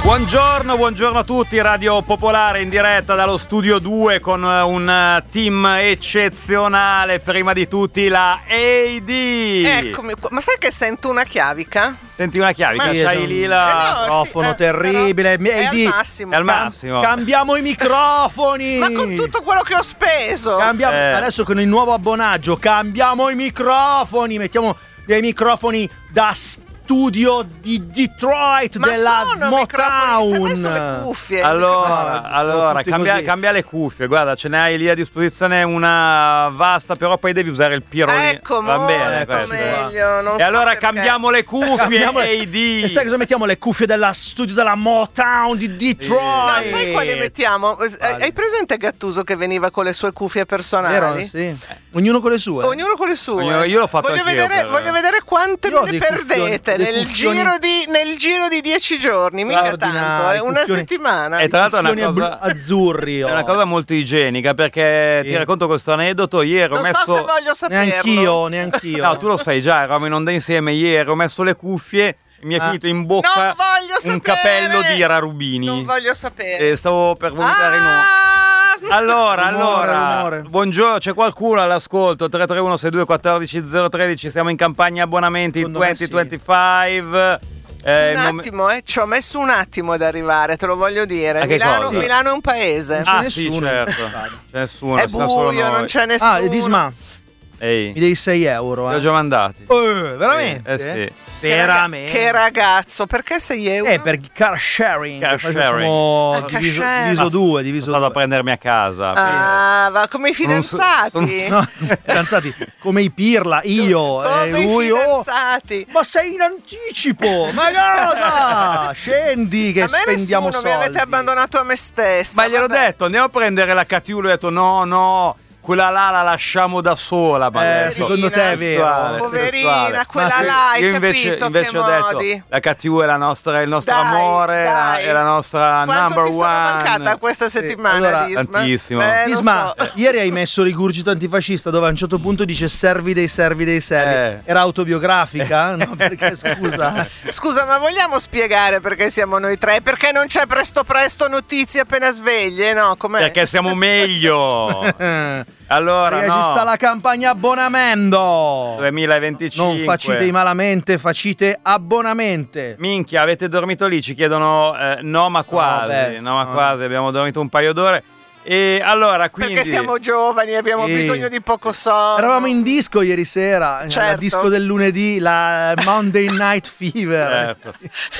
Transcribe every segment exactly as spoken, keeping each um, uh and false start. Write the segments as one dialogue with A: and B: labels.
A: Buongiorno, buongiorno a tutti, Radio Popolare in diretta dallo studio due con un team eccezionale, prima di tutti la A D.
B: Eccomi qua, ma sai che sento una chiavica?
A: Senti una chiavica,
B: Ma-
A: c'hai lì la...
B: Eh no,
C: microfono
B: sì, eh,
C: terribile.
B: però è
C: A D.
B: al massimo.
A: È al massimo.
C: Cambiamo i microfoni.
B: Ma con tutto quello che ho speso.
C: Cambiamo-
A: Eh.
C: Adesso con il nuovo abbonaggio cambiamo i microfoni. Mettiamo dei microfoni da studio di Detroit,
B: Ma
C: della
B: sono microfoni, stai messo le
C: Motown.
B: cuffie.
A: Allora,
C: No,
A: allora
C: tutti
A: cambia,
C: così.
A: cambia le cuffie, guarda, ce ne hai lì a disposizione una vasta, però poi devi usare il pirolino.
B: Ecco,
A: Va bene,
B: molto
A: questo.
B: meglio. Non
A: E
B: so
A: allora
B: perché.
A: cambiamo le cuffie,
C: Cambiamo le-
A: A D.
C: E sai cosa mettiamo? Le cuffie della studio della Motown di Detroit.
B: No, sai quali mettiamo? Hai presente Gattuso che veniva con le sue cuffie personali?
C: Vero? Sì. Ognuno con le sue.
B: Ognuno con le sue.
A: Ognuno- io l'ho fatto
B: voglio
A: anch'io
B: vedere,
A: per-
B: voglio vedere quante
C: Io ho
B: me ne
C: dei cuffioni-
B: perdete
C: dei
B: nel,
C: cuffioni-
B: giro di, nel giro di dieci giorni. Mica
C: Straordinari,
B: tanto, eh, una
C: cuffioni-
B: settimana.
A: E tra l'altro è una
C: Cuffioni
A: cosa...
C: blu- azzurri.
A: È
C: oh.
A: una cosa molto igienica perché
C: Sì.
A: ti racconto questo aneddoto. Ieri ho
B: non
A: messo.
B: so se voglio saperlo.
C: Neanch'io, neanch'io.
A: No, tu lo sai già, eravamo in onda insieme ieri. Ho messo le cuffie e mi è
C: Ah.
A: finito in
B: Non
A: bocca
B: voglio
A: un
B: sapere.
A: capello di Rarubini.
B: Non voglio sapere.
A: E stavo per vomitare in onda.
B: Ah!
A: Allora,
C: Rumore,
A: allora,
C: rumore.
A: buongiorno, c'è qualcuno all'ascolto? tre tre uno sei due uno quattro zero uno tre, siamo in campagna abbonamenti
C: Secondo me
A: duemilaventicinque. Eh, il
B: Un
A: nome-
B: attimo, eh, ci ho messo un attimo ad arrivare, te lo voglio dire.
A: A che
B: Milano,
A: cosa?
B: Milano è un paese.
A: Ah
C: c'è
A: sì,
C: nessuno.
A: certo. C'è nessuno,
B: È
A: siamo solo
B: buio,
A: noi.
B: non c'è nessuno.
C: Ah, e Disma,
A: Ehi,
C: mi devi sei euro.
A: li
C: Eh.
A: ho già mandati.
C: Eh, veramente?
A: Eh, sì.
B: Che raga-
C: Veramente?
B: Che ragazzo, perché sei euro?
C: Eh, per car sharing.
A: Car
C: Poi
A: sharing.
C: facciamo
B: Ah, car
C: diviso,
B: sharing.
C: diviso due,
A: Sono
C: diviso
A: stato a
C: due.
A: prendermi a casa.
B: Ah, va come i
A: Non so-
B: fidanzati.
A: sono-
C: No, fidanzati, come i Pirla, io
B: Come
C: e
B: i
C: lui. Oh,
B: fidanzati.
C: ma sei in anticipo! Ma cosa? Scendi che
B: A me
C: spendiamo
B: nessuno,
C: soldi.
B: mi avete abbandonato a me stessa.
A: Ma gliel'ho
B: vabbè.
A: detto, andiamo a prendere la Catiulo e ho detto no, no, quella là la lasciamo da sola. Ma
C: Eh,
A: adesso-
C: secondo te è vero?
A: Sessuale,
B: Poverina,
A: sessuale.
B: quella
C: Ma se-
B: là, hai
A: Io invece,
B: capito
A: invece
B: che
A: ho detto
B: modi.
A: la K T U è la nostra, è il nostro
B: Dai,
A: amore, è la-
B: dai.
A: è la nostra
B: Quanto
A: number
B: ti sono
A: one.
B: mancata questa settimana,
C: allora,
B: Disma?
A: tantissimo.
B: Eh, non
C: Isma,
B: so.
C: ieri hai messo Rigurgito Antifascista dove a un certo punto dice servi dei servi dei servi.
A: Eh.
C: Era autobiografica? No, perché scusa.
B: Scusa, ma vogliamo spiegare perché siamo noi tre? Perché non c'è presto presto notizie appena sveglie, no? Com'è?
A: Perché siamo meglio. Allora,
C: Perché ci sta
A: no,
C: la campagna abbonamento.
A: duemilaventicinque.
C: Non facite malamente, facite abbonamente.
A: Minchia, avete dormito lì? Ci chiedono eh, no, ma quasi.
C: beh,
A: no, ma
C: no.
A: quasi. Abbiamo dormito un paio d'ore. E allora, quindi.
B: Perché siamo giovani, abbiamo
C: Sì.
B: bisogno di poco sonno.
C: Eravamo in disco ieri sera, la
B: Certo.
C: disco del lunedì, la Monday Night Fever.
A: Certo.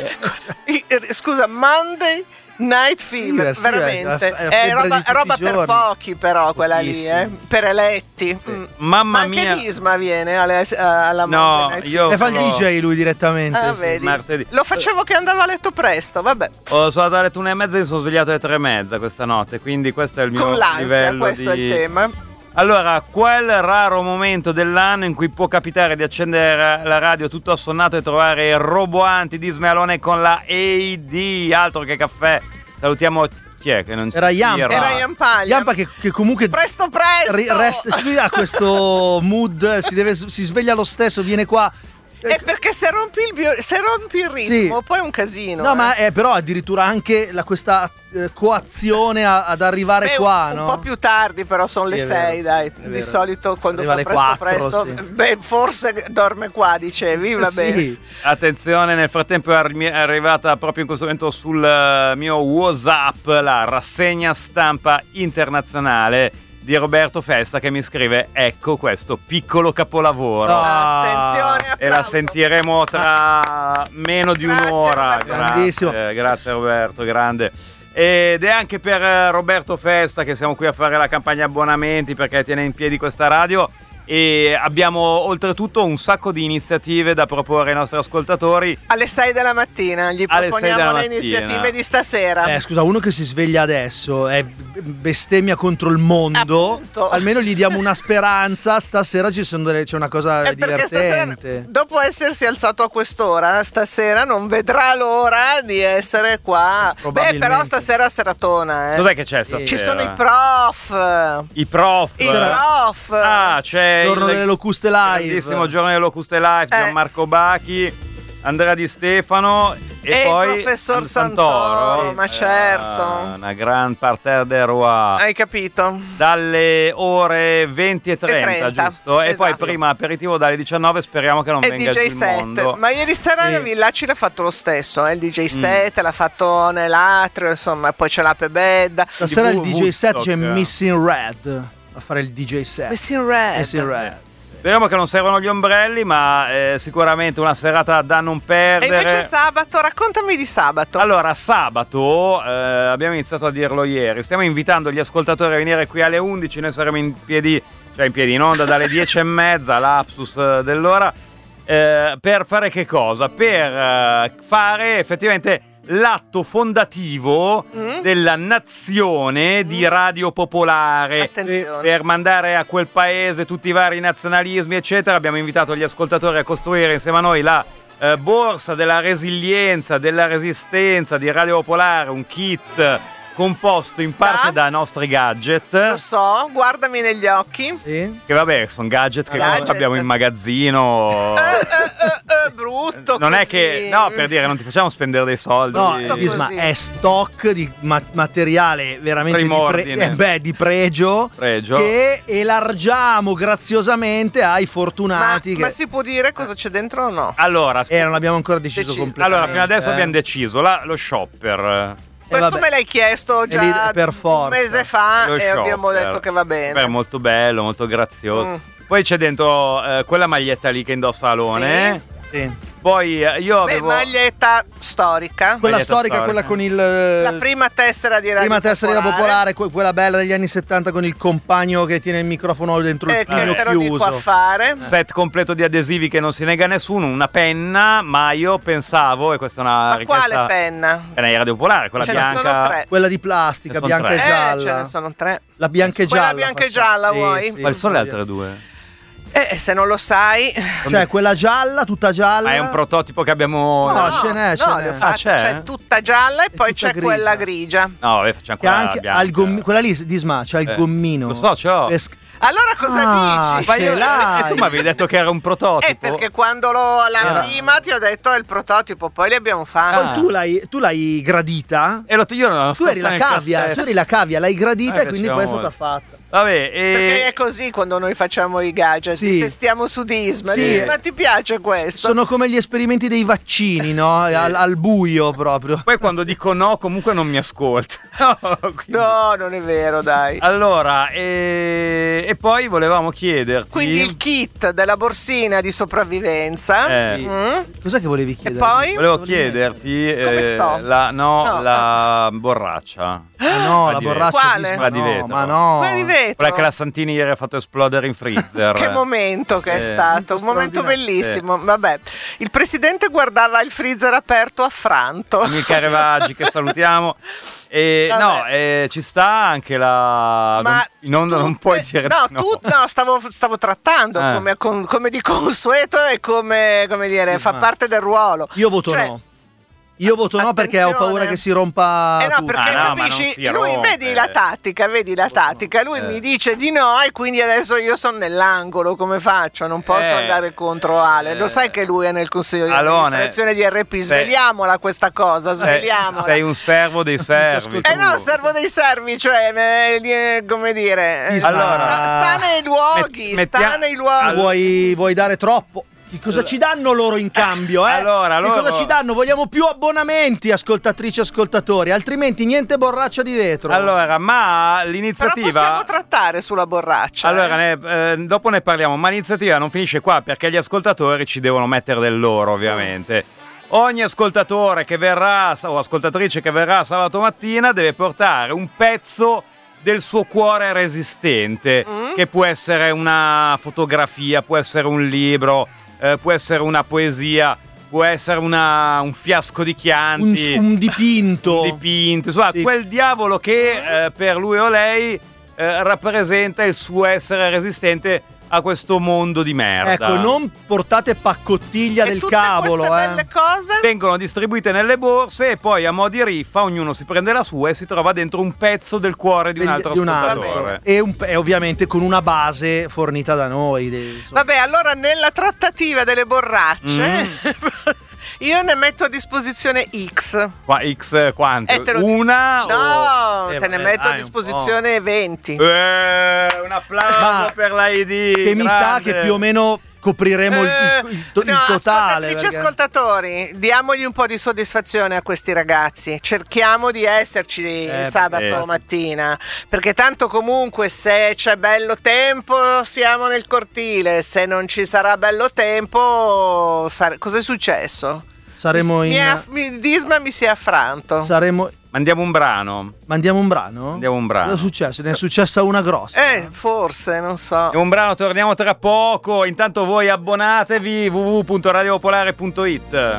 B: I- eh, Scusa, Monday Night Fever,
C: Sì,
B: veramente.
C: è la- è la
B: È
C: febbre
B: roba,
C: di tutti
B: roba
C: i
B: per
C: giorni.
B: pochi, però, quella lì,
C: Pochissimi.
B: eh? Per eletti. Mm.
A: Mamma
B: Ma anche
A: mia.
B: Disma viene alle- alla
A: No,
B: Monday Night
A: io-
C: E fa il
A: sono-
C: D J lui direttamente.
B: Ah,
C: sì.
B: vedi?
A: martedì.
B: Lo facevo che andava a letto presto, vabbè.
A: Oh, sono andato a letto una e mezza e mi sono svegliato alle tre e mezza questa notte. Quindi questo è il mio
B: Con l'ansia,
A: livello
B: questo
A: di...
B: è il tema.
A: Allora, quel raro momento dell'anno in cui può capitare di accendere la radio tutto assonnato e trovare il roboanti di Smealone con la A D, altro che caffè. Salutiamo chi è che non si
C: Era Yampa.
A: tira?
B: Era Yampaglia.
C: Yampa che, che comunque
B: Presto, presto!
C: ri- resta, lui ha questo mood, si, deve, si sveglia lo stesso, viene qua.
B: È perché se rompi il, bio- se rompi il ritmo,
C: Sì.
B: poi è un casino.
C: No,
B: eh.
C: ma è però addirittura anche la- questa eh, coazione a- ad arrivare
B: Beh,
C: qua,
B: un,
C: no?
B: un po' più tardi, però sono le
C: Sì, è vero,
B: sei, dai.
C: è
B: Di
C: vero.
B: solito quando
C: Arriva
B: fa
C: alle
B: presto
C: quattro,
B: presto,
C: sì.
B: beh, forse dorme qua, dicevi, va
C: Sì.
B: bene.
A: Attenzione, nel frattempo è arri- è arrivata proprio in questo momento sul eh, mio WhatsApp la rassegna stampa internazionale di Roberto Festa che mi scrive ecco questo piccolo capolavoro.
C: Ah.
B: Attenzione,
A: E la
B: applauso.
A: sentiremo tra meno di
B: Grazie,
A: un'ora.
B: Roberto.
C: Grandissimo.
A: Grazie, grazie Roberto, grande. Ed è anche per eh, Roberto Festa che siamo qui a fare la campagna abbonamenti perché tiene in piedi questa radio e abbiamo oltretutto un sacco di iniziative da proporre ai nostri ascoltatori.
B: Alle sei della mattina gli
A: Alle sei
B: proponiamo
A: della
B: le
A: mattina.
B: iniziative di stasera.
C: Eh, scusa, uno che si sveglia adesso è bestemmia contro il mondo.
B: Appunto.
C: Almeno gli diamo una speranza. Stasera ci sono delle- c'è una cosa
B: Eh, perché stasera,
C: divertente.
B: dopo essersi alzato a quest'ora, stasera non vedrà l'ora di essere qua. Beh,
C: Probabilmente.
B: però stasera seratona, eh.
A: Cos'è che c'è stasera?
B: Ci sono i prof.
A: I prof.
B: I prof.
A: Ah, c'è
C: Giorno
A: il
C: delle locuste live.
A: grandissimo giorno delle locuste live,
B: Eh.
A: Gianmarco Bachi. Andrea Di Stefano e,
B: e
A: poi
B: il professor
A: Santoro,
B: Santoro, ma certo.
A: Eh, una gran parterre de roi.
B: Hai capito?
A: Dalle ore venti e trenta,
B: e trenta,
A: giusto? E
B: esatto.
A: poi prima aperitivo dalle diciannove, speriamo che non
B: E
A: venga
B: D J
A: giù il
B: set.
A: mondo.
B: Ma ieri sera
C: Sì.
B: Villacci l'ha fatto lo stesso, eh? Il D J set, mm. l'ha fatto nell'atrio, insomma, poi c'è l'ape bed.
C: Stasera il D J set c'è
A: Woodstock.
C: Missing Red a fare il D J set.
B: Missing Red.
C: Missing Red.
A: Speriamo che non servano gli ombrelli, ma eh, sicuramente una serata da non
B: E
A: perdere.
B: invece sabato, raccontami di sabato.
A: Allora, sabato, eh, abbiamo iniziato a dirlo ieri, stiamo invitando gli ascoltatori a venire qui alle undici, noi saremo in piedi, cioè in piedi in onda dalle dieci e mezza, lapsus eh, dell'ora, eh, per fare che cosa? Per eh, fare effettivamente l'atto fondativo
B: Mm.
A: della nazione di Radio Popolare.
B: Attenzione.
A: Per mandare a quel paese tutti i vari nazionalismi, eccetera. Abbiamo invitato gli ascoltatori a costruire insieme a noi la eh, borsa della resilienza, della resistenza di Radio Popolare, un kit composto in parte
B: Ah.
A: da nostri gadget.
B: Lo so, guardami negli occhi.
C: Sì?
A: Che vabbè, sono gadget che
B: Gadget.
A: abbiamo in magazzino.
B: Eh, eh, eh, brutto.
A: Non è
B: così.
A: che, no, per dire, non ti facciamo spendere dei soldi.
C: No,
B: Tutto
C: Disma,
B: così.
C: è stock di ma- materiale veramente di, pre-
A: Primordine.
C: eh, beh, di pregio,
A: Pregio.
C: che elargiamo graziosamente ai
B: Ma,
C: fortunati.
B: ma
C: che...
B: si può dire cosa c'è dentro o no?
A: Allora,
C: Eh, non abbiamo ancora deciso,
B: Deciso.
C: completamente.
A: allora, fino adesso
C: eh.
A: abbiamo deciso la- lo shopper.
B: Questo
C: vabbè.
B: me l'hai chiesto già
C: E lì, per
B: un
C: forza.
B: mese fa
A: Lo
B: e abbiamo
A: shopper.
B: detto che va
A: Beh,
B: bene.
A: molto bello, molto grazioso.
B: Mm.
A: Poi c'è dentro eh, quella maglietta lì che indossa Alone.
C: Sì.
A: Poi eh, io
B: Beh,
A: avevo
B: maglietta storica.
C: Quella
A: Maglietta
C: storica,
A: storica.
C: quella con il...
B: La prima tessera di Radio
C: prima tessera di
B: Popolare.
C: popolare, que- quella bella degli anni settanta con il compagno che tiene il microfono dentro il
B: Eh,
C: pugno
B: che te lo dico a
C: chiuso.
B: fare.
A: set completo di adesivi che non si nega a nessuno, una penna, ma io pensavo, e questa è una
B: Ma
A: richiesta,
B: quale penna?
A: penna di Radio Popolare, quella
B: Ce ne
A: bianca.
B: sono tre.
C: Quella di plastica,
A: Ce ne sono
C: bianca e
A: tre.
B: Eh,
C: gialla.
B: ce ne sono tre.
C: La bianca e
B: Quella
C: gialla.
B: bianca e
C: facciamo.
B: gialla,
C: Sì,
B: vuoi?
C: sì,
A: Quali sono le
C: sì.
A: altre due?
B: Eh, se non lo sai.
C: Cioè, quella gialla, tutta gialla.
A: Ma è un prototipo che abbiamo.
C: No, ce n'è, ce
B: no,
C: n'è.
B: le ho fatte.
A: Ah, c'è?
B: C'è tutta gialla e, poi
C: tutta
B: c'è
C: grigia.
B: quella grigia.
A: No, vabbè, facciamo
C: Che ha
A: quella
C: anche
A: bianca.
C: ha il gommi- quella lì, Disma, c'ha il
A: Eh,
C: gommino.
A: Lo so, ce l'ho.
C: Per sc-
B: Allora cosa
C: Ah,
B: dici?
A: Ma
C: ce
A: io-
C: l'hai.
A: e tu mi avevi detto che era un prototipo.
B: Eh, perché quando lo, la
C: Era-
B: prima ti ho detto è il prototipo, poi li abbiamo fatti.
A: Ah.
C: Tu l'hai, tu l'hai gradita.
A: E lo, io non l'ho
C: Tu eri la
A: nel
C: cavia,
A: cassetto.
C: tu eri la cavia, l'hai gradita
A: Ah,
C: e quindi poi è
A: piaceva
C: stata
A: molto.
C: fatta.
A: Vabbè,
B: Perché
A: e
B: è così quando noi facciamo i gadget,
C: Sì.
B: li testiamo su Disma.
C: Sì.
B: Disma, ti piace questo?
C: Sono come gli esperimenti dei vaccini, no? Al, al buio proprio.
A: poi quando dico no, comunque non mi ascolta. No, quindi-
B: No, non è vero, dai.
A: Allora, e... e poi volevamo chiederti.
B: Quindi il kit della borsina di sopravvivenza.
A: Eh,
C: Sì.
B: Mm?
C: Cos'è che volevi
B: E
C: chiedere?
B: poi?
A: Volevo chiederti.
B: Come
A: eh,
B: sto?
A: La, no,
B: No.
A: la borraccia.
C: Ma no,
A: Ma
C: la
A: di
C: borraccia
B: Quale?
C: di
A: Quella di
C: no,
A: vetro.
C: ma no.
B: Quella di vetro.
A: Quella che la Santini ieri ha fatto esplodere in freezer.
B: Che momento che è
A: Eh.
B: stato, un momento
C: straordinario.
B: bellissimo. Vabbè, il presidente guardava il freezer aperto affranto.
A: Mica Revaggi che salutiamo. E,
B: Vabbè.
A: no, eh, ci sta anche la. non- in onda non
B: tutte-
A: puoi dire
B: no,
A: no.
B: tu- no, stavo, stavo trattando
A: Eh.
B: come, con- come di consueto e come, come dire,
C: Sì,
B: fa
C: ma-
B: parte del ruolo.
C: Io voto
B: Cioè,
C: no. Io voto no perché ho
B: attenzione.
C: paura che si rompa
B: Eh no,
C: tutto.
B: perché
A: Ah, no, ma non
B: capisci?
A: si
B: Lui
A: rompe.
B: vedi la tattica, vedi la tattica. Lui
A: Eh.
B: mi dice di no e quindi adesso io sono nell'angolo. Come faccio? Non posso
A: Eh.
B: andare contro Ale. Lo
A: Eh.
B: sai che lui è nel consiglio di
A: Alone,
B: amministrazione di R P.
A: sei-
B: Sveliamola questa cosa,
A: Sei,
B: sveliamola.
A: sei un servo dei servi.
C: ascolto
B: Eh no,
A: tu.
B: servo dei servi, cioè, eh, come dire, eh,
A: Allora,
B: sta, sta nei luoghi,
A: met-
B: sta
A: mettia-
B: nei luoghi.
C: Vuoi, vuoi dare troppo? Che cosa ci danno loro in cambio, eh?
A: Allora,
C: Che
A: loro-
C: cosa ci danno? Vogliamo più abbonamenti, ascoltatrici e ascoltatori, altrimenti niente borraccia di vetro.
A: Allora, ma
B: Però
A: l'iniziativa.
B: possiamo trattare sulla borraccia.
A: Allora,
B: eh.
A: ne- eh, dopo ne parliamo, ma l'iniziativa non finisce qua perché gli ascoltatori ci devono mettere del loro, ovviamente. Ogni ascoltatore che verrà o ascoltatrice che verrà sabato mattina deve portare un pezzo del suo cuore resistente,
B: Mm.
A: che può essere una fotografia, può essere un libro, eh, può essere una poesia, può essere una- un fiasco di
C: un,
A: chianti,
C: un dipinto.
A: un dipinto, insomma,
C: Sì.
A: quel diavolo che eh, per lui o lei eh, rappresenta il suo essere resistente a questo mondo di merda.
C: Ecco, non portate paccottiglia
B: E
C: del
B: tutte
C: cavolo,
B: queste
C: eh.
B: belle cose.
A: Vengono distribuite nelle borse e poi a mo' di riffa ognuno si prende la sua e si trova dentro un pezzo del cuore di un
C: Degli-
A: altro
C: di un altro.
A: ascoltatore.
C: E, un- e ovviamente con una base fornita da noi. de- insomma.
B: Vabbè, allora nella trattativa delle borracce
A: Mm.
B: Io ne metto a disposizione X.
A: Qua X quante?
B: Eh, te lo-
A: Una?
B: No,
A: o...
B: te ne
C: eh,
B: metto a
C: dai, un
B: disposizione venti.
A: Eh, un applauso
C: Ma-
A: per la I D.
C: Che mi sa che più o meno copriremo il, il- il to-
B: Eh,
C: il
B: no,
C: totale.
B: ascoltatrici,
C: perché-
B: ascoltatori, diamogli un po' di soddisfazione a questi ragazzi. Cerchiamo di esserci
C: Eh,
B: sabato
A: eh.
B: mattina, perché tanto comunque se c'è bello tempo siamo nel cortile, se non ci sarà bello tempo sare- cos'è successo?
C: Saremo
B: mi,
C: in...
B: mi è aff- mi- Disma mi si è affranto.
C: Saremo...
A: Mandiamo un brano.
C: Mandiamo un brano?
A: Mandiamo un brano.
C: Cosa è successo? Ne è successa una grossa.
B: Eh, forse, non so.
A: Mandiamo un brano, torniamo tra poco. Intanto voi abbonatevi w w w punto radio popolare punto i t.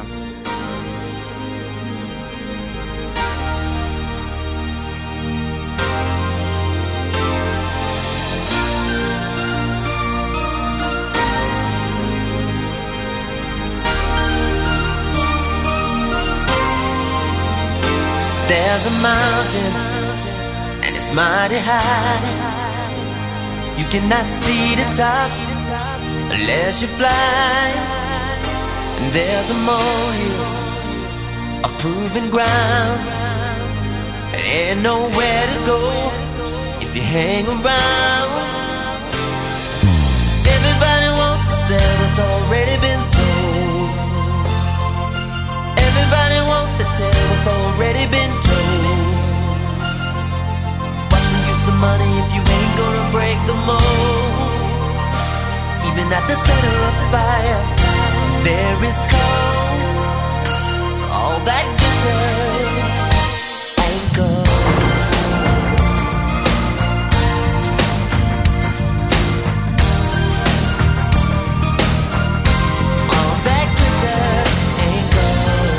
D: There's a mountain and it's mighty high. You cannot see the top unless you fly. And there's a molehill, a proven ground. There ain't nowhere to go if you hang around. Everybody wants to sell what's already been sold. Everybody wants to tell what's already been told. What's the use of money if you ain't gonna break the mold? Even at the center of the fire, there is cold. All that glitters ain't gold. All that glitters ain't gold.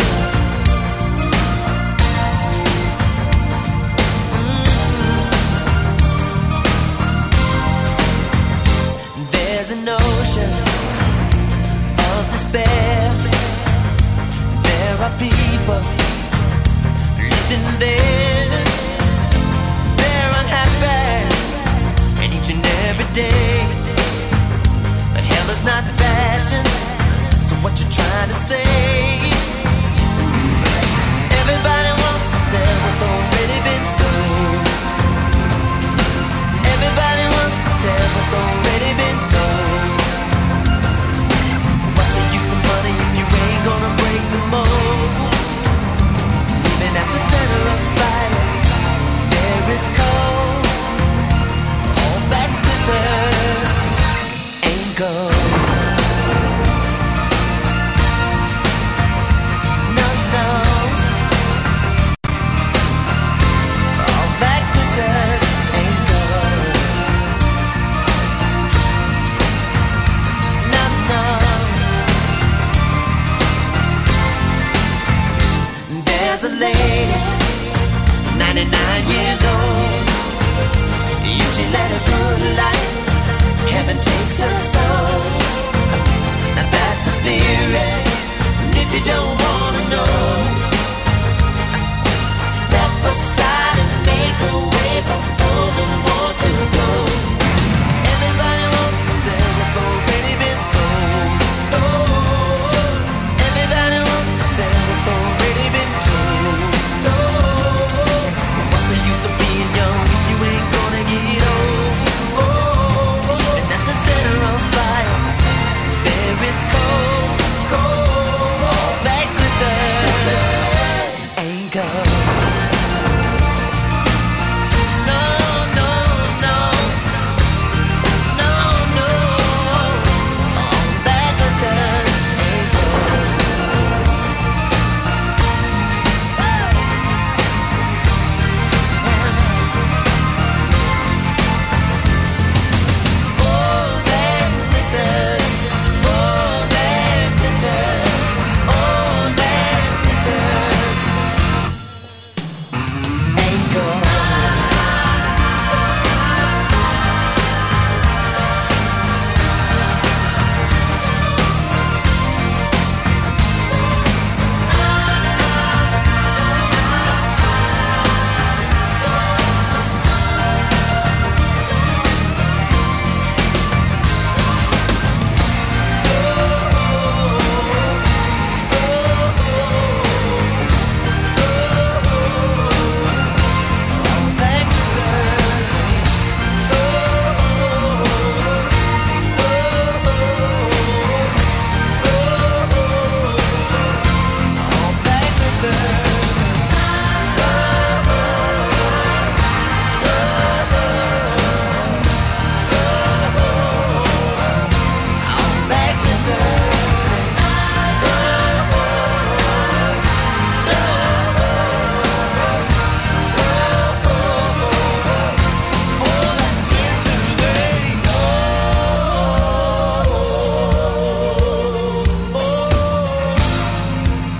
D: There's an ocean of despair. There are people living there. They're unhappy, and each and every day. But hell is not fashion, so what you trying to say? Everybody wants to sell what's already been sold. Everybody wants to tell what's already been told. What's the use of money if you ain't gonna break the mold? Even at the center of the fire, there is cold. All that glitters ain't gold. No, no. All that glitters ain't gold. No, no. There's a lady, ninety-nine years old. If she led a good life, heaven takes her soul. Now that's a theory, and if you don't wanna know, step aside and make a way for those who want to go. Everybody wants to sell what's already been sold. Sold. Everybody wants to tell what's already been told. Told. What's the use of being young if you ain't gonna get old? Even at the center of fire, there is cold. Cold. All that glitters ain't gold. No, no, no. No, no. All that glitters ain't gold. All that glitters, all that glitters, all that glitters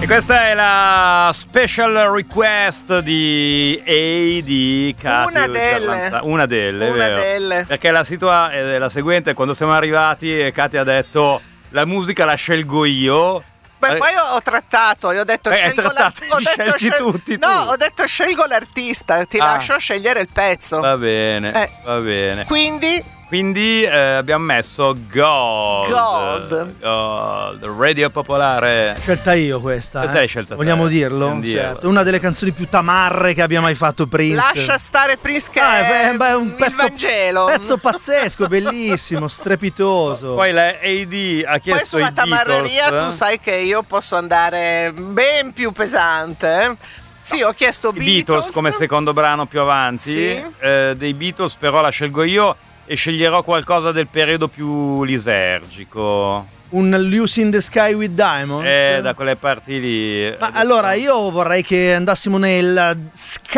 A: questa è la special request di A D Katy
B: Una delle.
A: Gerlanza. Una delle,
B: Una
A: vero?
B: delle.
A: Perché la situa è la seguente: quando siamo arrivati, Katy ha detto la musica la scelgo io.
B: Beh,
A: Eh,
B: poi ho, ho trattato, io ho detto
A: Eh, hai
B: scelgo
A: trattato,
B: l'art- ho
A: li
B: detto
A: scegli tutti
B: no,
A: tu.
B: ho detto scelgo l'artista, ti
A: Ah.
B: lascio scegliere il pezzo.
A: Va bene,
B: Eh.
A: va bene.
B: Quindi
A: Quindi eh, abbiamo messo Gold.
B: Gold.
A: Gold. Radio Popolare.
C: Scelta io questa.
A: Questa
C: eh.
A: l'hai scelta te.
C: Vogliamo dirlo?
A: Vogliamo dirlo.
C: Certo. Una delle canzoni più tamarre che abbia mai fatto Prince.
B: lascia stare Prince che
C: Ah,
B: è
C: beh, beh, un
B: il
C: pezzo,
B: Vangelo.
C: pezzo pazzesco, bellissimo, strepitoso.
A: Poi la A D ha
B: Poi
A: chiesto
B: sulla
A: i
B: tamarreria
A: Beatles.
B: tu sai che io posso andare ben più pesante. eh. Sì, ho chiesto
A: I Beatles come secondo brano più avanti.
B: Sì.
A: Eh, dei Beatles però la scelgo io e sceglierò qualcosa del periodo più lisergico.
C: Un Lucy in the Sky with Diamonds.
A: Eh, da quelle parti lì.
C: Ma allora io vorrei che andassimo nel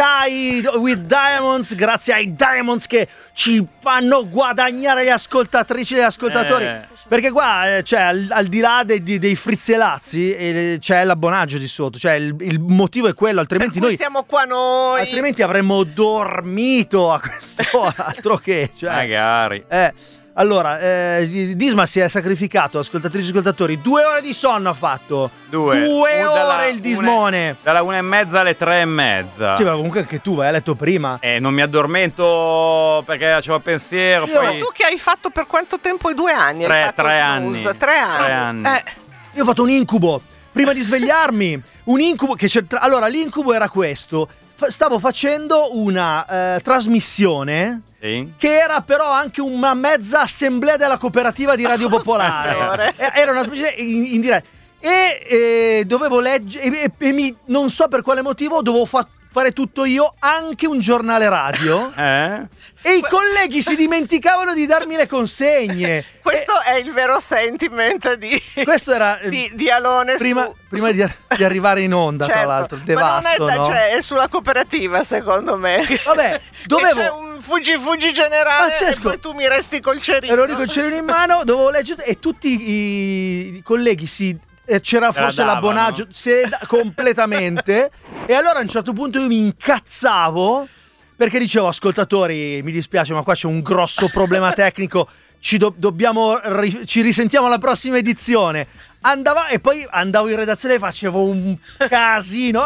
C: Sky with Diamonds, grazie ai Diamonds che ci fanno guadagnare le ascoltatrici e gli ascoltatori.
A: Eh.
C: Perché qua, eh, cioè, al, al di là dei, dei, dei frizzelazzi, eh, c'è l'abbonaggio di sotto. Cioè, il, il motivo è quello, altrimenti
B: Per cui
C: noi.
B: siamo qua noi.
C: Altrimenti avremmo dormito a quest'ora, altro che. Cioè,
A: Magari.
C: eh, allora, eh, Disma si è sacrificato, ascoltatrici e ascoltatori, due ore di sonno ha fatto.
A: Due.
C: Due
A: Un- dalla
C: ore il Dismone.
A: una- dalla una e mezza alle tre e mezza.
C: Sì, ma comunque anche tu vai a letto prima.
A: Eh, non mi addormento perché c'avevo pensiero.
C: Io-
B: Ma
A: Poi...
B: tu che hai fatto per quanto tempo? I due anni?
A: Tre-
B: hai fatto
A: tre
B: snooze?
A: anni.
B: Tre anni.
A: Tre anni.
B: Eh,
C: Io ho fatto un incubo prima di svegliarmi. Un incubo che c'è. tra- Allora, l'incubo era questo. Fa- Stavo facendo una eh, trasmissione
A: Sì.
C: che era però anche una mezza assemblea della cooperativa di Radio Popolare.
B: signore.
C: Eh, Era una specie in, in diretta. E eh, dovevo leggere. E, e- e mi, non so per quale motivo, dovevo fa- fare tutto io, anche un giornale radio.
A: Eh?
C: E i colleghi si dimenticavano di darmi le consegne.
B: questo è il vero sentiment di,
C: E questo era. eh,
B: di, di Alone
C: prima,
B: su,
C: prima
B: su-
C: di, di arrivare in onda,
B: Certo,
C: tra l'altro.
B: ma
C: Devasto,
B: non è,
C: no?
B: cioè, è sulla cooperativa secondo me.
C: Vabbè, dovevo-
B: E c'è un fuggi fuggi generale
C: Pazzesco.
B: e poi tu mi resti col cerino.
C: Ero lì col cerino in mano, dovevo leggere e tutti i, i colleghi si. eh, C'era
A: Se la
C: forse
A: davano.
C: l'abbonaggio se da- completamente. E allora a un certo punto io mi incazzavo perché dicevo: ascoltatori, mi dispiace, ma qua c'è un grosso problema tecnico. Ci do- dobbiamo ri- ci risentiamo alla prossima edizione. Andava e poi andavo in redazione e facevo un casino.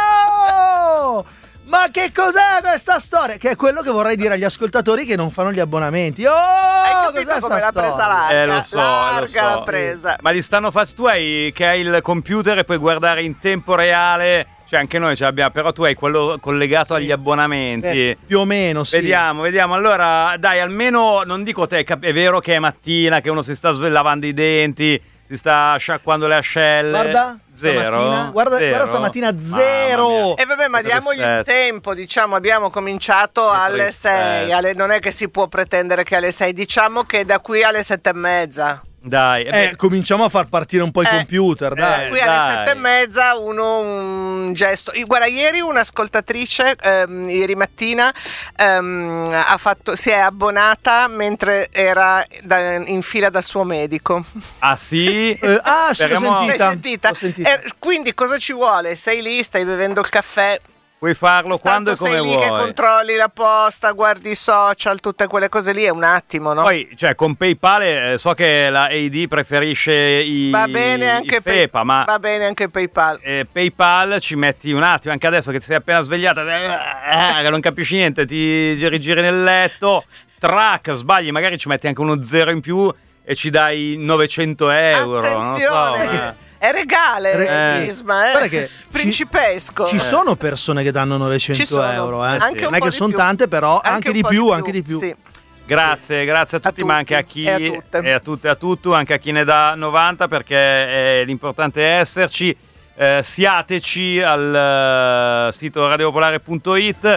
C: Oh! Ma che cos'è questa storia? Che è quello che vorrei dire agli ascoltatori che non fanno gli abbonamenti. Oh,
B: Hai capito
C: cos'è
B: come
C: sta
B: l'ha presa
C: storia?
B: larga?
A: Eh, lo so,
B: larga
A: lo so.
B: l'ha presa.
A: Ma li stanno facendo. Tu hai che hai il computer e puoi guardare in tempo reale. Cioè, anche noi ce l'abbiamo, però tu hai quello collegato agli abbonamenti.
C: Eh, più o meno, sì.
A: Vediamo, vediamo. Allora, dai, almeno non dico te, cap- è vero che è mattina, che uno si sta sve- lavando i denti, si sta sciacquando le ascelle.
C: Guarda,
A: Zero.
C: stamattina- guarda-
A: Zero?
C: guarda stamattina,
A: Mamma
C: zero.
A: mia.
B: E vabbè, ma
A: Che
B: diamogli il
A: tristezza.
B: tempo, diciamo, abbiamo cominciato
A: Che
B: alle
A: tristezza.
B: sei, alle- non è che si può pretendere che alle sei, diciamo che da qui alle sette e mezza.
A: Dai, eh,
C: Eh, cominciamo a far partire un po' i
B: Eh,
C: computer, dai.
A: eh,
B: Qui
A: dai.
B: alle sette e mezza uno un gesto. I- Guarda, ieri un'ascoltatrice, ehm, ieri mattina, ehm, ha fatto, si è abbonata mentre era da- in fila dal suo medico.
A: ah sì?
C: Eh, ah, sì, l'ho
A: Speriamo-
B: L'hai
C: sentita.
B: sentita?
C: L'ho sentita.
B: Eh, quindi cosa ci vuole? Sei lì, stai bevendo il caffè.
A: Puoi farlo quando e
B: Tanto
A: come
B: sei lì
A: vuoi.
B: che controlli la posta, guardi i social, tutte quelle cose lì, è un attimo, no?
A: Poi, cioè, con PayPal eh, so che la A D preferisce i,
B: va bene anche
A: i SEPA,
B: Pay-
A: ma
B: va bene anche PayPal.
A: eh, PayPal ci metti un attimo, anche adesso che ti sei appena svegliata, eh, che non capisci niente, ti rigiri nel letto, track, sbagli, magari ci metti anche uno zero in più e ci dai novecento euro.
B: Attenzione,
A: non so, ma-
B: è regale,
C: Re-
B: eh, Isma, eh?
C: Guarda che ci-
B: principesco.
C: Ci
B: Eh.
C: sono persone che danno novecento
B: Ci sono,
C: euro, eh.
B: anche un
C: non è
B: po'
C: che
B: di
C: sono
B: più.
C: tante, però anche,
B: un
C: di
B: po'
C: più, anche di più.
B: Sì.
A: Grazie, grazie a tutti,
B: A
A: ma anche a
B: tutti
A: chi
B: e a tutte.
A: e a tutte e a tutto, anche a chi ne dà novanta, perché eh, l'importante è esserci. Eh, siateci al eh, sito radiopopolare punto it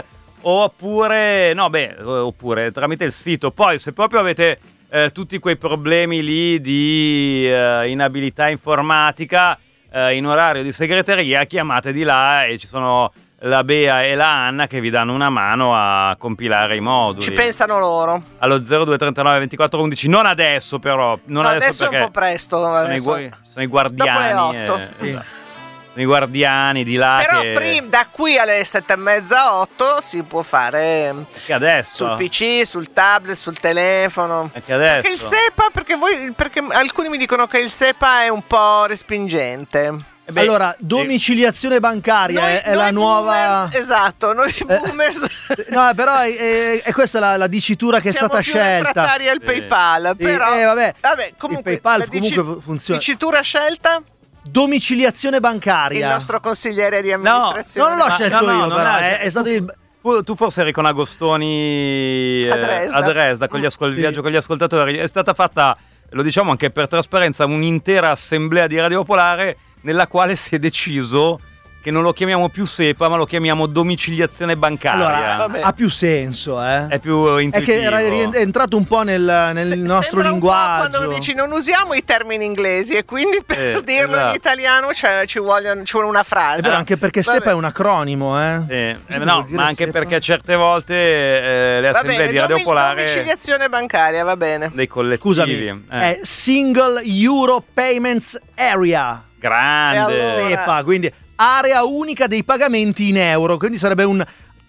A: oppure no, beh, oppure tramite il sito. Poi se proprio avete eh, tutti quei problemi lì di eh, inabilità informatica eh, in orario di segreteria, chiamate di là e ci sono la Bea e la Anna che vi danno una mano a compilare i moduli.
B: Ci pensano loro.
A: Allo zero due trentanove ventiquattro undici, non adesso però, non
B: No,
A: adesso,
B: adesso è un
A: perché
B: po' presto.
A: sono, i,
B: Adesso.
A: gu- sono i guardiani.
B: Dopo le otto.
A: eh,
C: Sì.
A: esatto. i guardiani di là.
B: Però
A: che...
B: prim- da qui alle sette e mezza, otto si può fare
A: Che adesso.
B: sul P C, sul tablet, sul telefono.
A: Anche adesso.
B: Perché il SEPA, perché, voi, perché alcuni mi dicono che il SEPA è un po' respingente.
A: Eh beh,
C: allora,
A: sì.
C: domiciliazione bancaria
B: Noi-
C: è, è
B: noi
C: la nuova.
B: boomers, esatto, noi boomers
C: No, però è, è- è questa la, la dicitura che è
B: siamo
C: stata
B: più
C: scelta.
B: refrattari al
A: Sì.
B: PayPal,
C: Sì,
B: però
C: eh, vabbè,
B: comunque,
C: il PayPal
B: la dici-
C: comunque funziona.
B: dicitura scelta
C: Domiciliazione
B: il
C: bancaria.
B: nostro consigliere di amministrazione.
C: Non l'ho
A: Ma-
C: scelto
A: no, no,
C: io,
A: non
C: però.
A: è-
C: È, è stato il.
A: Tu, tu forse eri con Agostoni eh,
B: A Dresda.
A: a Dresda, con gli ascol-
C: Sì.
A: viaggio con gli ascoltatori. È stata fatta, lo diciamo anche per trasparenza, un'intera assemblea di Radio Popolare nella quale si è deciso che non lo chiamiamo più SEPA, ma lo chiamiamo domiciliazione bancaria.
C: Allora,
B: Vabbè.
C: ha più senso, eh.
A: È più
C: È
A: intuitivo.
C: che era è entrato un po' nel, nel
B: Se-
C: nostro
B: sembra un po'
C: linguaggio.
B: quando dici non usiamo i termini inglesi e quindi per
A: Eh,
B: dirlo
A: esatto.
B: in italiano cioè, ci, vogliono, ci vuole una
C: È
B: frase.
C: vero, anche perché
B: Vabbè.
C: SEPA è un acronimo, eh.
A: Sì, eh,
C: Cosa
A: no,
C: vuol dire
A: ma anche
C: SEPA?
A: perché certe volte eh, le
B: Va
A: assemblee
B: bene,
A: di Radio
B: domi-
A: Popolare
B: domiciliazione bancaria, va bene.
A: dei collettivi.
C: Scusami,
A: eh.
C: è Single Euro Payments Area.
A: grande.
B: E allora-
C: SEPA, quindi area unica dei pagamenti in euro, quindi sarebbe un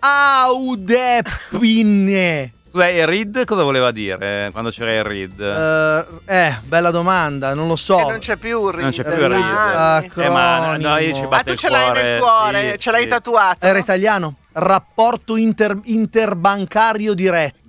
C: Audepine.
A: Scusa, il R I D cosa voleva dire quando c'era il R I D?
C: Eh, eh, bella domanda, non lo so.
B: E non c'è più il
A: Non c'è
B: RID.
A: più il RID.
B: Ah,
A: Eh, ma no, io ci
C: acronimo.
B: Ma
A: batte
B: tu
A: il
B: ce l'hai nel cuore,
A: sì,
B: ce l'hai
A: sì.
B: tatuato.
C: Era italiano? Rapporto inter- interbancario diretto.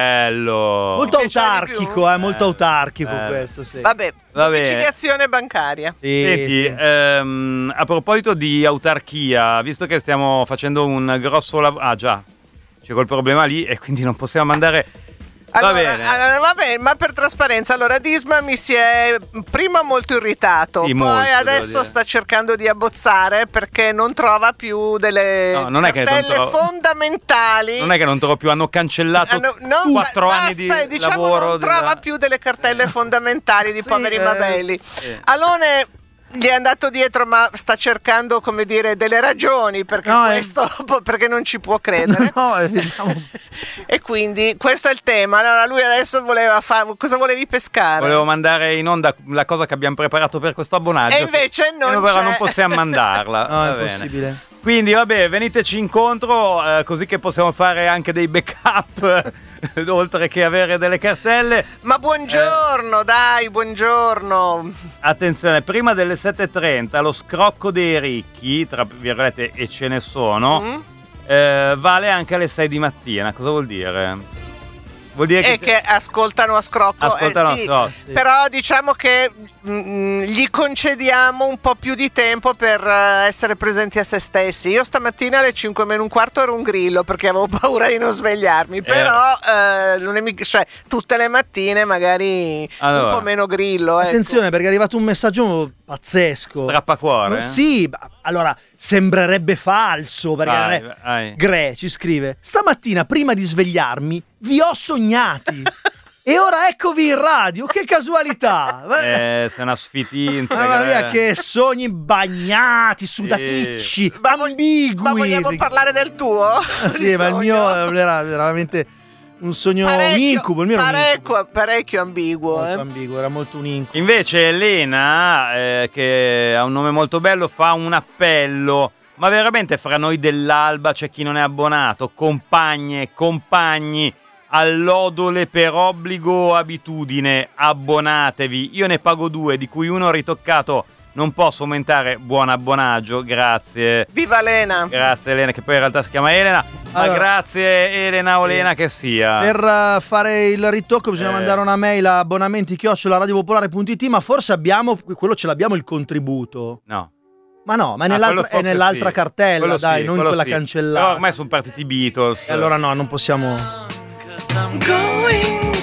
A: Bello.
C: Molto
B: Ti piace di
C: autarchico,
B: più?
C: eh, molto
A: Eh,
C: autarchico
A: eh.
C: questo, sì.
B: Vabbè,
A: Va bene.
B: domiciliazione bancaria.
C: Sì,
A: Senti,
C: sì.
A: ehm, a proposito di autarchia, visto che stiamo facendo un grosso lavoro... Ah già, c'è quel problema lì e quindi non possiamo mandare... Va
B: Allora,
A: bene.
B: allora, va bene, ma per trasparenza, allora Disma mi si è prima molto irritato,
A: Sì,
B: poi
A: molto, devo
B: adesso
A: dire.
B: sta cercando di abbozzare perché non trova più delle
A: No, non è che non
B: cartelle
A: trova-
B: fondamentali.
A: Non è che non trovo più, hanno cancellato
B: Hanno- non-
A: quattro
B: basta,
A: anni di
B: diciamo,
A: lavoro.
B: non trova
A: della-
B: più delle cartelle fondamentali di
C: Sì,
B: poveri
C: eh,
B: Mabelli.
A: sì.
B: Alone gli è andato dietro, ma sta cercando, come dire, delle ragioni perché
C: No, è-
B: questo perché non ci può credere.
C: No, eh, vediamo.
B: E quindi questo è il tema. Allora lui adesso voleva fare, cosa volevi pescare?
A: Volevo mandare in onda la cosa che abbiamo preparato per questo abbonaggio.
B: E invece non
A: che però
B: c'è.
A: non possiamo mandarla.
C: No,
A: Va
C: è
A: bene.
C: possibile.
A: Quindi vabbè, veniteci incontro eh, così che possiamo fare anche dei backup oltre che avere delle cartelle.
B: Ma buongiorno, dai, buongiorno.
A: Attenzione, prima delle sette e trenta lo scrocco dei ricchi, tra virgolette, e ce ne sono,
B: Mm?
A: eh, vale anche alle sei di mattina. Cosa vuol dire? Vuol dire
B: E che ascoltano a scrocco.
A: Ascoltano
B: eh,
A: a
B: sì.
A: scrocco,
C: sì.
B: Però diciamo che mm, gli concediamo un po' più di tempo per eh, essere presenti a se stessi. Io stamattina alle cinque meno un quarto ero un grillo perché avevo paura di non svegliarmi. Però eh, non è mica- cioè, tutte le mattine magari
A: Allora.
B: un po' meno grillo. ecco.
C: Attenzione, perché è arrivato un messaggio pazzesco.
A: strappacuore.
C: No, sì, ma- allora sembrerebbe falso perché non
A: Vai,
C: è-
A: vai.
C: Gre ci scrive: stamattina prima di svegliarmi vi ho sognati e ora eccovi in radio, che casualità.
A: Eh, sei una sfitinza.
C: Mamma
A: Gre.
C: mia, che sogni bagnati, sudaticci,
B: Ma vo-
C: ambigui.
B: Ma vogliamo parlare del tuo?
C: Ah, sì,
B: Di
C: ma il
B: sogno?
C: mio era veramente un sogno, un
B: Parecchio,
C: incubo. Il mio era un incubo.
B: parecchio, parecchio ambiguo.
C: Molto
B: eh.
C: ambiguo, era molto un incubo.
A: Invece Elena, eh, che ha un nome molto bello, fa un appello. Ma veramente fra noi dell'Alba c'è chi non è abbonato? Compagne, compagni, allodole per obbligo o abitudine, abbonatevi. Io ne pago due, di cui uno ritoccato. Non posso aumentare. Buon abbonaggio, grazie.
B: Viva Lena!
A: Grazie Elena, che poi in realtà si chiama Elena. Ma
C: Allora,
A: grazie Elena o Elena che sia.
C: Per uh, fare il ritocco bisogna
A: Eh.
C: mandare una mail a abbonamenti chiocciola radiopopolare punto it, ma forse abbiamo, quello ce l'abbiamo il contributo.
A: No.
C: Ma no, ma è
A: Ah,
C: nell'altra,
A: quello
C: è
A: forse
C: nell'altra
A: sì.
C: cartella,
A: Quello
C: dai,
A: sì,
C: non in
A: quello
C: quella
A: sì.
C: cancellata.
A: Però ormai sono partiti i Beatles.
C: E allora no, non possiamo.
D: Cause I'm going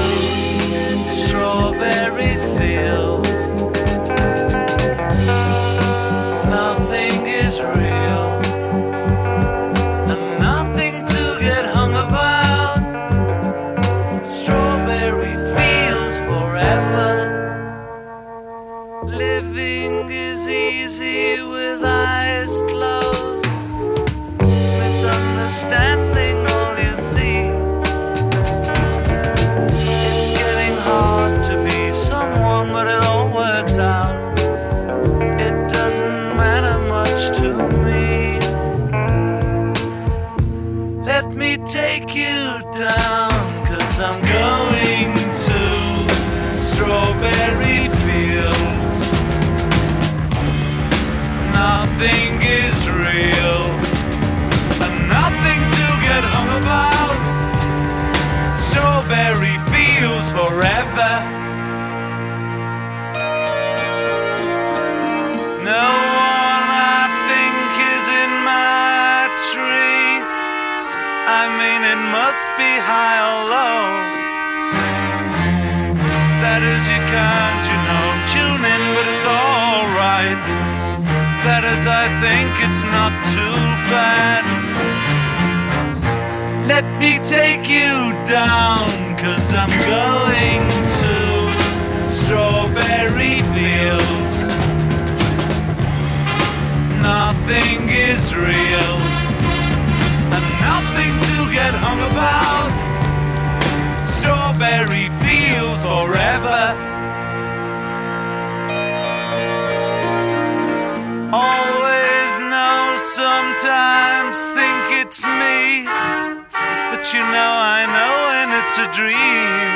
D: to strawberry fields. Nothing is real and nothing to get hung about. Strawberry fields forever. Living is easy with eyes closed. Misunderstanding all you see. It's getting hard to be someone, but it all works out. It doesn't matter much.
E: down, 'cause I'm going to strawberry fields. Nothing is real, and nothing to get hung about. Strawberry fields forever. No one I think is in my tree. I mean, it must be high or low. That is, you can't, you know, tune in, but it's alright. That is, I think it's not too bad. Let me take you down, 'cause I'm going to strawberry fields. Nothing is real, and nothing to get hung about. Strawberry fields forever. Always know, sometimes think it's me, but you know I know when it's a dream.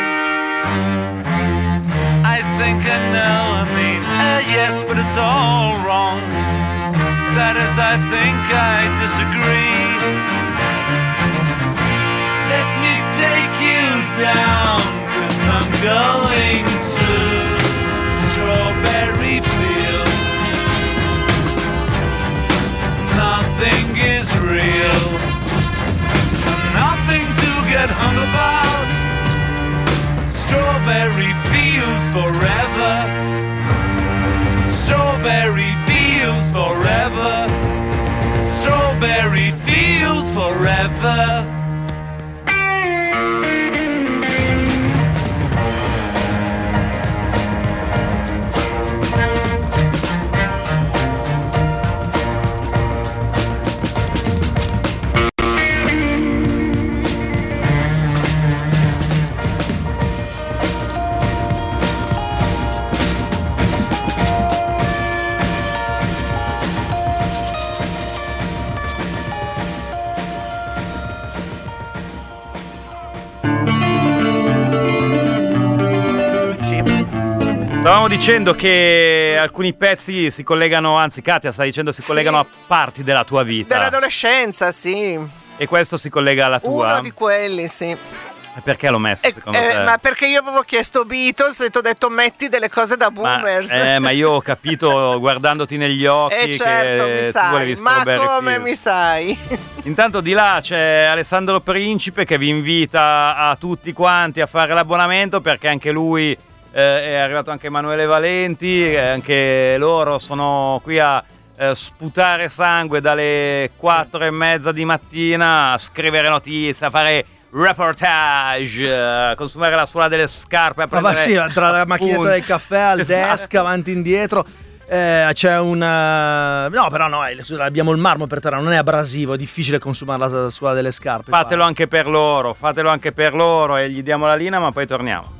E: I think I know, I mean, uh, yes, but it's all wrong. That is, I think I disagree. Let me take you down, 'cause I'm going to strawberry fields. Nothing is real, nothing to get hung about. Strawberry fields forever. Strawberry fields forever. Strawberry fields forever.
A: Stavamo dicendo che alcuni pezzi si collegano, anzi Katia sta dicendo si
B: Sì.
A: collegano a parti della tua vita.
B: Dell'adolescenza, sì.
A: E questo si collega alla tua?
B: Uno di quelli, sì.
A: E perché l'ho messo
B: Eh,
A: secondo
B: eh,
A: te?
B: ma perché io avevo chiesto Beatles e ti ho detto metti delle cose da
A: Ma,
B: boomers.
A: eh, ma io ho capito guardandoti negli occhi
B: Eh certo,
A: che
B: mi
A: tu
B: sai,
A: volevi
B: ma
A: Strawberry
B: come
A: Fields.
B: mi sai?
A: Intanto di là c'è Alessandro Principe che vi invita a tutti quanti a fare l'abbonamento, perché anche lui eh, è arrivato, anche Emanuele Valenti, eh, anche loro sono qui a eh, sputare sangue dalle quattro e mezza di mattina, a scrivere notizie, a fare reportage, a consumare la suola delle scarpe, a
C: Ma va,
A: prendere
C: sì, tra la macchinetta
A: appunti.
C: del caffè al
A: Esatto.
C: desk, avanti e indietro. Eh, c'è un eh, no, però no, il- abbiamo il marmo per terra, non è abrasivo, è difficile consumare la suola delle scarpe.
A: Fatelo anche per loro, fatelo anche per loro e gli diamo la linea, ma poi torniamo.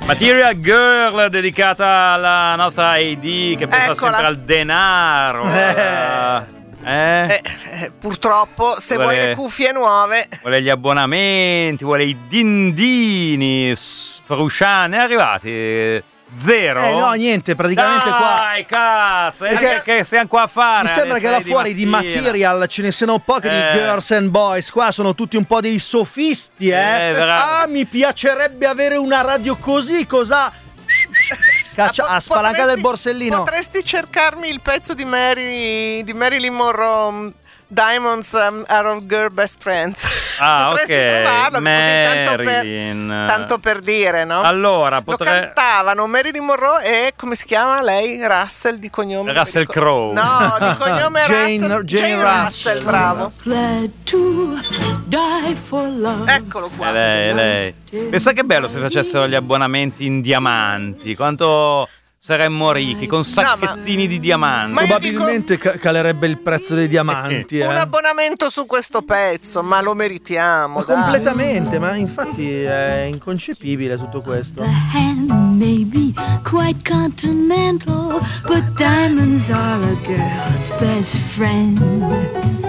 A: Material Girl, dedicata alla nostra A D che pensa
B: Eccola.
A: sempre al denaro.
C: Eh.
A: Eh?
B: Eh, eh, purtroppo, se
A: Vuole-
B: vuoi le cuffie nuove,
A: Vuole gli abbonamenti, vuole i dindini, Frusciani, è arrivati? Zero?
C: Eh no, niente, praticamente qua.
A: Dai, cazzo, eh,
C: Perché
A: che, che siamo qua a fare?
C: Mi sembra
A: alle
C: che là
A: sei di
C: fuori di
A: mattina.
C: Material ce ne siano poche di
A: Eh.
C: girls and boys. Qua sono tutti un po' dei sofisti, eh.
A: Eh, verrà-
C: ah, mi piacerebbe avere una radio così, cos'ha? Caccia,
B: po-
C: a spalanca
B: potresti-
C: del borsellino.
B: Potresti cercarmi il pezzo di, Mary, di Marilyn Monroe, um, Diamonds um, Are All Girl Best Friends.
A: Ah,
B: Potresti
A: ok.
B: trovarlo, così tanto per,
A: Marilyn.
B: tanto per dire, no?
A: Allora,
B: Lo
A: potrei...
B: cantavano Marilyn Monroe e come si chiama lei? Russell di cognome.
A: Russell
B: mi ricordo-
A: Crowe.
B: No, di cognome
C: Jane-
B: Russell.
C: Jane
B: Russell,
C: Russell.
B: bravo.
F: Fled to die for love.
B: Eccolo qua.
A: È lei, è lei. Pensa che bello se facessero gli abbonamenti in diamanti. Quanto saremmo ricchi, con sacchettini
B: ma-
A: di diamanti.
B: ma io
C: Probabilmente ca- calerebbe il prezzo dei diamanti,
B: Un
C: eh.
B: abbonamento su questo pezzo, ma lo meritiamo.
C: Ma
B: dai.
C: completamente, ma infatti è inconcepibile tutto questo.
F: The hand may be quite continental, but diamonds are a girl's best friend.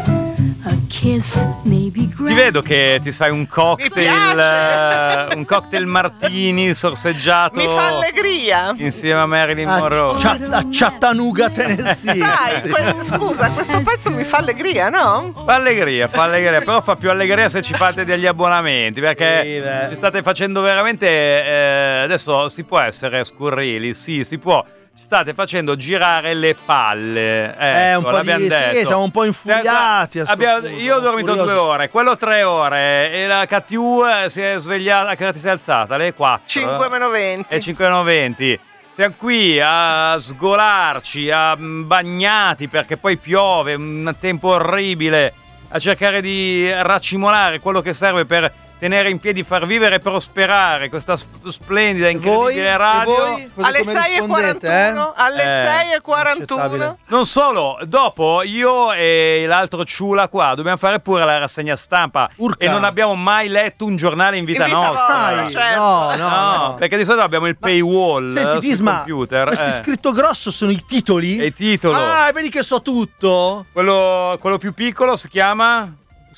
F: A kiss may be
A: Ti
F: grand.
A: vedo che ti fai un cocktail,
B: piace.
A: eh, un cocktail martini sorseggiato
B: Mi fa allegria.
A: insieme a Marilyn
C: A,
A: Monroe.
C: Chat- a Chattanooga, Tennessee.
B: Dai, que- scusa, questo pezzo mi fa allegria, no?
A: Fa allegria, fa allegria, però fa più allegria se ci fate degli abbonamenti, perché
C: Sì, beh.
A: ci state facendo veramente, eh, adesso si può essere scurrili, sì, si può. Ci state facendo girare le palle.
C: Eh,
A: Ecco,
C: un po'
A: l'abbiamo
C: di- sì,
A: detto.
C: siamo un po' infuriati a sto
A: Abbiamo-
C: punto,
A: io ho dormito
C: curiosi.
A: due ore, quello tre ore e la K T U si è svegliata, che ora ti sei alzata? Alle quattro.
B: cinque meno venti.
A: E cinque e novanta. Siamo qui a sgolarci, a mm, bagnati perché poi piove, un tempo orribile, a cercare di racimolare quello che serve per tenere in piedi, far vivere e prosperare questa s- splendida,
C: E voi?
A: incredibile
C: E
A: radio.
C: voi? Cosa-
B: Alle
C: come
B: sei e
C: rispondete,
B: quarantuno,
C: eh?
B: alle
A: Eh,
B: sei e quarantuno.
C: inaccettabile.
A: Non solo, dopo io e l'altro ciula qua dobbiamo fare pure la rassegna stampa
C: Urca.
A: e non abbiamo mai letto un giornale in vita,
B: In vita
A: nostra.
B: vostra,
C: Dai,
B: certo.
C: no, no,
A: No,
C: no.
A: perché di solito abbiamo il paywall
C: Senti,
A: eh, sul
C: Disma,
A: computer.
C: questo
A: eh.
C: scritto grosso sono i titoli?
A: E il titolo.
C: Ah, vedi che so tutto?
A: Quello, quello più piccolo si chiama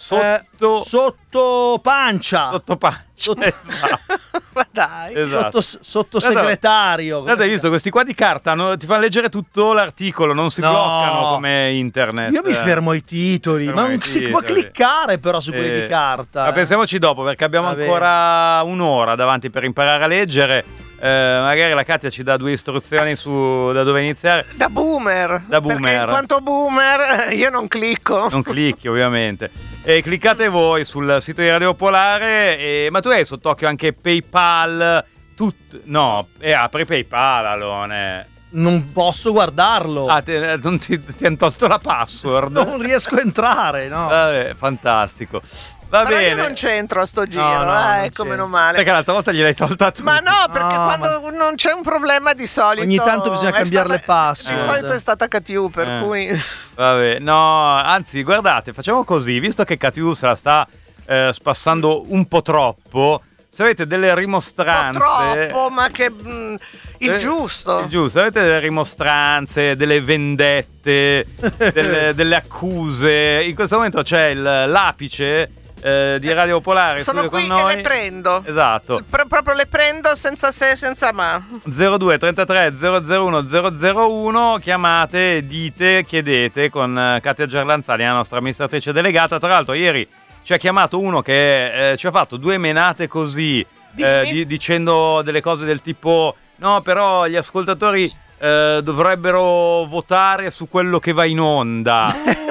A: Sotto,
C: Eh, sotto pancia.
A: sotto pancia.
C: Sotto-
A: Esatto.
B: Ma dai.
A: esatto.
C: Sotto, sottosegretario.
A: Guarda, hai visto questi qua di carta no? Ti fanno leggere tutto l'articolo, non si
C: No.
A: bloccano come internet.
C: Io mi
A: eh.
C: fermo ai titoli,
A: Fermo
C: ma
A: ai
C: non si può
A: titoli.
C: cliccare però su quelli
A: Eh,
C: di carta.
A: Ma
C: eh.
A: pensiamoci dopo perché abbiamo
C: Va bene.
A: ancora un'ora davanti per imparare a leggere. Eh, magari la Katia ci dà due istruzioni su da dove iniziare.
B: Da boomer.
A: Da boomer.
B: Perché in quanto boomer io non clicco.
A: Non clicchi ovviamente. E cliccate voi sul sito di Radio Popolare. E... Ma tu hai sott'occhio anche PayPal? Tut... No, e apri PayPal, Alone.
C: Non posso guardarlo.
A: Ah, te- non ti, ti hanno tolto la password?
C: Non riesco a entrare, no.
A: Vabbè, fantastico. Va
B: Però
A: bene.
B: io non c'entro a sto giro,
C: No, no,
B: eh,
C: non
B: ecco,
C: c'entro.
B: meno male.
A: Perché l'altra volta gliel'hai tolta tu.
B: Ma no, perché
C: No,
B: quando non c'è un problema di solito
C: Ogni tanto bisogna
B: è
C: cambiare le
B: stata-
C: password.
B: Di solito è stata K T U, per
A: Eh.
B: cui
A: Vabbè, no, anzi, guardate, facciamo così, visto che K T U se la sta eh, spassando un po' troppo, se avete delle
B: un po'
A: rimostranze...
B: troppo, ma che mm, il
A: Eh,
B: giusto.
A: Il giusto, avete delle rimostranze, delle vendette, delle, delle accuse. In questo momento c'è il, l'apice eh, di Radio Popolare in
B: Sono
A: studio
B: qui
A: con noi.
B: e le prendo.
A: Esatto.
B: Pro- proprio le prendo senza se, senza ma.
A: zero due trentatré zero zero uno zero zero uno, chiamate, dite, chiedete con eh, Katia Gerlanzani, la nostra amministratrice delegata. Tra l'altro ieri ci ha chiamato uno che eh, ci ha fatto due menate così, eh,
B: Dimmi.
A: di- dicendo delle cose del tipo no, però gli ascoltatori eh, dovrebbero votare su quello che va in onda.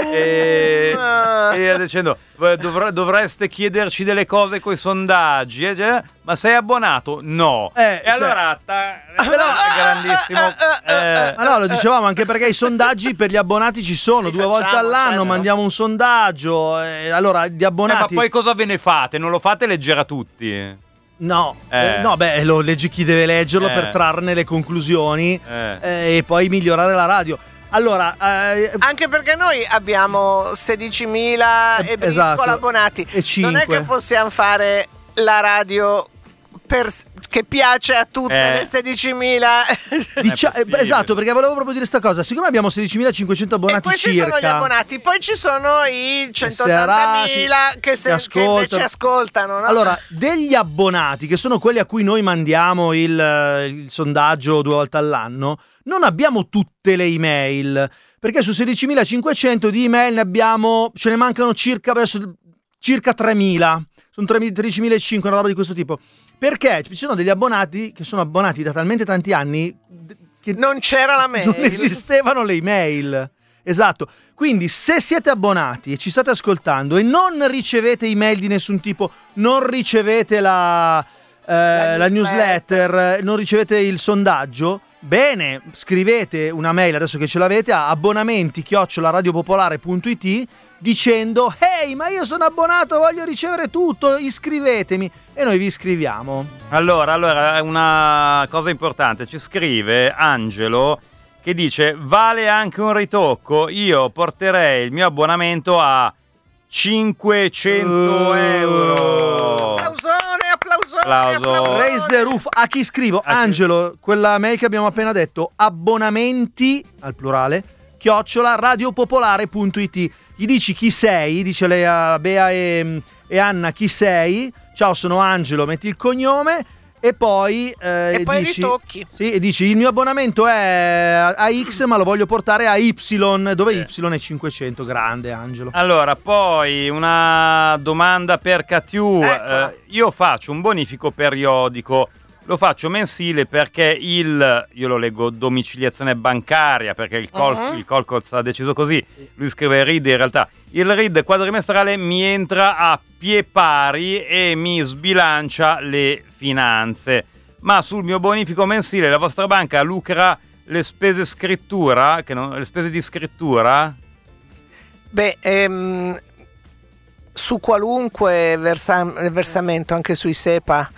A: e,
B: Ah.
A: e dicendo "Beh, dovre- dovreste chiederci delle cose coi sondaggi, eh, cioè, ma sei abbonato? No.
C: Eh,
A: e
C: cioè-
A: allora ta- grandissimo eh,
C: Ma no, lo dicevamo anche perché i sondaggi per gli abbonati ci sono,
B: Li
C: due volte
B: facciamo,
C: all'anno
B: certo.
C: mandiamo un sondaggio. E allora gli
A: eh,
C: abbonati.
A: ma poi cosa ve ne fate? Non lo fate leggere a tutti?
C: No,
A: Eh.
C: eh, no, beh, lo leggi chi deve leggerlo
A: Eh.
C: per trarne le conclusioni
A: Eh.
C: eh, e poi migliorare la radio. Allora, eh,
B: Anche perché noi abbiamo sedicimila
C: Eh,
B: e briscola
C: esatto.
B: abbonati.
C: E
B: Non è
C: cinque.
B: che possiamo fare la radio per, che piace a tutte
A: Eh.
B: le sedicimila.
C: Dicia-
A: È possibile.
C: esatto, perché volevo proprio dire sta cosa. Siccome abbiamo sedicimilacinquecento
B: E
C: abbonati
B: questi
C: circa,
B: sono gli abbonati, poi ci sono i
C: Serrati,
B: centottantamila che, se,
C: che
B: che invece
C: ascoltano.
B: ascoltano. No?
C: allora, degli abbonati, che sono quelli a cui noi mandiamo il, il sondaggio due volte all'anno, non abbiamo tutte le email, perché su sedicimilacinquecento di email ne abbiamo, ce ne mancano circa, adesso, circa tremila, sono tredicimilacinquecento, una roba di questo tipo. Perché ci sono degli abbonati che sono abbonati da talmente tanti anni che
B: Non c'era la mail.
C: non esistevano le email. Esatto. Quindi se siete abbonati e ci state ascoltando e non ricevete email di nessun tipo, non ricevete la, eh, la
B: newsletter.
C: newsletter, non ricevete il sondaggio, bene, scrivete una mail adesso che ce l'avete a abbonamenti chiocciola radiopopolare punto it dicendo ehi, ma io sono abbonato, voglio ricevere tutto, iscrivetemi, e noi vi iscriviamo.
A: Allora, allora, una cosa importante, ci scrive Angelo che dice vale anche un ritocco, io porterei il mio abbonamento a cinquecento euro.
B: Applausone, applausone,
A: Applauso.
B: applausone.
C: Raise the roof. A chi scrivo?
A: A chi?
C: Angelo, quella mail che abbiamo appena detto, abbonamenti al plurale chiocciola radiopopolare punto it. Gli dici chi sei, dice lei a Bea e, e Anna chi sei. Ciao, sono Angelo, metti il cognome e poi eh,
B: E poi
C: dici,
B: ritocchi.
C: sì, e dici il mio abbonamento è a X ma lo voglio portare a Y, dove
A: Sì.
C: Y è cinquecento. Grande Angelo.
A: Allora, poi una domanda per Catiù.
B: Eccola.
A: Eh, io faccio un bonifico periodico, lo faccio mensile perché il, io lo leggo domiciliazione bancaria, perché il, col,
B: Uh-huh.
A: il Colcoz ha deciso così, lui scrive R I D in realtà. Il R I D quadrimestrale mi entra a pie pari e mi sbilancia le finanze, ma sul mio bonifico mensile la vostra banca lucra le spese scrittura, che non, le spese di scrittura?
B: Beh, ehm, su qualunque versa- versamento, anche sui SEPA,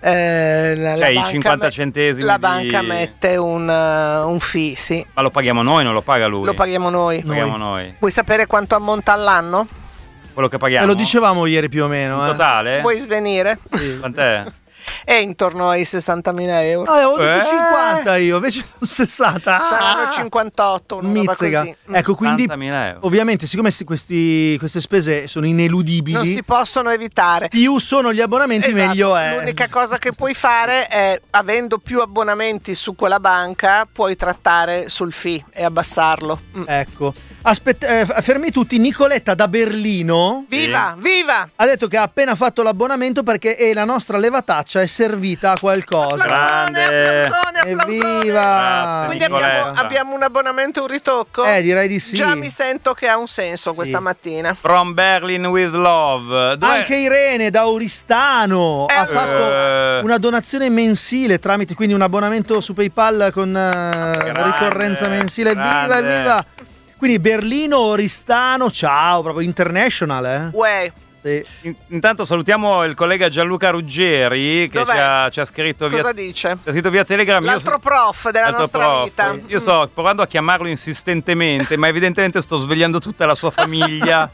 B: eh, la,
A: Cioè,
B: la
A: i
B: banca
A: cinquanta
B: me-
A: centesimi
B: la
A: di-
B: banca mette un, uh, un fee, sì,
A: Ma lo paghiamo noi, non lo paga lui?
B: lo paghiamo noi.
A: Lo paghiamo noi.
B: Vuoi sapere quanto ammonta all'anno?
A: Quello che paghiamo?
C: E lo dicevamo ieri più o meno.
A: In
C: eh.
A: totale?
B: Vuoi svenire?
A: Quant'è?
B: È intorno ai sessantamila euro.
C: Ah, avevo detto
A: Eh.
C: cinquanta io, invece sono sessanta.
B: Saranno
C: Ah.
B: cinquantotto, una roba
C: Mizzega.
B: così. Mm.
C: Ecco, quindi
A: sessantamila euro.
C: ovviamente siccome sti- questi, queste spese sono ineludibili,
B: Non si possono evitare.
C: più sono gli abbonamenti
B: Esatto.
C: meglio è.
B: L'unica cosa che puoi fare è, avendo più abbonamenti su quella banca, puoi trattare sul fee e abbassarlo. Mm.
C: Ecco. Aspetta, eh, fermi tutti. Nicoletta da Berlino
B: Viva, viva!
C: ha detto che ha appena fatto l'abbonamento perché eh, la nostra levataccia è servita a qualcosa.
A: Grande.
B: Applausone, applausone.
C: Evviva!
A: Grazie,
B: Quindi abbiamo,
A: Nicoletta.
B: abbiamo un abbonamento e un ritocco?
C: Eh, direi di sì.
B: Già mi sento che ha un senso questa mattina.
A: From Berlin with Love. Dov'è?
C: Anche Irene da Oristano
B: Eh,
C: ha fatto
A: eh.
C: una donazione mensile tramite quindi un abbonamento su PayPal con eh, ricorrenza mensile. Viva,
A: grande.
C: viva! Quindi Berlino, Oristano, ciao, proprio international, eh?
B: Uè,
C: Sì.
A: In- Intanto salutiamo il collega Gianluca Ruggeri che ci
B: Dov'è?
A: ha, ci ha scritto via,
B: cosa dice?
A: ci ha scritto via Telegram. Io
B: L'altro
A: so-
B: prof della
A: l'altro
B: nostra
A: prof.
B: vita.
A: Io sto provando a chiamarlo insistentemente, ma evidentemente sto svegliando tutta la sua famiglia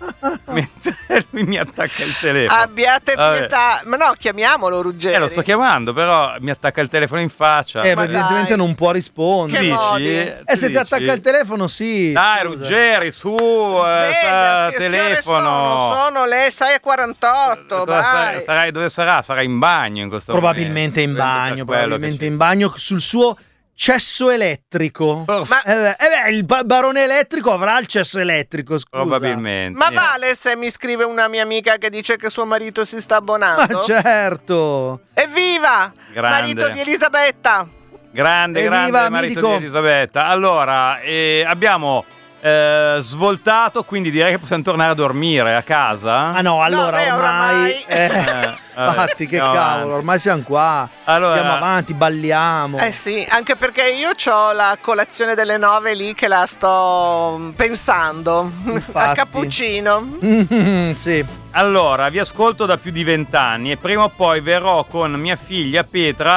A: mentre lui mi attacca il telefono.
B: Abbiate
A: Vabbè.
B: pietà. Ma no, chiamiamolo Ruggeri.
A: Eh, lo sto chiamando, però mi attacca il telefono in faccia.
C: Eh,
B: Ma
C: ma evidentemente
B: dai.
C: non può rispondere.
B: Che
A: Dici?
B: modi?
C: Eh,
A: Tu
C: se ti
A: dici?
C: attacca il telefono, sì.
A: Dai,
C: scusa.
A: Ruggeri, su, eh,
B: Sveglia,
A: sta
B: che- che ore
A: telefono.
B: Sono? Sono le sei e quarantotto.
A: Dove sta-
B: vai.
A: sarai- dove sarà? Sarà in bagno in questo
C: Probabilmente in
A: momento.
C: bagno,
A: Per quello
C: probabilmente
A: che ci-
C: in bagno sul suo cesso elettrico.
A: Forse-
B: Ma-
C: Eh, beh, eh beh, il ba- barone elettrico avrà il cesso elettrico, scusa.
A: Probabilmente.
B: Ma
A: Niente.
B: vale se mi scrive una mia amica che dice che suo marito si sta abbonando?
C: Ma certo.
B: Evviva!
A: Grande.
B: Marito di Elisabetta!
A: Grande,
C: Evviva,
A: grande marito
C: mitico.
A: di Elisabetta. Allora, eh, abbiamo eh, svoltato, quindi direi che possiamo tornare a dormire a casa.
C: Ah no, allora
B: beh,
C: ormai...
B: oramai-
C: Eh,
A: Eh, vabbè,
C: infatti, che
A: andiamo
C: cavolo,
A: avanti.
C: ormai siamo qua.
A: Allora-
C: Andiamo avanti, balliamo.
B: Eh sì, anche perché io ho la colazione delle nove lì che la sto mm, pensando.
C: Infatti.
B: Al cappuccino.
C: Mm, sì.
A: Allora, vi ascolto da più di vent'anni e prima o poi verrò con mia figlia Petra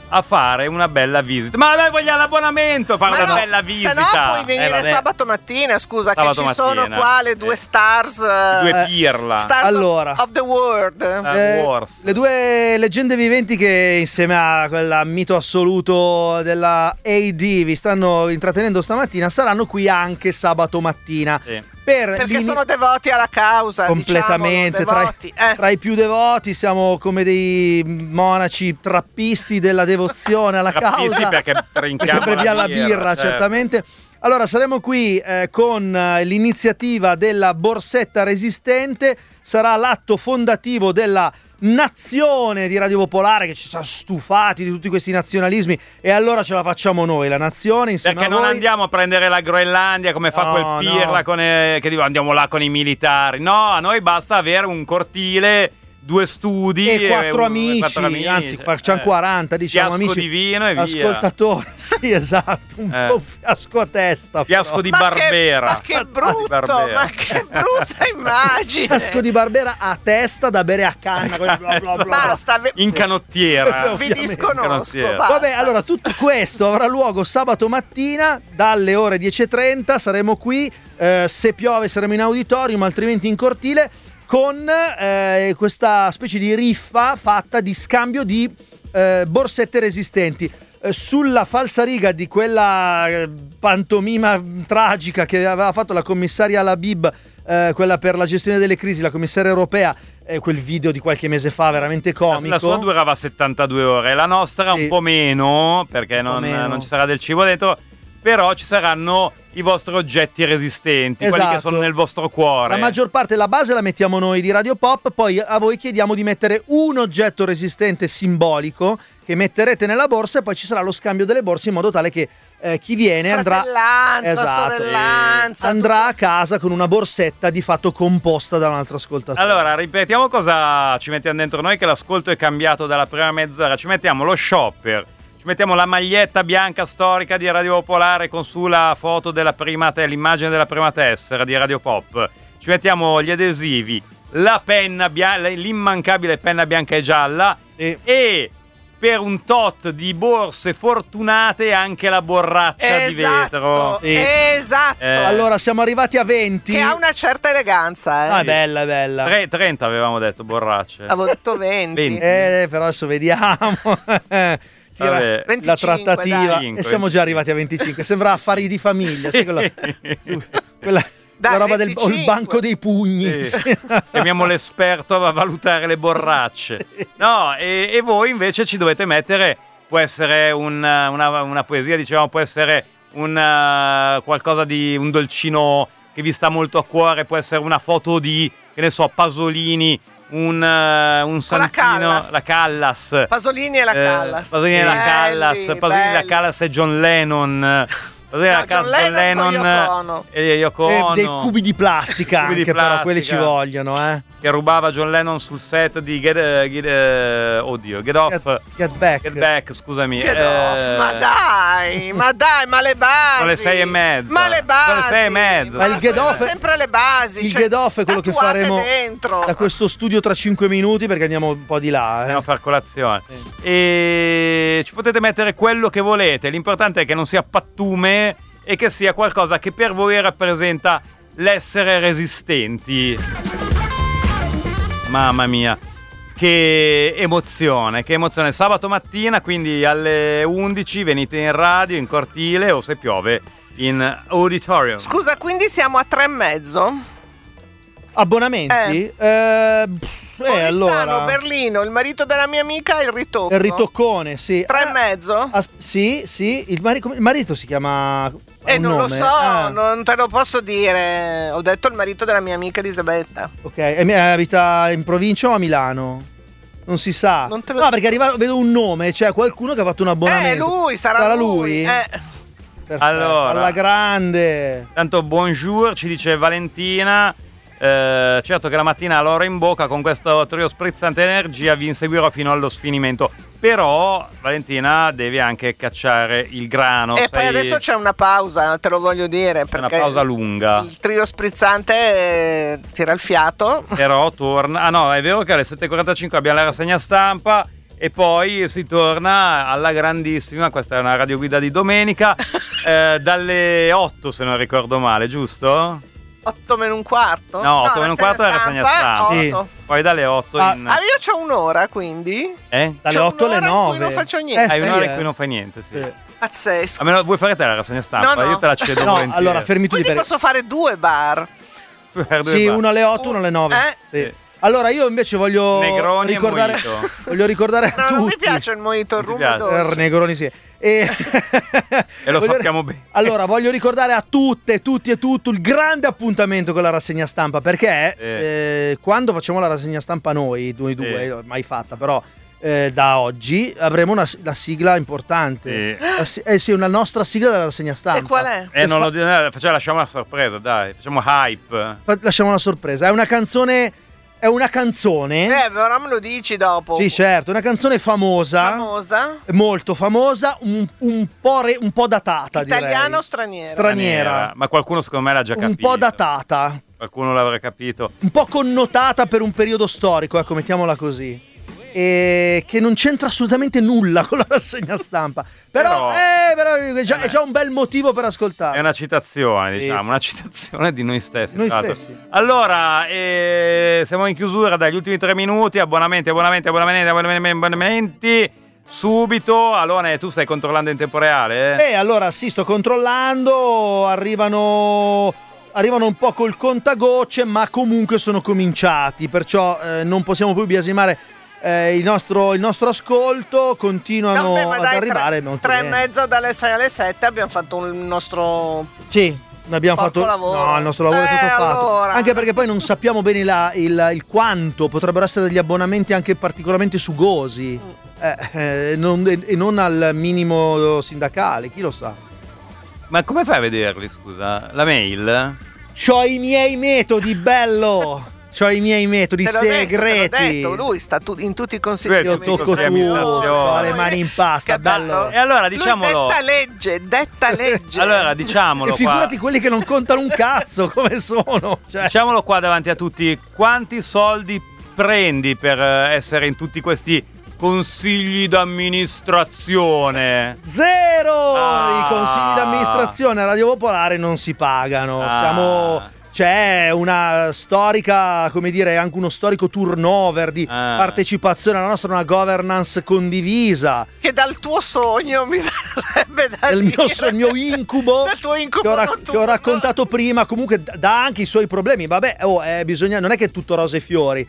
A: a fare una bella visita. Ma noi vogliamo l'abbonamento, fare
B: Ma
A: una
B: no,
A: bella visita.
B: se no puoi venire
A: Eh, vabbè.
B: sabato mattina, scusa,
A: Sabato
B: che ci sono
A: mattina,
B: qua le due
A: sì.
B: stars. eh,
A: Due pirla.
B: Stars
C: Allora.
B: of, of the world.
A: Star
C: Eh,
A: Wars.
C: le due leggende viventi che insieme a quel mito assoluto della A D vi stanno intrattenendo stamattina saranno qui anche sabato mattina.
A: Sì.
C: Per
B: Perché
C: l'ini-
B: sono devoti alla causa.
C: completamente
B: diciamolo,
C: tra,
B: devoti. Eh.
C: tra i più devoti, siamo come dei monaci trappisti della devozione alla
A: Trappisti
C: causa,
A: perché trinchiamo
C: perché beviamo
A: la
C: la
A: birra,
C: birra,
A: certo.
C: certamente. Allora saremo qui eh, con eh, l'iniziativa della borsetta resistente, sarà l'atto fondativo della nazione di Radio Popolare, che ci siamo stufati di tutti questi nazionalismi, e allora ce la facciamo noi, la nazione, insieme
A: Perché
C: a
A: non
C: voi.
A: andiamo a prendere la Groenlandia come fa
C: No,
A: quel Pirla
C: no.
A: con, eh, che dico andiamo là con i militari. No, a noi basta avere un cortile, due studi
C: e quattro
A: un-
C: amici,
A: quattro amici,
C: anzi facciamo
A: eh.
C: quaranta, diciamo,
A: Fiasco
C: amici
A: di vino e via.
C: ascoltatori. Sì, esatto, un
A: Eh.
C: po' un fiasco a testa.
A: Fiasco
C: però.
A: di
B: Ma che-
A: Barbera.
B: Ma che brutto,
A: Barbera.
B: ma che brutta immagine.
C: Fiasco di Barbera a testa da bere a canna. quel bla bla bla bla.
B: Basta, ve-
A: In canottiera.
C: No,
B: vi
C: ovviamente.
B: disconosco.
A: Canottiera.
B: basta.
C: Vabbè, allora tutto questo avrà luogo sabato mattina dalle ore dieci e trenta, saremo qui, eh, se piove saremo in auditorium, altrimenti in cortile, con eh, questa specie di riffa fatta di scambio di eh, borsette resistenti. Eh, sulla falsariga di quella eh, pantomima tragica che aveva fatto la commissaria Labib, eh, quella per la gestione delle crisi, la commissaria europea, eh, quel video di qualche mese fa veramente comico.
A: La sua durava settantadue ore, la nostra
C: Sì.
A: un po' meno, perché
C: Un po'
A: non,
C: meno.
A: non ci sarà del cibo dentro, però ci saranno i vostri oggetti resistenti, quelli che
C: Esatto.
A: sono nel vostro cuore.
C: La maggior parte della base la mettiamo noi di Radio Pop, poi a voi chiediamo di mettere un oggetto resistente simbolico che metterete nella borsa, e poi ci sarà lo scambio delle borse in modo tale che eh, chi viene andrà,
B: Fratellanza,
C: Esatto.
B: sorellanza,
C: andrà a casa con una borsetta di fatto composta da un altro ascoltatore.
A: Allora, ripetiamo cosa ci mettiamo dentro noi, che l'ascolto è cambiato dalla prima mezz'ora. Ci mettiamo lo shopper, ci mettiamo la maglietta bianca storica di Radio Popolare con sulla foto della prima te- l'immagine della prima tessera di Radio Pop. Ci mettiamo gli adesivi, la penna bianca, l'immancabile penna bianca e gialla,
C: Sì.
A: e per un tot di borse fortunate anche la borraccia di vetro.
B: Esatto,
C: Sì.
B: esatto.
A: Eh.
C: Allora siamo arrivati a venti.
B: Che ha una certa eleganza, eh.
C: Ah, è bella, è bella.
A: Tre- trenta avevamo detto borracce.
B: Avevo detto venti.
A: venti.
C: Eh, però adesso vediamo. Tira
A: Vabbè.
C: la
B: venticinque,
C: trattativa,
A: dai.
C: e siamo già arrivati a venticinque. Sembra affari di famiglia, sai, quella, quella,
B: Dai,
C: quella roba del o il
B: venticinque.
C: banco dei pugni.
A: Sì. Chiamiamo l'esperto a valutare le borracce. No, e, e voi invece ci dovete mettere, può essere un- una, una poesia, diciamo, può essere un, uh, qualcosa di un dolcino che vi sta molto a cuore, può essere una foto di, che ne so, Pasolini, un, uh, un
B: Con la
A: santino,
B: Callas.
A: la Callas.
B: Pasolini e la
A: Eh,
B: Callas.
A: Pasolini e la
B: Belli,
A: Callas, Pasolini e la
B: belli.
A: Callas e John Lennon. Pasolini e
B: No,
A: la Callas,
B: John Lennon con Yoko Ono.
A: e Yoko
C: E
A: Ono.
C: dei cubi di plastica
A: Cubi di
C: anche, però quelli ci
A: plastica.
C: vogliono, eh.
A: Che rubava John Lennon sul set di Get, eh, Get, eh, oddio, Get Off.
C: Get, get back.
A: Get Back, scusami.
B: Che
A: eh,
B: doff, ma dai, ma dai, ma le basi.
A: Sono le sei e mezza.
B: Ma le basi.
A: Sono le sei e mezza.
C: Ma il get
B: sono
C: off è-
B: sempre le basi.
C: Il
B: cioè,
C: get off è quello che
B: tatuate
C: faremo
B: dentro.
C: da questo studio tra cinque minuti, perché andiamo un po' di là,
A: Andiamo a
C: eh.
A: far colazione. E ci potete mettere quello che volete. L'importante è che non sia pattume e che sia qualcosa che per voi rappresenta l'essere resistenti. Mamma mia, che emozione, che emozione. Sabato mattina, quindi alle undici, venite in radio, in cortile, o se piove in auditorium.
B: Scusa, quindi siamo a tre e mezzo?
C: Abbonamenti? Eh, pff, eh,
B: Oristano,
C: allora
B: Berlino, il marito della mia amica, il ritocco.
C: il ritoccone, sì.
B: Tre e
C: Eh,
B: mezzo?
C: as- sì, sì, il, mari- come- il marito si chiama ha
B: Eh,
C: un
B: non lo
C: nome?
B: so,
C: Ah,
B: non te lo posso dire. Ho detto il marito della mia amica Elisabetta.
C: ok, e mi- abita in provincia o a Milano? Non si sa.
B: Non te lo
C: no,
B: dico.
C: perché arriva, vedo un nome, cioè qualcuno che ha fatto un abbonamento.
B: Eh, lui, sarà,
C: lui?
B: Eh.
C: Perfetto,
A: Allora.
C: alla grande.
A: Tanto bonjour, ci dice Valentina. Eh, certo che la mattina l'ora in bocca, con questo trio sprizzante energia vi inseguirò fino allo sfinimento. Però Valentina devi anche cacciare il grano.
B: E poi
A: sei-
B: adesso c'è una pausa, te lo voglio dire.
A: c'è una
B: Perché
A: pausa lunga.
B: il trio sprizzante eh, tira il fiato.
A: Però torna. Ah no, è vero che alle sette e quarantacinque abbiamo la rassegna stampa e poi si torna alla grandissima, questa è una radioguida di domenica, eh, dalle otto se non ricordo male, giusto?
B: otto meno un quarto?
A: No, otto meno un quarto è la rassegna stampa.
C: Sì.
B: otto.
A: Poi dalle otto
C: Ah,
A: in...
B: Ah, io c'ho un'ora quindi?
A: Eh?
C: Dalle
B: C'ho
C: otto alle
B: un'ora in cui
C: nove.
B: non faccio niente.
A: Hai
C: sì,
A: un'ora in
C: eh.
A: cui non fai niente, sì.
C: Sì.
B: Pazzesco.
A: A meno vuoi fare te la rassegna stampa?
B: No, no.
A: Io te la cedo
C: No,
A: volentieri.
C: allora fermi tutti
B: Quindi
C: per...
B: posso fare due bar.
A: Per due
C: Sì,
A: parti.
C: uno alle otto, uno alle nove.
B: Eh?
C: Sì.
A: Sì.
C: Allora io invece voglio
A: Negroni e
C: ricordare
A: mojito.
C: voglio ricordare a
B: No, non mi
C: tutti.
B: piace il mojito, il
A: Non ti
B: rum è
A: piace?
C: Eh,
B: dolce.
C: Negroni sì. E,
A: E lo
C: Voglio-
A: sappiamo bene.
C: Allora, voglio ricordare a tutte, tutti e tutto il grande appuntamento con la rassegna stampa, perché
A: Sì.
C: eh, quando facciamo la rassegna stampa noi, noi
A: Sì.
C: due, mai fatta, però eh, da oggi avremo una, la sigla importante.
A: Sì.
C: La si- eh sì, una nostra sigla della rassegna stampa.
B: E qual è?
A: Eh, non
C: fa-
A: lo dire, facciamo, lasciamo la sorpresa, dai, facciamo hype.
C: Fa- Lasciamo una sorpresa. È una canzone. È una canzone.
B: Eh, però me lo dici dopo.
C: Sì, certo, una canzone famosa.
B: Famosa?
C: Molto famosa, un, un po', re- un po' datata,
B: Italiana
C: direi.
B: o straniera?
C: Straniera.
A: Ma qualcuno secondo me l'ha già capito.
C: Un po' datata.
A: Qualcuno l'avrà capito.
C: Un po' connotata per un periodo storico, ecco, mettiamola così. E che non c'entra assolutamente nulla con la rassegna stampa. Però,
A: Però-
C: eh, però è, già, è già un bel motivo per ascoltarla.
A: È una citazione,
C: Sì,
A: diciamo,
C: sì.
A: una citazione di noi stessi.
C: Noi
A: tra l'altro.
C: stessi.
A: Allora, eh, siamo in chiusura dagli ultimi tre minuti. Abbonamenti, abbonamenti, abbonamenti, abbonamenti, abbonamenti. Subito. Alone, tu stai controllando in tempo reale? Eh?
C: E allora sì, sto controllando, arrivano, arrivano un po' col contagocce, ma comunque sono cominciati, perciò eh, non possiamo più biasimare eh, il, nostro, il nostro ascolto, continuano
B: No, beh, ma
C: ad
B: dai,
C: arrivare
B: tre,
C: molto
B: tre e
C: bene.
B: mezzo dalle sei alle sette abbiamo fatto il nostro...
C: Sì, abbiamo
B: Poco
C: fatto
B: lavoro.
C: no, il nostro lavoro è
B: Eh,
C: stato fatto.
B: allora.
C: Anche perché poi non sappiamo bene la- il, il quanto potrebbero essere degli abbonamenti anche particolarmente sugosi. Eh, eh, non- e non al minimo sindacale, chi lo sa.
A: Ma come fai a vederli, scusa? La mail?
C: C'ho i miei metodi, bello! C'ho i miei metodi
B: Te l'ho detto, te l'ho
C: segreti.
B: detto, lui sta tu- in tutti i consigli.
A: Io
C: Io
A: Tutti
C: tocco
A: questi
C: tutto,
A: amministrazioni.
C: ho le mani in pasta,
B: Che
C: bello.
A: E allora
B: Lui
A: diciamolo.
B: detta legge, detta legge.
A: Allora diciamolo
C: E figurati
A: qua.
C: quelli che non contano un cazzo, come sono. Cioè,
A: Diciamolo qua davanti a tutti. Quanti soldi prendi per eh, essere in tutti questi consigli d'amministrazione?
C: zero!
A: Ah.
C: I consigli d'amministrazione a Radio Popolare non si pagano.
A: Ah.
C: Siamo... C'è una storica, come dire, anche uno storico turnover di
A: Ah.
C: partecipazione. La nostra è una governance condivisa.
B: Che dal tuo sogno mi verrebbe da
C: Del mio,
B: dire.
C: il mio incubo,
B: Dal tuo incubo
C: che, ho, ra-
B: notturno.
C: che ho raccontato prima, comunque d- dà anche i suoi problemi. Vabbè, oh, eh, bisogna, non è che è tutto rose e fiori.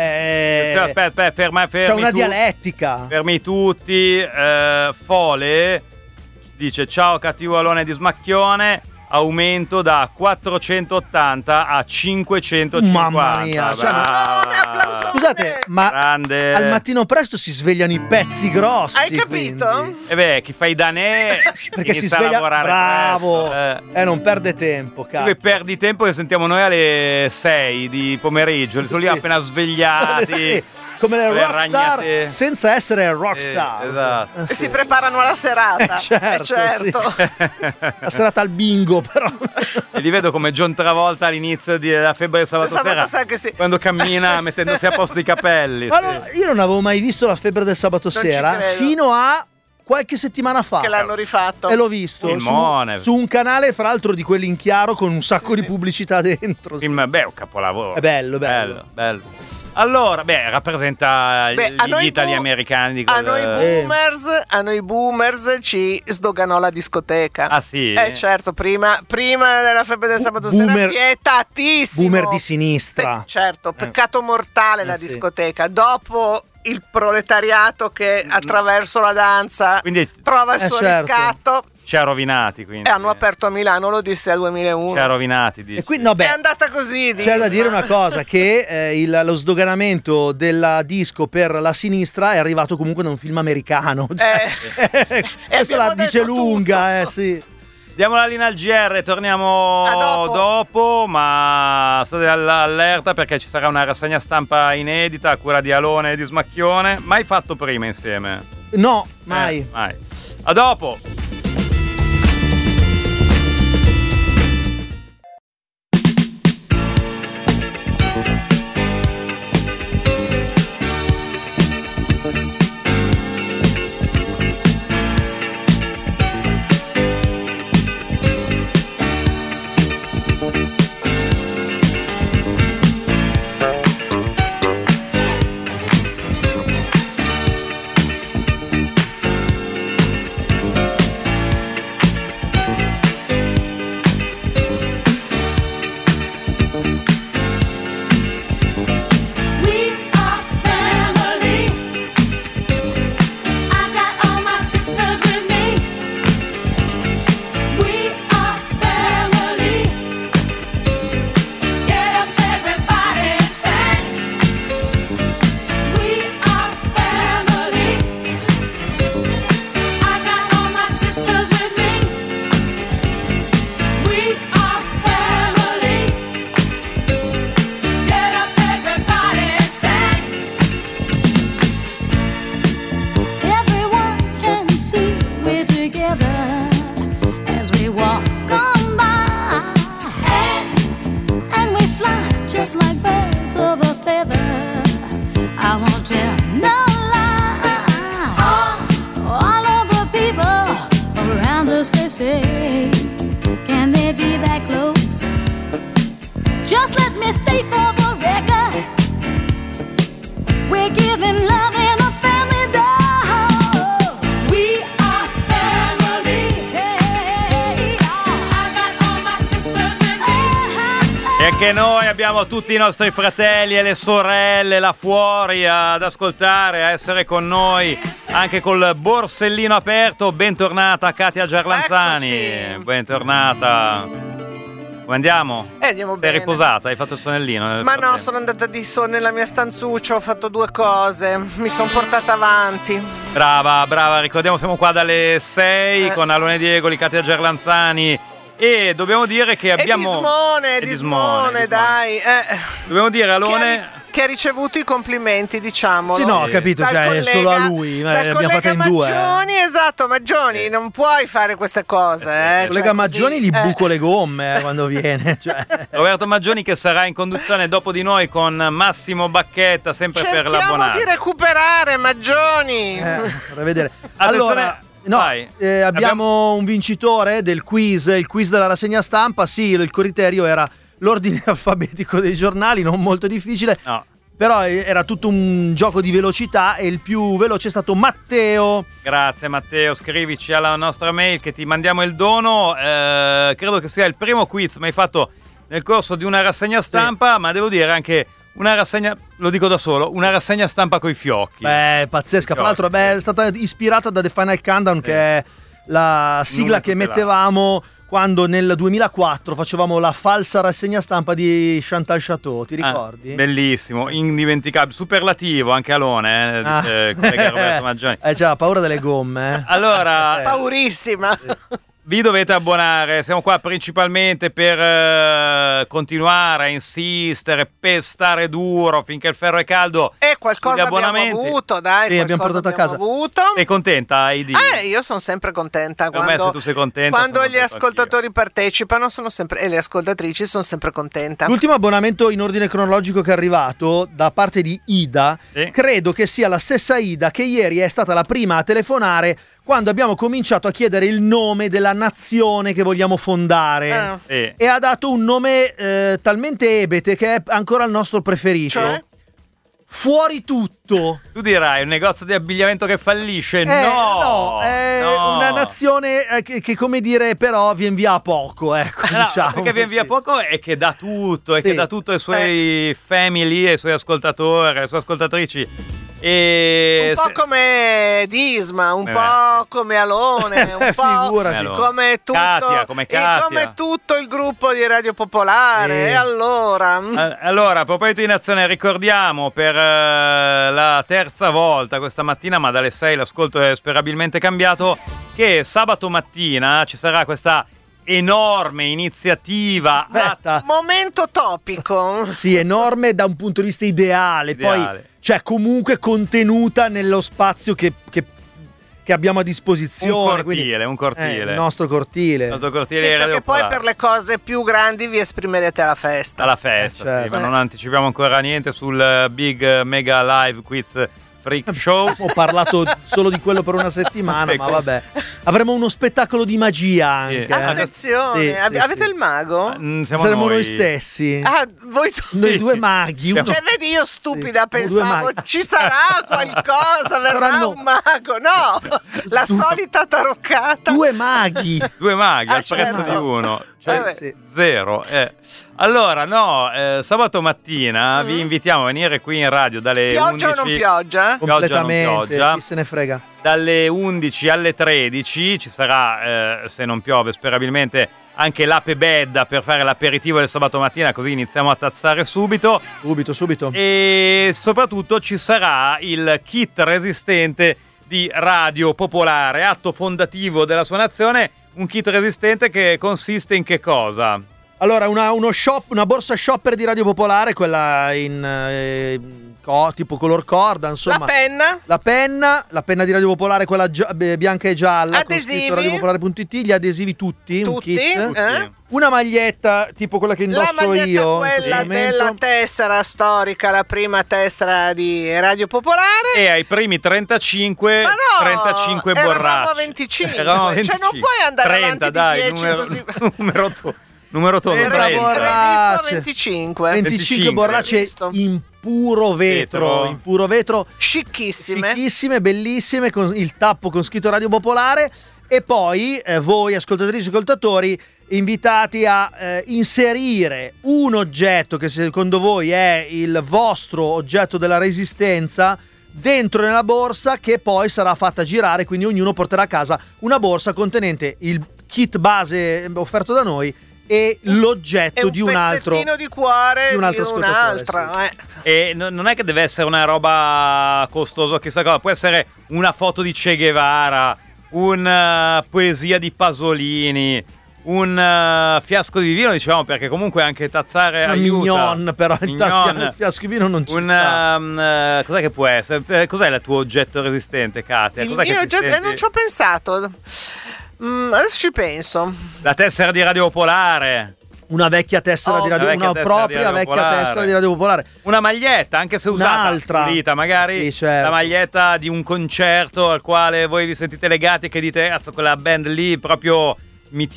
C: Eh,
A: Aspetta, aspetta, ferma, fermi
C: c'è una
A: tu-
C: dialettica.
A: Fermi tutti. eh, Fole dice: ciao cattivo alone di smacchione. Aumento da quattrocentottanta a cinquecentocinquanta.
C: Mamma mia, cioè,
A: Brava.
B: ma- applauso.
C: Scusate, ma
A: Grande.
C: al mattino presto si svegliano i pezzi grossi.
B: Hai capito?
C: quindi.
A: E beh, chi fa i danè
C: Perché si
A: inizia a
C: sveglia
A: lavorare
C: bravo.
A: presto, eh.
C: Eh, non perde tempo,
A: Tu
C: cazzo.
A: perdi tempo che sentiamo noi alle sei di pomeriggio, sono lì
C: Sì.
A: appena svegliati.
C: Sì, come le
A: le
C: rockstar
A: ragnate.
C: senza essere rockstar.
A: Eh, esatto.
B: E si preparano alla serata.
C: Eh, certo,
B: Eh, certo.
C: sì. La serata al bingo, però.
A: E li vedo come John Travolta all'inizio di- della febbre del sabato,
B: Sabato
A: sera,
B: sera che sì.
A: quando cammina mettendosi a posto i capelli.
C: Allora, io non avevo mai visto la febbre del sabato
B: Non ci
C: sera
B: credo.
C: fino a qualche settimana fa.
B: Che l'hanno rifatto.
C: E l'ho visto su,
A: Filmone.
C: su un canale, fra l'altro, di quelli in chiaro con un sacco
B: Sì,
C: di
B: sì.
C: pubblicità dentro. sì.
A: Film, beh, è un capolavoro.
C: È bello, bello.
A: bello, bello. Allora, beh, rappresenta
B: Beh,
A: gli,
B: a noi
A: gli itali
B: bu-
A: americani di
B: A
A: quel...
B: noi
C: Eh.
B: boomers, a noi boomers ci sdoganò la discoteca.
A: Ah, sì?
B: Eh certo, prima, prima della febbre del
C: Bu-
B: sabato
C: boomer-
B: sera vietatissimo.
C: Boomer di sinistra.
B: Pe- certo, peccato mortale
C: Eh,
B: la
C: sì.
B: discoteca. Dopo il proletariato che attraverso la danza
A: Quindi
B: trova il
C: Eh,
B: suo
C: certo.
B: riscatto
A: ci ha rovinati, quindi.
B: e hanno aperto a Milano, lo disse al duemilauno.
A: Ci ha rovinati, dici.
C: E qui, no,
B: È
C: beh,
B: andata così.
C: c'è da dire una cosa, che eh, il- lo sdoganamento della disco per la sinistra è arrivato comunque da un film americano. Cioè, questa la
B: abbiamo
C: dice
B: detto
C: lunga,
B: tutto.
C: eh sì.
A: Diamo la linea al G R, torniamo
B: A dopo.
A: dopo, ma state all'allerta perché ci sarà una rassegna stampa inedita a cura di Alone e di Smacchione. Mai fatto prima insieme?
C: No, mai.
A: Eh, mai. A dopo!
F: say, can they be that close? Just let me state for the record, we're giving love in a family dose. We are family. Hey, I got all my sisters with me.
A: E anche noi abbiamo tutti i nostri fratelli e le sorelle là fuori ad ascoltare, a essere con noi, anche col borsellino aperto. Bentornata Katia Gerlanzani.
B: Eccoci.
A: Bentornata. Come andiamo?
B: Eh, andiamo
A: Sei
B: bene.
A: riposata? Hai fatto il sonnellino? nel
B: Ma no,
A: frattempo?
B: sono andata di sonno nella mia stanzuccia, ho fatto due cose, mi sono portata avanti.
A: Brava, brava. Ricordiamo, siamo qua dalle sei
B: Eh.
A: con Alone Diegoli, Katia Gerlanzani. E dobbiamo dire che abbiamo...
B: E di Smone,
A: E
B: di
A: di
B: Smone,
A: Smone,
B: dai. Eh.
A: Dobbiamo dire,
B: Che ha,
A: Alone...
B: ri- che ha ricevuto i complimenti, diciamolo.
C: Sì, no, ho capito,
B: Dal
C: cioè è
B: collega-
C: solo a lui, ma
B: dal
C: l'abbiamo
B: collega
C: fatta in due. eh.
B: Maggioni, esatto, Maggioni, non puoi fare queste cose. Eh,
C: Il collega
B: cioè,
C: Maggioni
B: così,
C: gli
B: eh.
C: buco le gomme eh, quando viene. Cioè.
A: Roberto Maggioni che sarà in conduzione dopo di noi con Massimo Bacchetta, sempre per
B: Cerchiamo
A: l'abbonata.
B: di recuperare Maggioni.
C: Eh, vorrei vedere.
A: Attenzione,
C: Allora, no,
A: vai.
C: eh, abbiamo un vincitore del quiz, il quiz della rassegna stampa. Sì, il criterio era l'ordine alfabetico dei giornali, non molto difficile.
A: No,
C: Però era tutto un gioco di velocità e il più veloce è stato Matteo.
A: grazie Matteo, scrivici alla nostra mail che ti mandiamo il dono. Eh, credo che sia il primo quiz mai fatto nel corso di una rassegna stampa, ma devo dire anche una rassegna, lo dico da solo, una rassegna stampa coi fiocchi.
C: Beh, pazzesca. Fra l'altro, beh, è stata ispirata da The Final Countdown, che è la sigla
A: Nome
C: che
A: tutelato.
C: mettevamo quando nel duemilaquattro facevamo la falsa rassegna stampa di Chantal Chateau. Ti
A: Ah,
C: ricordi?
A: bellissimo, indimenticabile, superlativo anche Alone, eh,
C: Ah.
A: dice il collega Roberto Maggioni.
C: Eh, c'ha paura delle gomme. eh.
A: Allora,
B: Paurissima.
A: vi dovete abbonare, siamo qua principalmente per eh, continuare a insistere, per stare duro finché il ferro è caldo.
B: E qualcosa
A: sugli
B: abbiamo
A: abbonamenti.
B: avuto, dai.
C: Sì, abbiamo
B: qualcosa
C: portato a casa.
B: avuto.
A: Sei contenta, Heidi?
B: Eh, io sono sempre contenta
A: Per me,
B: quando,
A: se tu sei contenta,
B: quando
A: sono
B: gli
A: contento
B: ascoltatori partecipano, sono sempre, e le ascoltatrici sono sempre contenta.
C: L'ultimo abbonamento in ordine cronologico che è arrivato da parte di Ida,
A: Sì.
C: credo che sia la stessa Ida che ieri è stata la prima a telefonare quando abbiamo cominciato a chiedere il nome della nazione che vogliamo fondare.
B: Ah.
A: Sì.
C: E ha dato un nome eh, talmente ebete che è ancora il nostro preferito.
B: Cioè?
C: Fuori tutto.
A: Tu dirai un negozio di abbigliamento che fallisce?
C: Eh,
A: no,
C: no, è
A: no.
C: una nazione eh, che, che, come dire, però viene via a poco, ecco,
A: No,
C: diciamo.
A: perché viene via
C: sì.
A: poco è che dà tutto, è
C: Sì.
A: che dà tutto ai suoi family, ai suoi ascoltatori, alle sue ascoltatrici. E
B: Un po'
A: se-
B: come Disma, un
A: Eh,
B: po' come Alone, un po'
C: Figurati.
A: Allora.
B: come tutto,
A: Katia, come
B: e
A: Katia.
B: come tutto il gruppo di Radio Popolare.
C: Sì.
B: E allora,
A: A- Allora, a proposito di nazione, ricordiamo per eh, la terza volta questa mattina, ma dalle sei l'ascolto è sperabilmente cambiato, che sabato mattina ci sarà questa enorme iniziativa.
C: Aspetta.
B: momento topico.
C: Sì, enorme da un punto di vista ideale,
A: Ideale.
C: poi cioè comunque contenuta nello spazio che, che- che abbiamo a disposizione.
A: Un cortile,
C: quindi-
A: un cortile.
C: Eh, il nostro cortile.
A: Il nostro cortile
B: Sì,
A: di Radio
B: perché poi
A: Popolare.
B: per le cose più grandi vi esprimerete alla festa.
A: Alla festa,
C: Eh, certo.
A: sì, ma non anticipiamo ancora niente sul eh, Big eh, Mega Live Quiz Freak Show.
C: Ho parlato solo di quello per una settimana,
A: Ecco.
C: ma vabbè. Avremo uno spettacolo di magia anche.
A: Sì.
C: eh.
B: Attenzione,
C: Sì,
B: ab-
C: sì,
B: avete
C: sì.
B: il mago?
A: Mm, siamo
C: Saremo
A: noi,
C: noi stessi.
B: Ah, voi tu-
C: Noi due maghi. Uno...
B: Cioè, vedi, io stupida
C: Sì, due
B: pensavo
C: maghi.
B: ci sarà qualcosa, verrà
C: Saranno-
B: un mago. No, la
C: Due-
B: solita taroccata.
C: Due maghi.
A: Due maghi
B: Ah,
A: al prezzo
B: certo.
A: di uno. Cioè,
B: Vabbè.
C: Sì.
A: zero. eh. Allora, no, eh, sabato mattina vi invitiamo a venire qui in radio dalle
B: Pioggia
A: undici.
B: o non pioggia?
A: Pioggia o non
C: Completamente.
A: pioggia.
C: Chi se ne frega.
A: Dalle undici alle tredici ci sarà, eh, se non piove sperabilmente, anche l'ape bedda per fare l'aperitivo del sabato mattina, così iniziamo a tazzare subito.
C: Subito, subito.
A: E soprattutto ci sarà il kit resistente di Radio Popolare, atto fondativo della sua nazione. Un kit resistente che consiste in che cosa?
C: Allora, una, uno shop, una borsa shopper di Radio Popolare, quella in eh, co- tipo color corda, insomma.
B: La penna.
C: La penna, la penna di Radio Popolare, quella gia- beh, bianca e gialla, con
B: Adesivi.
C: scritto radiopopolare.it, gli adesivi tutti, un
B: Tutti,
C: kit.
B: eh?
C: Una maglietta, tipo quella che
B: La
C: indosso
B: maglietta,
C: io. in
B: quella
C: questo momento.
B: della tessera storica, la prima tessera di Radio Popolare.
A: E ai primi trentacinque,
B: Ma no,
A: trentacinque
B: eravamo
A: borracce.
B: a venticinque.
A: Eravamo a
B: Cioè, non
A: venticinque.
B: puoi andare
A: trenta,
B: avanti di
A: dai,
B: dieci
A: numero,
B: così.
A: numero, to- numero tondo,
C: Trenta
A: trenta.
C: borracce.
B: Resisto a venticinque.
C: venticinque borracce
B: Resisto.
C: in puro vetro,
A: Vetro.
C: in puro vetro.
B: Scicchissime.
C: Fichissime, bellissime, con il tappo con scritto Radio Popolare. E poi eh, voi, ascoltatrici e ascoltatori, invitati a eh, inserire un oggetto che secondo voi è il vostro oggetto della resistenza dentro nella borsa, che poi sarà fatta girare, quindi ognuno porterà a casa una borsa contenente il kit base offerto da noi e l'oggetto
B: È un
C: di un altro
B: pezzettino di cuore
C: di un altro
B: di
C: ascoltatore,
B: un'altra. eh.
A: E no- non è che deve essere una roba costosa, chissà cosa, può essere una foto di Che Guevara, una poesia di Pasolini, un uh, fiasco di vino, diciamo, perché comunque anche tazzare
C: una
A: aiuta.
C: mignon, però il,
A: Mignon.
C: il fiasco di vino non ci
A: Un,
C: sta.
A: um, eh, cos'è che può essere? Eh, Cos'è il tuo oggetto resistente, Katia?
B: Il
A: Cos'è che
B: mio
A: ti
B: oggetto, eh,
A: senti?
B: non ci ho pensato. Mm, adesso ci penso.
A: La tessera di Radio Popolare,
C: Una vecchia tessera
B: Oh,
C: di Radio,
A: una vecchia
C: una
A: tessera
C: propria
A: di Radio
C: vecchia
A: Popolare.
C: tessera di Radio Popolare.
A: una maglietta, anche se usata,
C: Un'altra.
A: pulita, magari
C: Sì, certo.
A: la maglietta di un concerto al quale voi vi sentite legati, che dite, cazzo, quella band lì proprio mi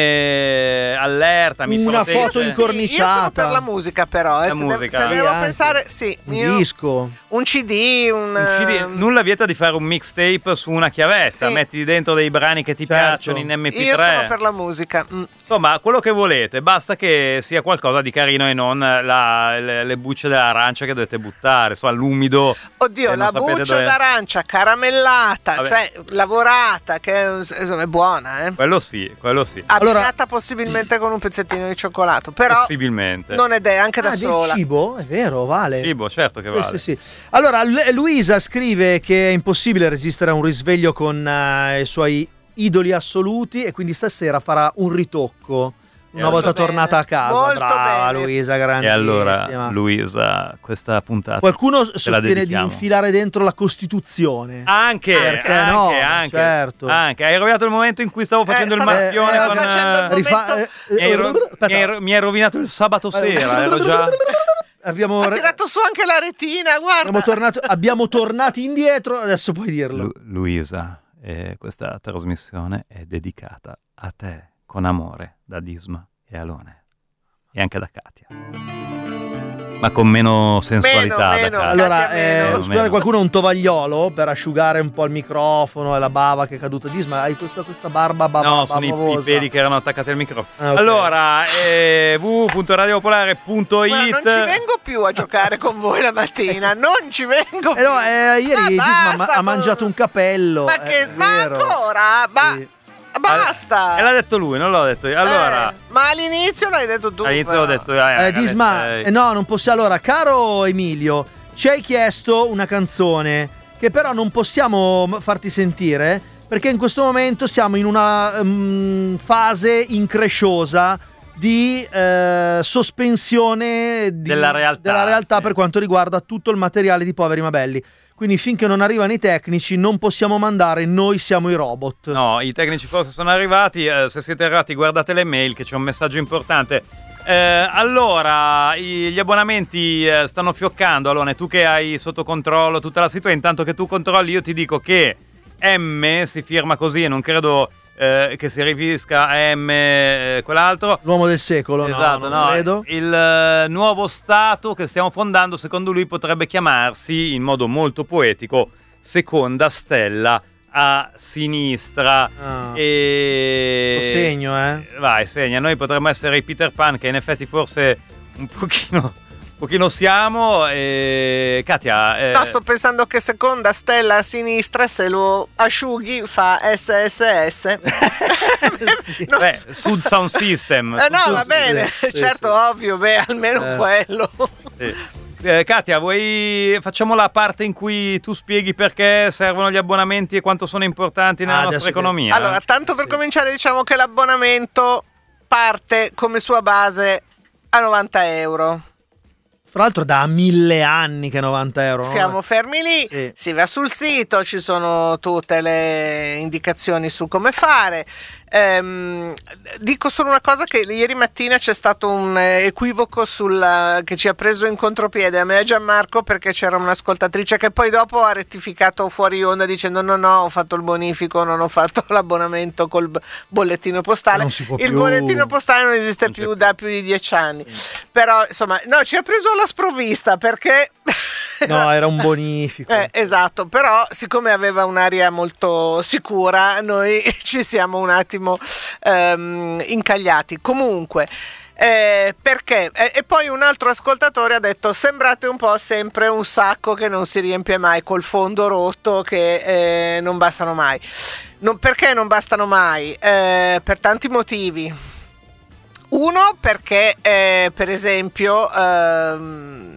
A: tiene allerta, mi
C: Una
A: protegge.
C: foto
B: Sì,
C: incorniciata.
B: io sono per la musica, però. eh,
A: La
B: se,
A: musica.
B: devo- se
A: Sì,
B: devo
C: anche.
B: pensare, sì.
C: Un
B: io-
C: disco.
B: un C D, un.
A: Un C D,
B: ehm,
A: nulla vieta di fare un mixtape su una chiavetta,
B: Sì.
A: metti dentro dei brani che ti
C: Certo.
A: piacciono in M P tre.
B: Io sono per la musica. Mm.
A: Insomma, quello che volete, basta che sia qualcosa di carino e non la- le, le bucce dell'arancia che dovete buttare, insomma, l'umido.
B: Oddio,
A: e non
B: la
A: sapete
B: buccia
A: dove-
B: d'arancia caramellata,
A: Vabbè.
B: cioè lavorata, che è, insomma, è buona, eh.
A: Quello sì, quello sì,
B: Abbinata
C: Allora-
B: possibilmente con un pezzettino di cioccolato, però
A: possibilmente.
B: non è de- anche da
C: Ah, del
B: sola.
C: cibo? È vero, vale.
A: Cibo, certo che
C: Sì,
A: vale.
C: sì, sì. Allora, Lu- Luisa scrive che è impossibile resistere a un risveglio con eh, i suoi idoli assoluti e quindi stasera farà un ritocco una
A: Molto
C: volta
B: bene,
C: tornata a casa.
B: molto
C: Brava
B: bene.
C: Luisa,
A: E
C: grandissima.
A: allora, Luisa, questa puntata
C: Qualcuno
A: te la
C: sostiene di
A: dedichiamo.
C: infilare dentro la Costituzione.
A: Anche,
C: Perché
A: anche,
C: no?
A: anche,
C: Certo.
A: anche. Hai rovinato il momento in cui stavo facendo il
B: stavo-
A: macchione
B: stavo
A: con...
B: facendo il
A: eh,
C: Rifa-
B: momento-
C: eh,
A: mi, hai ro-
C: aspetta.
A: mi hai ro- mi hai rovinato il sabato sera, ero già...
C: Abbiamo,
B: Ha tirato su anche la retina, guarda.
C: abbiamo, tornato, abbiamo tornati indietro, adesso puoi dirlo.
A: Lu- Luisa, eh, questa trasmissione è dedicata a te, con amore, da Disma e Alone. E anche da Katia. Ma con meno sensualità
B: Meno, meno.
A: da Katia.
C: Allora,
B: Katia
C: eh,
B: meno.
C: scusate,
A: Meno.
C: qualcuno ha un tovagliolo per asciugare un po' il microfono e la bava che è caduta. Disma, hai questa, questa barba bava,
A: No, sono i, i
C: bavosa.
A: peli che erano attaccati al microfono.
C: Ah, ok.
A: Allora, eh, w w w punto radio popolare punto
B: Guarda,
A: it.
B: non ci vengo più a giocare con voi la mattina, non ci vengo
C: Eh no,
B: più.
C: eh, ieri
B: Ma
C: Disma
B: basta,
C: ma- ha
B: con-
C: mangiato un capello.
B: Ma, che,
C: è
B: ma
C: vero.
B: ancora? Ma
C: Sì.
B: basta.
A: E l'ha detto lui, non l'ho detto io. Allora,
B: Eh, ma all'inizio l'hai detto tu.
A: all'inizio l'ho
B: però.
A: detto io. eh,
C: Eh, Disma,
A: eh,
C: eh, no, non possiamo. Allora, caro Emilio, ci hai chiesto una canzone che però non possiamo m- farti sentire perché in questo momento siamo in una mm, fase incresciosa di eh, sospensione di-
A: Della realtà,
C: della realtà
A: sì.
C: per quanto riguarda tutto il materiale di Poveri ma Belli. Quindi finché non arrivano i tecnici non possiamo mandare, noi siamo i robot.
A: No, i tecnici forse sono arrivati. eh, se siete arrivati, guardate le mail, che c'è un messaggio importante. Eh, allora, i- gli abbonamenti eh, stanno fioccando. Allora, tu che hai sotto controllo tutta la situazione, intanto che tu controlli, io ti dico che M si firma così e non credo eh, che si riferisca a M eh, quell'altro.
C: L'uomo del secolo,
A: Esatto,
C: no, non
A: no,
C: credo.
A: il eh, nuovo Stato che stiamo fondando, secondo lui, potrebbe chiamarsi, in modo molto poetico, Seconda Stella a Sinistra.
C: Ah.
A: E...
C: Lo segno, eh.
A: Vai, segna. Noi potremmo essere i Peter Pan, che in effetti forse un pochino, un pochino siamo. E... Katia... eh,
B: No, sto pensando che seconda stella a sinistra, se lo asciughi fa S S S.
C: Sì.
B: No,
A: beh, Sud Sound System.
B: eh, no,
A: Sud-
B: va bene,
C: sì, sì,
B: certo,
C: sì.
B: ovvio, beh, almeno
C: Eh.
B: quello.
A: Sì. Eh, Katia, vuoi facciamo la parte in cui tu spieghi perché servono gli abbonamenti e quanto sono importanti nella
C: Ah,
A: nostra
C: adesso che-
A: economia?
B: Allora, tanto per
C: Sì.
B: cominciare, diciamo che l'abbonamento parte come sua base a novanta euro.
C: Fra l'altro da mille anni che novanta euro.
B: Siamo
C: no?
B: fermi lì,
C: Sì.
B: si va sul sito, ci sono tutte le indicazioni su come fare. Ehm, dico solo una cosa, che ieri mattina c'è stato un equivoco sul, che ci ha preso in contropiede a me e a Gianmarco, perché c'era un'ascoltatrice che poi dopo ha rettificato fuori onda dicendo no no ho fatto il bonifico, non ho fatto l'abbonamento col b- bollettino postale.
C: Non si può
B: Il
C: più.
B: bollettino postale non esiste
A: Non c'è
B: più
A: più.
B: da più di dieci anni, però insomma no, ci ha preso alla sprovvista perché
C: No, era un bonifico.
B: eh, esatto, però siccome aveva un'aria molto sicura, noi ci siamo un attimo ehm, incagliati. Comunque, eh, perché? E, e poi un altro ascoltatore ha detto: sembrate un po' sempre un sacco che non si riempie mai, col fondo rotto, che eh, non bastano mai. Non, perché non bastano mai? Eh, per tanti motivi. Uno, perché eh, per esempio ehm,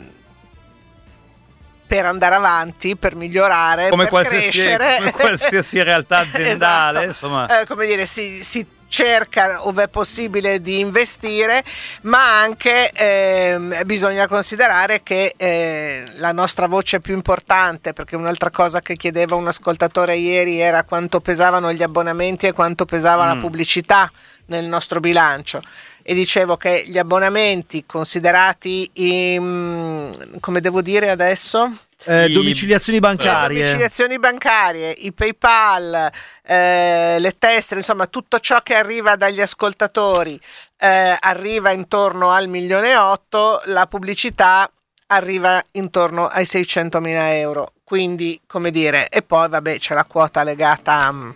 B: per andare avanti, per migliorare,
A: Come
B: per
A: qualsiasi,
B: crescere,
A: come qualsiasi realtà aziendale,
B: esatto.
A: insomma.
B: Eh, come dire, si, si cerca, ove è possibile, di investire, ma anche ehm, bisogna considerare che eh, la nostra voce è più importante, perché un'altra cosa che chiedeva un ascoltatore ieri era quanto pesavano gli abbonamenti e quanto pesava
A: Mm.
B: la pubblicità nel nostro bilancio. E dicevo che gli abbonamenti considerati in, come devo dire adesso?
C: Eh,
A: I-
C: domiciliazioni bancarie.
B: Le domiciliazioni bancarie, i PayPal, eh, le tessere, insomma tutto ciò che arriva dagli ascoltatori eh, arriva intorno al milione e otto, la pubblicità arriva intorno ai seicentomila euro. Quindi, come dire, e poi vabbè c'è la quota legata um,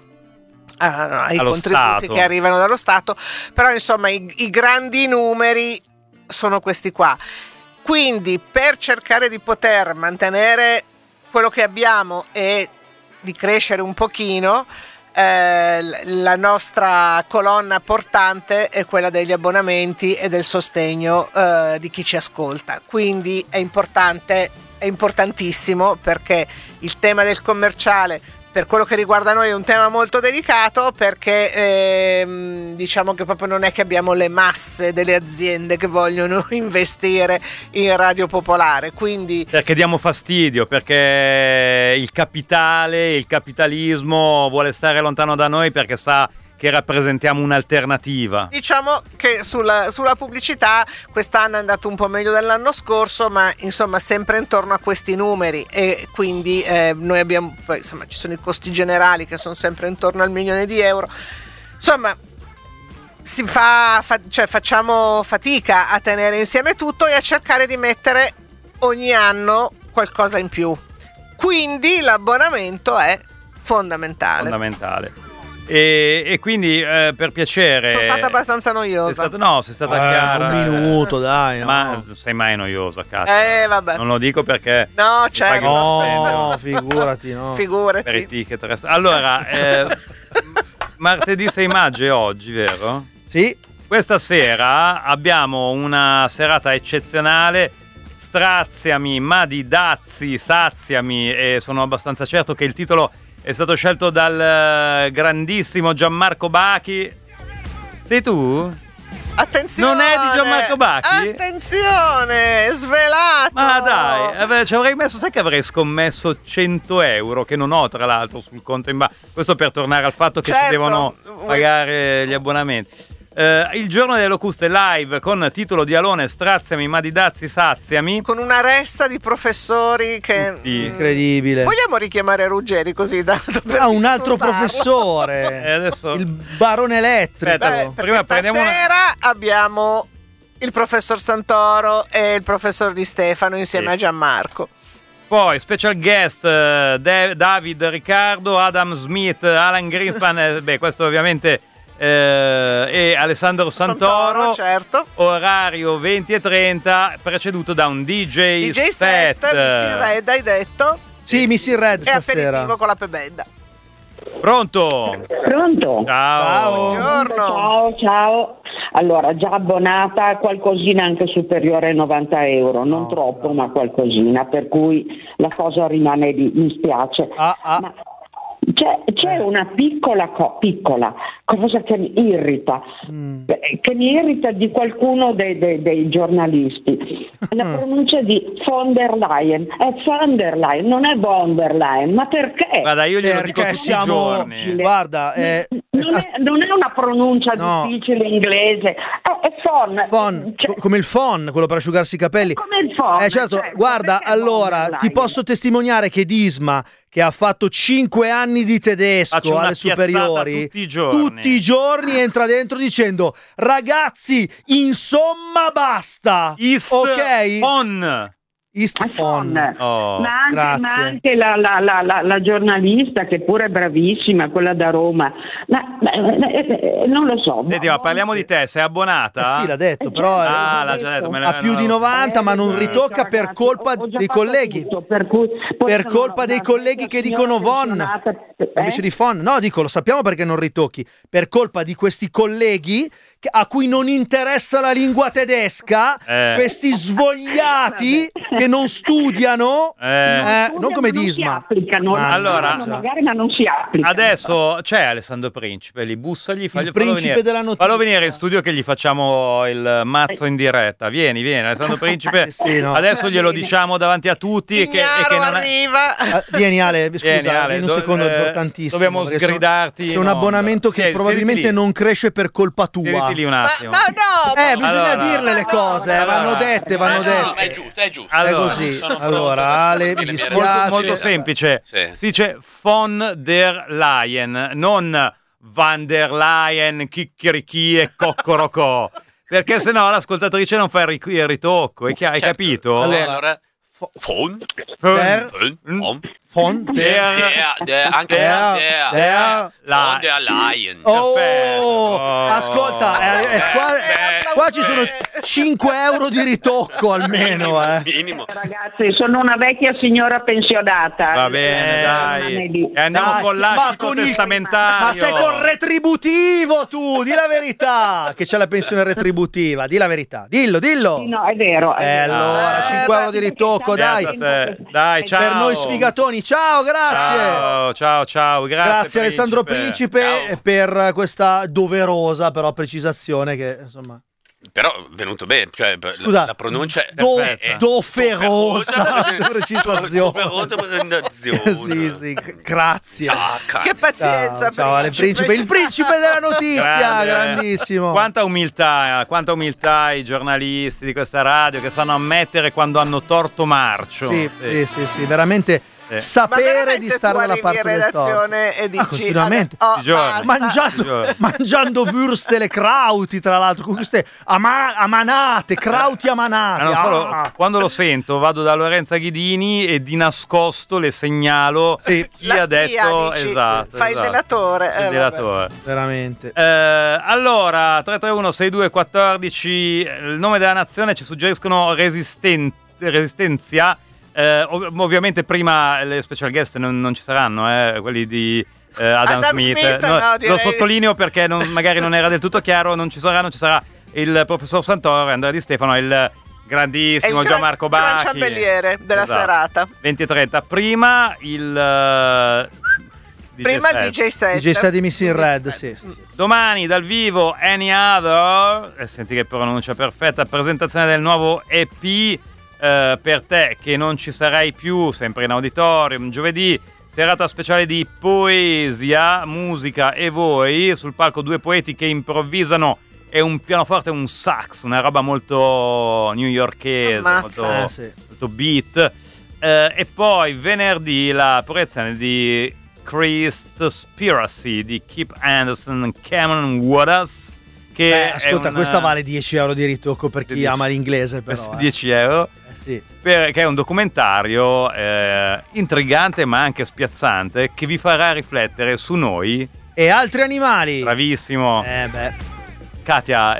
B: a- ai
A: Allo
B: contributi
A: Stato.
B: che arrivano dallo Stato, però insomma i, i grandi numeri sono questi qua. Quindi per cercare di poter mantenere quello che abbiamo e di crescere un pochino, eh, l- la nostra colonna portante è quella degli abbonamenti e del sostegno eh, di chi ci ascolta. Quindi è importante, è importantissimo, perché il tema del commerciale, per quello che riguarda noi, è un tema molto delicato, perché ehm, diciamo che proprio non è che abbiamo le masse delle aziende che vogliono investire in Radio Popolare, quindi
A: Perché diamo fastidio, perché il capitale, il capitalismo vuole stare lontano da noi perché sa che rappresentiamo un'alternativa.
B: diciamo che sulla, sulla pubblicità quest'anno è andato un po' meglio dell'anno scorso, ma insomma sempre intorno a questi numeri, e quindi eh, noi abbiamo, poi insomma ci sono i costi generali che sono sempre intorno al milione di euro, insomma si fa, fa, cioè facciamo fatica a tenere insieme tutto e a cercare di mettere ogni anno qualcosa in più, quindi l'abbonamento è fondamentale.
A: Fondamentale. E, e quindi eh, per piacere.
B: Sono stata abbastanza noiosa.
A: Sei stata- no, sei stata
C: Eh,
A: chiara.
C: un minuto, dai. No,
A: Ma sei mai noiosa, cazzo.
B: Eh, vabbè.
A: Non lo dico perché
B: No,
A: mi
B: certo.
A: paghi uno stipendio
C: no figurati, no.
B: Figurati.
A: per i ticket. rest- Allora, eh, martedì sei maggio è oggi, vero?
C: Sì,
A: Questa sera abbiamo una serata eccezionale. Straziami, ma di dazi, saziami, e sono abbastanza certo che il titolo è stato scelto dal eh, grandissimo Gianmarco Bachi. Sei tu?
B: Attenzione!
A: Non è di Gianmarco Bacchi?
B: Attenzione! Svelato!
A: Ma dai, eh beh, ci avrei messo, sai che avrei scommesso cento euro, che non ho tra l'altro sul conto in banca. Questo per tornare al fatto che
B: Certo.
A: ci devono pagare gli abbonamenti. Eh, il giorno delle locuste live con titolo di Alone, straziami ma di dazi saziami.
B: Con una ressa di professori che...
A: Tutti.
B: Mm,
C: incredibile.
B: vogliamo richiamare Ruggeri così tanto per
C: Ah, un altro
B: disturbarlo?
C: professore.
A: E adesso
C: Il barone elettrico.
A: Aspetta,
B: Beh, per
A: prima
B: questa
A: prendiamo una-
B: sera abbiamo il professor Santoro e il professor Di Stefano insieme
A: Sì.
B: a Gianmarco.
A: Poi special guest eh, Da- David Riccardo, Adam Smith, Alan Greenspan, eh, beh questo ovviamente eh, e Alessandro Santoro.
B: certo.
A: Orario venti e trenta, preceduto da un D J,
B: D J set, Missy Red, hai detto,
C: Sì, Missy Red
B: e
C: stasera.
B: aperitivo con la pebedda.
A: Pronto?
G: Pronto?
A: Ciao.
C: Ciao.
B: Buongiorno.
G: Ciao, ciao. Allora, già abbonata, qualcosina anche superiore ai novanta euro, non
C: No,
G: troppo,
C: no.
G: ma qualcosina, per cui la cosa rimane lì, mi spiace.
C: Ah, ah.
G: Ma c'è, c'è
C: Eh.
G: una piccola, co- piccola cosa che mi irrita,
C: Mm.
G: eh, che mi irrita di qualcuno dei, dei- dei giornalisti, la pronuncia di von der Leyen, è von der Leyen, non è von der Leyen, ma perché?
A: Guarda, io glielo dico
C: Perché
A: tutti
C: siamo,
A: i giorni.
C: guarda, è,
G: Non è, non è una pronuncia
C: No.
G: difficile inglese, è, è von,
C: Fon,
G: cioè,
C: co- come il phon, quello per asciugarsi i capelli.
G: come il phon,
C: Eh certo,
G: certo,
C: guarda,
G: perché von
C: allora
G: der
C: ti
G: Leyen?
C: posso testimoniare che Disma, che ha fatto cinque anni di tedesco
A: Faccio una
C: alle
A: piazzata
C: superiori,
A: tutti i giorni.
C: tutti i giorni entra dentro dicendo ragazzi, insomma basta.
A: East
C: ok?
A: Fon.
C: East
G: È
C: phon.
G: von.
A: Oh.
G: Ma anche,
C: grazie.
G: ma anche la, la- la- la- la giornalista che pure è bravissima, quella da Roma, ma, ma- eh, eh, non lo so.
A: Senti, ma parliamo di te, sei abbonata?
C: Eh sì, l'ha detto, però eh,
A: Ah, l'ha già detto. me l'ha-
C: ha più di novanta, ma non
G: Eh,
C: ritocca per
G: ragazzi,
C: colpa
G: ho- ho già
C: dei
G: fatto
C: colleghi.
G: tutto, per, cui- poi
C: Per
G: sono
C: colpa dei
G: una
C: colleghi che
G: signora
C: dicono von
G: pensionata, eh?
C: invece di phon. No, dico, lo sappiamo perché non ritocchi. Per colpa di questi colleghi che- a cui non interessa la lingua tedesca,
A: Eh.
C: questi svogliati che non studiano,
A: Eh.
C: eh, non
G: Studiano,
C: come
G: non si
C: Disma.
G: applicano,
C: Mannaggia.
A: Allora-
G: magari ma non si applicano.
A: Adesso c'è Alessandro Principe, lì bussagli, fagli, fallo
C: principe
A: venire,
C: della notizia.
A: fallo venire in studio che gli facciamo il mazzo in diretta. Vieni, vieni, Alessandro Principe.
C: Eh sì, no.
A: Adesso glielo diciamo davanti a tutti e che, e che
B: Ignaro
A: non è-
B: arriva.
C: Ah, vieni Ale, scusa,
A: Vieni, Ale,
C: vieni un
A: do-
C: secondo,
A: eh,
C: importantissimo.
A: dobbiamo
C: perché sono-
A: sgridarti
C: C'è
A: in
C: un
A: onda.
C: abbonamento che
A: Siedi-
C: probabilmente
A: siediti lì.
C: non cresce per colpa tua.
A: Siediti lì un
B: Ma,
A: attimo.
B: ma no,
C: Eh,
B: ma-
C: bisogna
A: Allora-
C: dirle le cose, eh,
A: Allora-
C: vanno dette, vanno
H: Eh,
C: dette.
H: no, ma è giusto, è giusto.
A: Allora,
C: è così.
H: sono pronto
C: Allora,
H: adesso
C: Ale,
H: per
C: mi
H: le mie
C: dispiace.
A: molto,
H: reazioni.
A: molto semplice.
H: Sì.
A: Si dice von der Leyen, non van der Leyen, chicchirichì e coccorocò. Perché sennò l'ascoltatrice non fa il ri- il ritocco, hai, chi- hai
H: Certo.
A: capito?
H: Allora,
C: Allora,
H: allora Phon,
C: Der-
H: Phon, Phon,
C: Von der,
A: Der-
H: der, der, anche
C: der,
H: der,
C: der-
A: la-
H: Von der Leyen.
C: Oh,
A: Perfetto.
C: ascolta, eh, eh, qua,
H: Eh,
C: qua ci sono cinque euro di ritocco almeno, eh.
H: Minimo.
G: Ragazzi, sono una vecchia signora pensionata.
A: Va bene,
G: Eh,
A: dai.
G: non è lì.
A: E andiamo
C: Dai,
A: con
C: ma
A: l'ascito
C: con il-
A: testamentario.
C: Ma sei con retributivo tu, di la verità, che c'è la pensione retributiva, di la verità, dillo, dillo.
G: Sì, no, è vero. È
C: Eh,
G: vero.
C: allora,
B: Eh,
C: cinque euro di ritocco, dai.
A: Grazie a te. Dai, ciao.
C: Per noi sfigatoni, ciao, grazie.
A: Ciao, ciao, ciao. Grazie,
C: Grazie Alessandro Principe
H: Ciao.
C: per questa doverosa però precisazione che insomma
H: Però è venuto bene, cioè la-
C: Scusa,
H: la pronuncia è
C: do-
H: è-
C: doverosa precisazione.
H: Doverosa precisazione.
C: sì, sì, g- grazie.
H: Ciao, cazzo.
B: Che pazienza.
C: Ciao, ciao Ale Principe, il principe della notizia,
A: Grande.
C: grandissimo.
A: Quanta umiltà, quanta umiltà i giornalisti di questa radio che sanno ammettere quando hanno torto marcio.
C: Sì, sì, sì, sì, veramente
A: Sì.
B: Ma
C: sapere
B: veramente
C: di stare
B: tu
C: dalla
B: arrivi in
C: parte del torto.
B: redazione e
C: Ah,
B: dici
C: continuamente.
B: oh,
A: Tutti i giorni.
B: basta.
C: Mangiando,
A: Giorni.
C: mangiando würstel e krauti, tra l'altro, con queste ama- amanate, krauti amanati.
A: Ma non solo,
C: Ah.
A: quando lo sento vado da Lorenza Ghidini e di nascosto le segnalo
C: Sì.
A: chi
B: La
A: ha
B: spia,
A: detto
B: dici,
A: esatto,
B: fai il
A: esatto.
B: delatore, eh,
A: Il
B: vabbè.
A: delatore.
C: Veramente.
A: Eh, allora, tre tre uno sei due uno quattro, il nome della nazione, ci suggeriscono resisten- Resistenzia. Eh, ov- ovviamente prima le special guest non, non ci saranno, eh, quelli di eh, Adam,
B: Adam
A: Smith.
B: Smith,
A: No,
B: no,
A: lo
B: direi-
A: sottolineo perché non- magari non era del tutto chiaro, non ci saranno, ci sarà il professor Santoro, Andrea Di Stefano e il
B: È il
A: grandissimo
B: gran-
A: Gianmarco
B: gran
A: Bacchi.
B: ciambelliere della
A: Esatto.
B: serata.
A: venti e trenta. Prima il eh,
B: Prima il
A: set.
B: D J set.
C: D J set di Missing Red, sì, sì, sì.
A: Domani dal vivo Any Other, e senti che pronuncia perfetta, presentazione del nuovo E P eh, per te che non ci sarai più, sempre in auditorium, giovedì, serata speciale di poesia, musica e voi, sul palco due poeti che improvvisano e un pianoforte e un sax, una roba molto newyorkese,
B: Ammazza.
A: molto,
C: Eh, sì.
A: molto beat. Eh, e poi venerdì la proiezione di Christspiracy di Kip Anderson, Cameron Waters, che
C: Beh,
A: è
C: ascolta,
A: un-
C: questa vale dieci euro di ritocco per chi
A: dieci.
C: ama l'inglese, però.
A: questi
C: eh.
A: dieci euro,
C: Eh, sì.
A: per- che è un documentario eh, intrigante ma anche spiazzante che vi farà riflettere su noi.
C: E altri animali.
A: Bravissimo.
C: Eh beh.
A: Katia,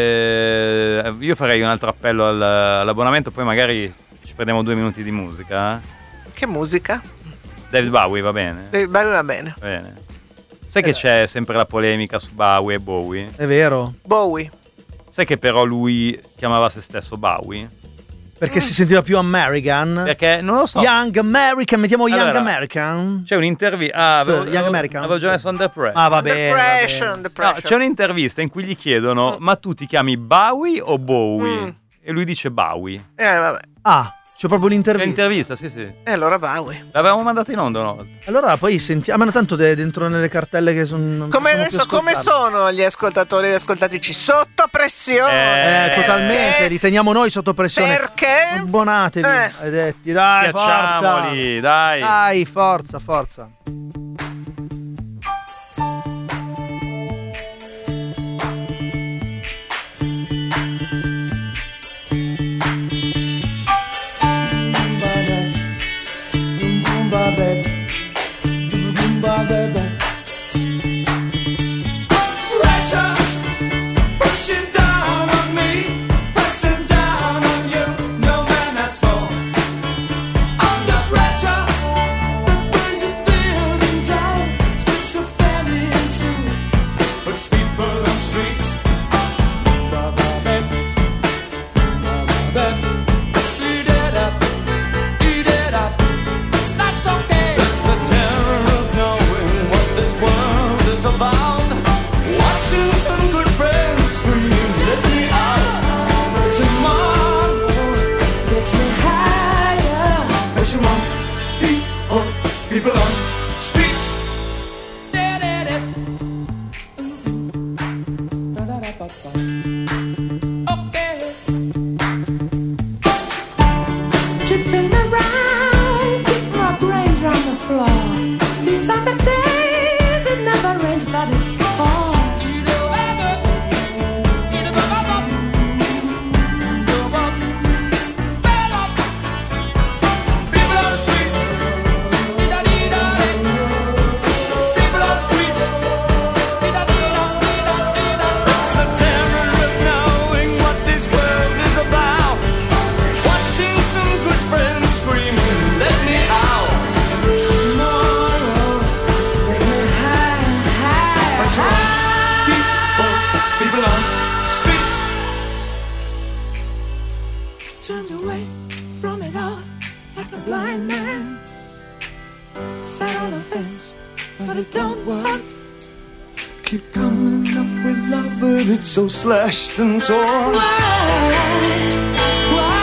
A: eh, io farei un altro appello al- all'abbonamento, poi magari ci prendiamo due minuti di musica. eh.
B: Che musica?
A: David Bowie, va bene?
B: Eh, beh, va bene.
A: Va bene. Sai che c'è sempre la polemica su Bowie e Bowie?
C: È vero.
B: Bowie.
A: Sai che però lui chiamava se stesso Bowie?
C: perché si sentiva più American.
A: Perché non lo so.
C: Young American, mettiamo Young
A: Allora,
C: American.
A: C'è un'intervista. Ah,
C: Sì,
A: avevo,
C: Young
A: avevo-
C: American.
A: avevo già messo Under Pressure.
C: Ah, va
B: Under
C: bene. va
B: pressure,
C: bene.
B: under
A: No,
B: pressure.
A: c'è un'intervista in cui gli chiedono: ma tu ti chiami Bowie o Bowie?
B: Mm.
A: E lui dice Bowie.
B: Eh, vabbè.
C: Ah, c'è proprio
A: C'è
C: l'intervista.
A: l'intervista, sì, sì.
B: E allora Bowie.
A: L'avevamo mandato in onda una volta.
C: Allora poi sentiamo. Ma tanto de- dentro nelle cartelle che sono.
B: Come adesso, come sono gli ascoltatori e le ascoltatrici? Sotto pressione.
C: Eh, totalmente,
B: Perché?
C: li teniamo noi sotto pressione.
B: Perché?
C: Abbonatevi,
B: Eh.
C: maledetti. Dai, forza.
A: Piacciamoli, dai.
C: Dai, forza, forza.
D: Pressure pushing down on me, pressing down on you. No man has fall. Under pressure, the brings a building down, splits the family in two, puts people on streets. Eat it up, eat it up. That's okay. That's the terror of knowing what this world is about. Watching some good friends screaming, let me out. Tomorrow gets me higher. Pressure on people, people on streets. Okay. Chipping around, keep my brains round the floor. These are the days it never rains, but it falls. People on streets. People on streets. It's the terror of knowing what this world is about. Watching some good friends screaming, let me out. Tomorrow, let me high, high, high. People, people on streets. Turned away from it all like a blind man. Sat on the fence, but it don't work. Keep coming up with love, but it's so slashed and torn. Why? Why?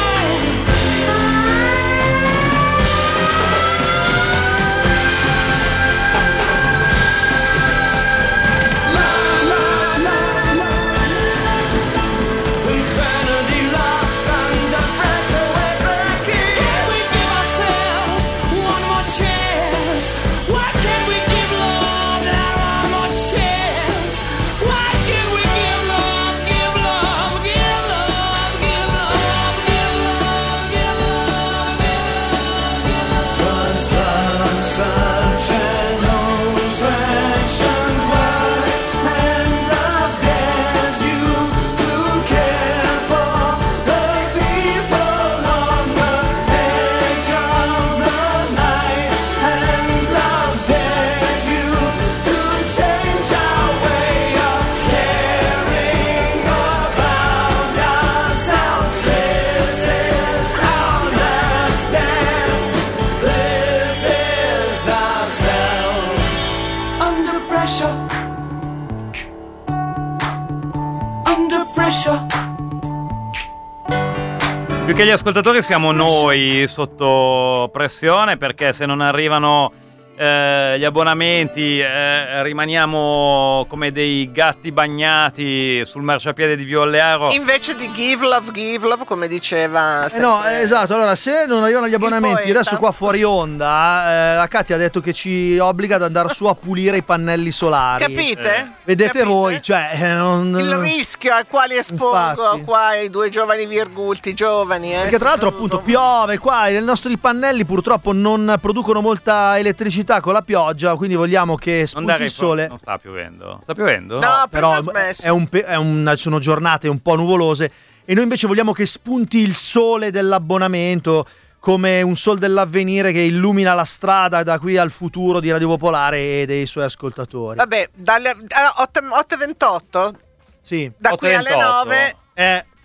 D: Insanity loves under pressure, we're breaking. Can we give ourselves one more chance? Why can't we give love that one more chance? Why can't we give love, give love, give love, give love, give love, give love, give love, give love? 'Cause love's such an old-fashioned word, and love dares you to care for the people on the edge of the night, and love dares you to change our way of caring about ourselves. This is our last dance. This is ourselves. Under pressure. Under pressure.
A: Più che gli ascoltatori siamo noi sotto pressione, perché se non arrivano eh, gli abbonamenti eh, rimaniamo come dei gatti bagnati sul marciapiede di Violearo.
B: Invece di give love, give love, come diceva
C: Eh no,
B: sempre-
C: eh, esatto. Allora, se non arrivano gli abbonamenti,
B: poeta.
C: adesso qua fuori onda, eh, la Katia ha detto che ci obbliga ad andare su a pulire i pannelli solari.
B: Capite?
C: Vedete
B: Capite?
C: voi, cioè, eh, non...
B: Il rischio al quale espongo
C: Infatti.
B: qua i due giovani virgulti, giovani, eh.
C: Perché tra l'altro appunto piove qua, i nostri pannelli purtroppo non producono molta elettricità con la pioggia, quindi vogliamo che
A: Non
C: spunti
A: dare
C: il sole.
A: Non sta piovendo. Sta piovendo?
B: No,
C: Però
B: però smesso.
C: è un pe- è un- sono giornate un po' nuvolose e noi invece vogliamo che spunti il sole dell'abbonamento, come un sol dell'avvenire che illumina la strada da qui al futuro di Radio Popolare e dei suoi ascoltatori.
B: Vabbè, dalle otto e ventotto,
C: Sì.
B: da qui alle
A: otto e ventotto.
B: nove,
C: Eh,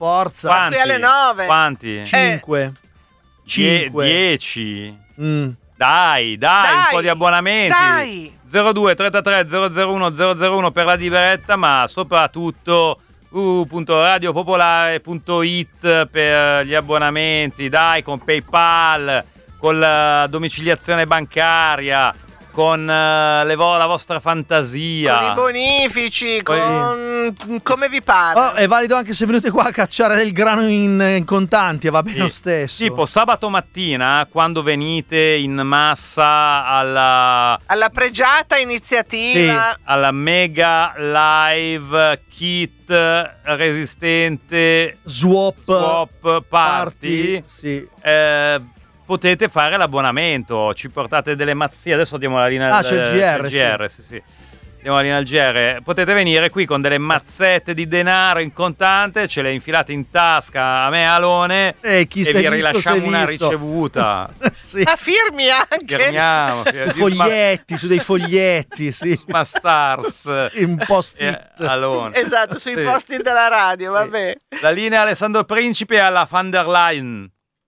C: forza.
A: Quanti?
B: Qui alle nove.
A: Quanti?
C: Cinque.
A: Die-
C: Cinque.
A: dieci.
C: Mm.
A: Dai, dai,
B: Dai,
A: un po' di abbonamenti.
B: dai.
A: zero due trentatré zero zero uno zero zero uno per la diretta, ma soprattutto w w w punto radio popolare punto i t per gli abbonamenti. Dai, con PayPal, con la domiciliazione bancaria, con uh, le vo- la vostra fantasia.
B: Con i bonifici,
A: Poi-
B: con come vi pare.
C: Oh, è valido anche se venite qua a cacciare del grano in, in contanti, va bene
A: Sì.
C: lo stesso.
A: Tipo sabato mattina, quando venite in massa alla,
B: Alla pregiata iniziativa.
A: alla mega live kit resistente
C: Swap,
A: swap party,
C: Sì.
A: eh, potete fare l'abbonamento, ci portate delle mazzie, adesso diamo la linea
C: Ah,
A: al
C: c'è il G R,
A: G R, sì. sì. Diamo la linea al G R, potete venire qui con delle mazzette di denaro in contante, ce le infilate in tasca a me e a Alone
C: E chi
A: e
C: si è
A: vi
C: visto,
A: rilasciamo
C: si è
A: una
C: visto.
A: ricevuta.
C: Sì.
B: Ah, firmi anche.
A: Firmiamo,
C: Foglietti, su dei foglietti, sì.
A: Ma stars
C: Un post-it.
A: e Alone.
B: Esatto, sui
A: Sì.
B: posti della radio, vabbè.
A: La linea Alessandro Principe alla van der Leyen.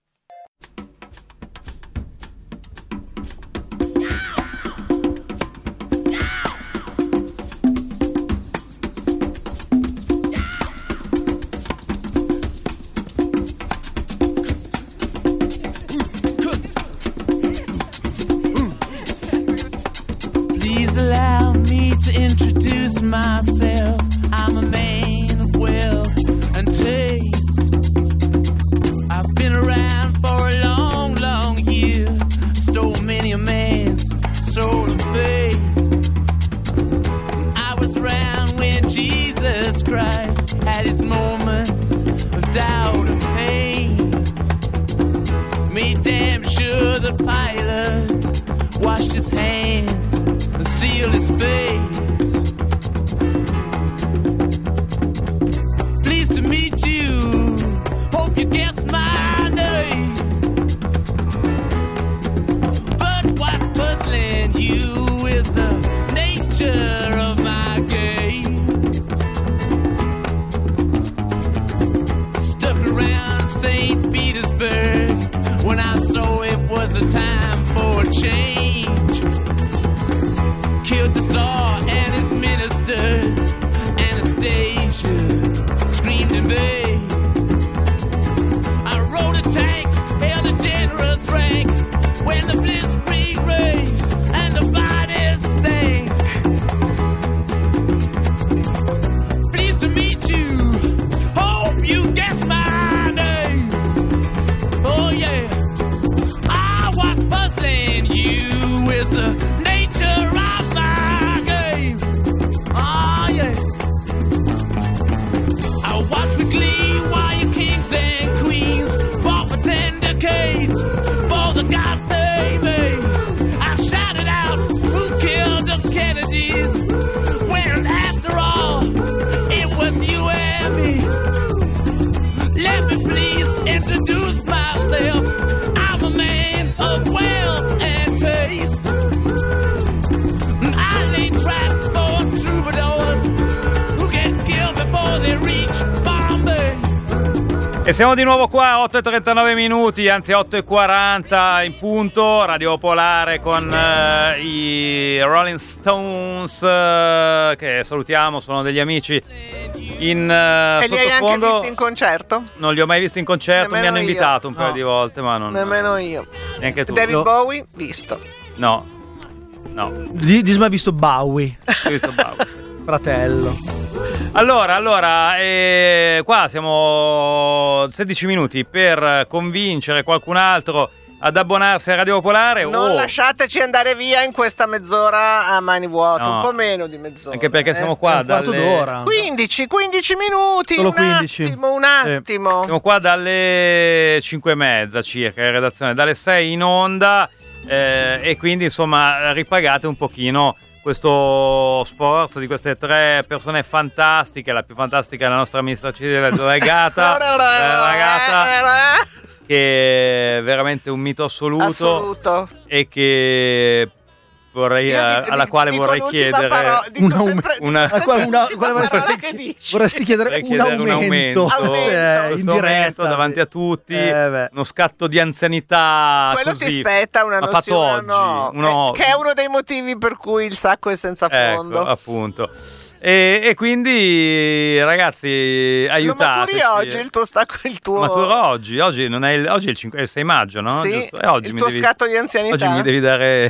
I: Please allow me to introduce myself. I'm a man of wealth and taste. I've been around for a long, long year. Stole many a man's soul of faith. I was around when Jesus Christ had his moment of doubt and pain. Made damn sure the pilot washed his hands and sealed his face. Pleased to meet you. Hope you guessed my name. But what's puzzling you is the nature of my game. Stuck around Saint Petersburg when I saw it was a time for a change. Killed the Tsar and his ministers. Anastasia screamed in vain. I rode a tank, held a generous rank when the blitzkrieg raged and the bodies stank. Pleased to meet you. Hope you guessed my name. Oh yeah. I was puzzling you with the nature of my game. Oh yeah. I watched with glee while your kings and queens fought for ten decades for the gods they made. I shouted out, who killed the Kennedys? When after all, it was you and me. Let me please introduce myself. I'm a man of wealth and taste. I lay traps for troubadours who get killed before they reach Bombay.
A: E siamo di nuovo qua, otto e trentanove minuti, anzi otto e quaranta in punto, Radio Popolare con eh, i Rolling Stones, eh, che salutiamo, sono degli amici in eh,
B: E li hai anche
A: sottofondo.
B: visti in concerto?
A: Non li ho mai visti in concerto,
B: Nemmeno
A: mi hanno
B: io.
A: invitato un paio
C: No.
A: di volte, ma non...
B: Nemmeno io.
A: Neanche tu.
B: David
C: No.
B: Bowie, visto.
A: No, no,
C: Di- Disma ha visto Bowie,
A: ho visto Bowie.
C: fratello.
A: Allora, allora, eh, qua siamo sedici minuti per convincere qualcun altro ad abbonarsi a Radio Popolare.
B: Non
A: o-
B: lasciateci andare via in questa mezz'ora a mani vuote,
A: No.
B: un po' meno di mezz'ora.
A: Anche perché
B: eh.
A: siamo
C: È
A: qua
C: un quarto
A: dalle...
C: d'ora.
B: quindici, quindici minuti,
C: Solo
B: un
C: quindici.
B: attimo, un
C: Sì.
B: attimo.
A: Siamo qua dalle cinque e mezza circa in redazione, dalle sei in onda, eh, e quindi insomma ripagate un pochino questo sforzo di queste tre persone fantastiche. La più fantastica è la nostra amministratrice delegata, eh, ragazza, che è veramente un mito assoluto,
B: Assoluto.
A: e che vorrei,
B: Io
A: eh,
B: dico-
A: alla quale
B: dico
A: vorrei
B: l'ultima
A: chiedere
B: parola, dico
C: un
B: sempre-
C: aumento.
B: dico
A: Una-
B: sempre
C: Quale- una-
B: l'ultima
C: quale vorresti-
B: parola che dici.
C: Vorresti chiedere
A: Vorrei
C: un
A: chiedere un
C: aumento,
A: aumento,
C: Eh,
A: in
C: in
A: questo momento,
C: diretta
A: davanti
C: sì.
A: a tutti,
C: Eh, beh.
A: uno scatto di anzianità
B: Quello
A: così,
B: ti spetta una
A: ma fatto
B: nozione,
A: oggi,
B: no,
A: uno-
B: eh, che è uno dei motivi per cui il sacco è senza fondo.
A: ecco, appunto. E, e quindi ragazzi,
B: Lo
A: aiutateci.
B: maturi oggi il tuo stacco, il tuo
A: Maturo oggi, oggi non è il, oggi è il, cinque, è il sei maggio, no?
B: Sì,
A: Giusto? E oggi
B: il
A: mi
B: tuo
A: devi,
B: scatto di anzianità.
A: oggi mi devi dare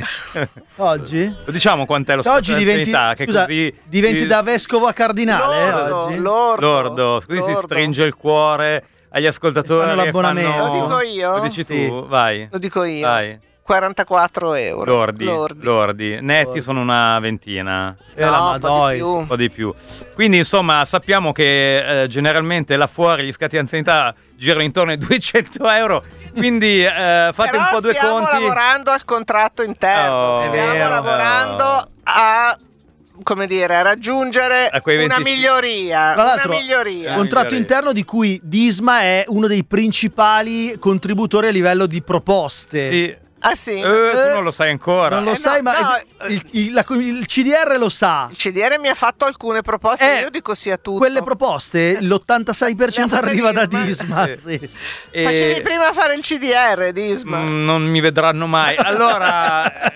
C: Oggi?
A: lo diciamo quant'è lo scatto
C: Oggi
A: di
C: diventi,
A: anzianità, che
C: scusa,
A: così
C: diventi
A: ti-
C: da vescovo a cardinale
B: Lordo,
C: oggi?
B: lordo,
A: lordo, così si
B: lordo.
A: stringe il cuore agli ascoltatori
C: Fanno
A: che
C: l'abbonamento.
A: fanno-
B: Lo dico io?
A: Lo dici tu?
C: Sì.
A: Vai.
B: Lo dico io.
A: Vai.
B: quarantaquattro euro.
A: Lordi,
B: Lordi.
A: lordi. Netti
C: Lordi.
A: sono una ventina.
C: Eh, la
B: No, un po'
C: Madoi.
B: di più.
A: Un po' di più. Quindi insomma sappiamo che eh, generalmente là fuori gli scatti di anzianità girano intorno ai duecento euro, quindi eh, fate
B: Però
A: un po' due
B: stiamo
A: conti.
B: lavorando al contratto interno,
A: Oh,
B: stiamo
C: è vero.
B: lavorando a, come dire, a raggiungere
A: A quei
B: una
A: venticinque
B: miglioria,
C: Tra l'altro,
B: una miglioria.
C: contratto
A: migliore.
C: interno di cui Disma è uno dei principali contributori a livello di proposte.
A: Sì.
B: Ah sì?
A: Eh, tu non lo sai ancora.
C: Non lo
B: Eh, no,
C: sai, ma
B: no,
C: il, il- il- la- il C D R lo sa.
B: Il C D R mi ha fatto alcune proposte,
C: Eh,
B: io dico sia tutto.
C: Quelle proposte, l'ottantasei per cento
B: Le ha fatte
C: arriva da
B: Disma.
C: Disma.
A: Sì.
C: Sì.
A: E-
B: Facevi prima fare il C D R, Disma.
A: Mm, non mi vedranno mai. Allora,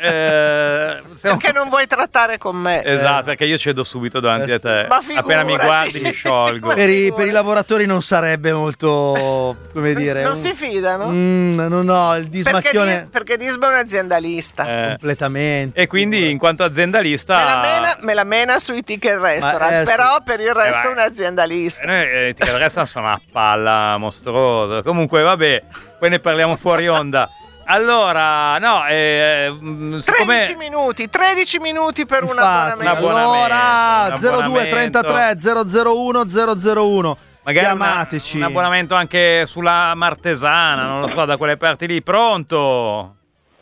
A: eh, siamo-
B: Perché non vuoi trattare con me?
A: esatto, perché io cedo subito davanti a te.
B: Ma
A: Appena mi
B: figurati.
A: guardi mi sciolgo.
B: Ma-
C: Per i,
B: figurati.
C: per i lavoratori non sarebbe molto, come dire...
B: Non
C: un-
B: si fidano?
C: Mm, no, no, il
B: Perché,
C: dismacchione
B: Di- perché Disma è un aziendalista.
A: Eh,
C: completamente.
A: e quindi in quanto aziendalista
B: Me la, mena, me la mena sui ticket restaurant,
C: eh, sì.
B: però per il resto
A: vai.
B: è un aziendalista.
A: Eh, noi eh, Ticket Restaurant sono una palla mostruosa. Comunque, vabbè, poi ne parliamo fuori onda. Allora, no, eh, mm, siccome
B: tredici minuti, tredici minuti per un
C: Infatti,
B: abbonamento.
A: un abbonamento,
C: allora
A: un
C: zero due trentatré zero zero uno zero zero uno
A: magari una-
C: chiamateci.
A: un abbonamento anche sulla Martesana, non lo so, da quelle parti lì. Pronto?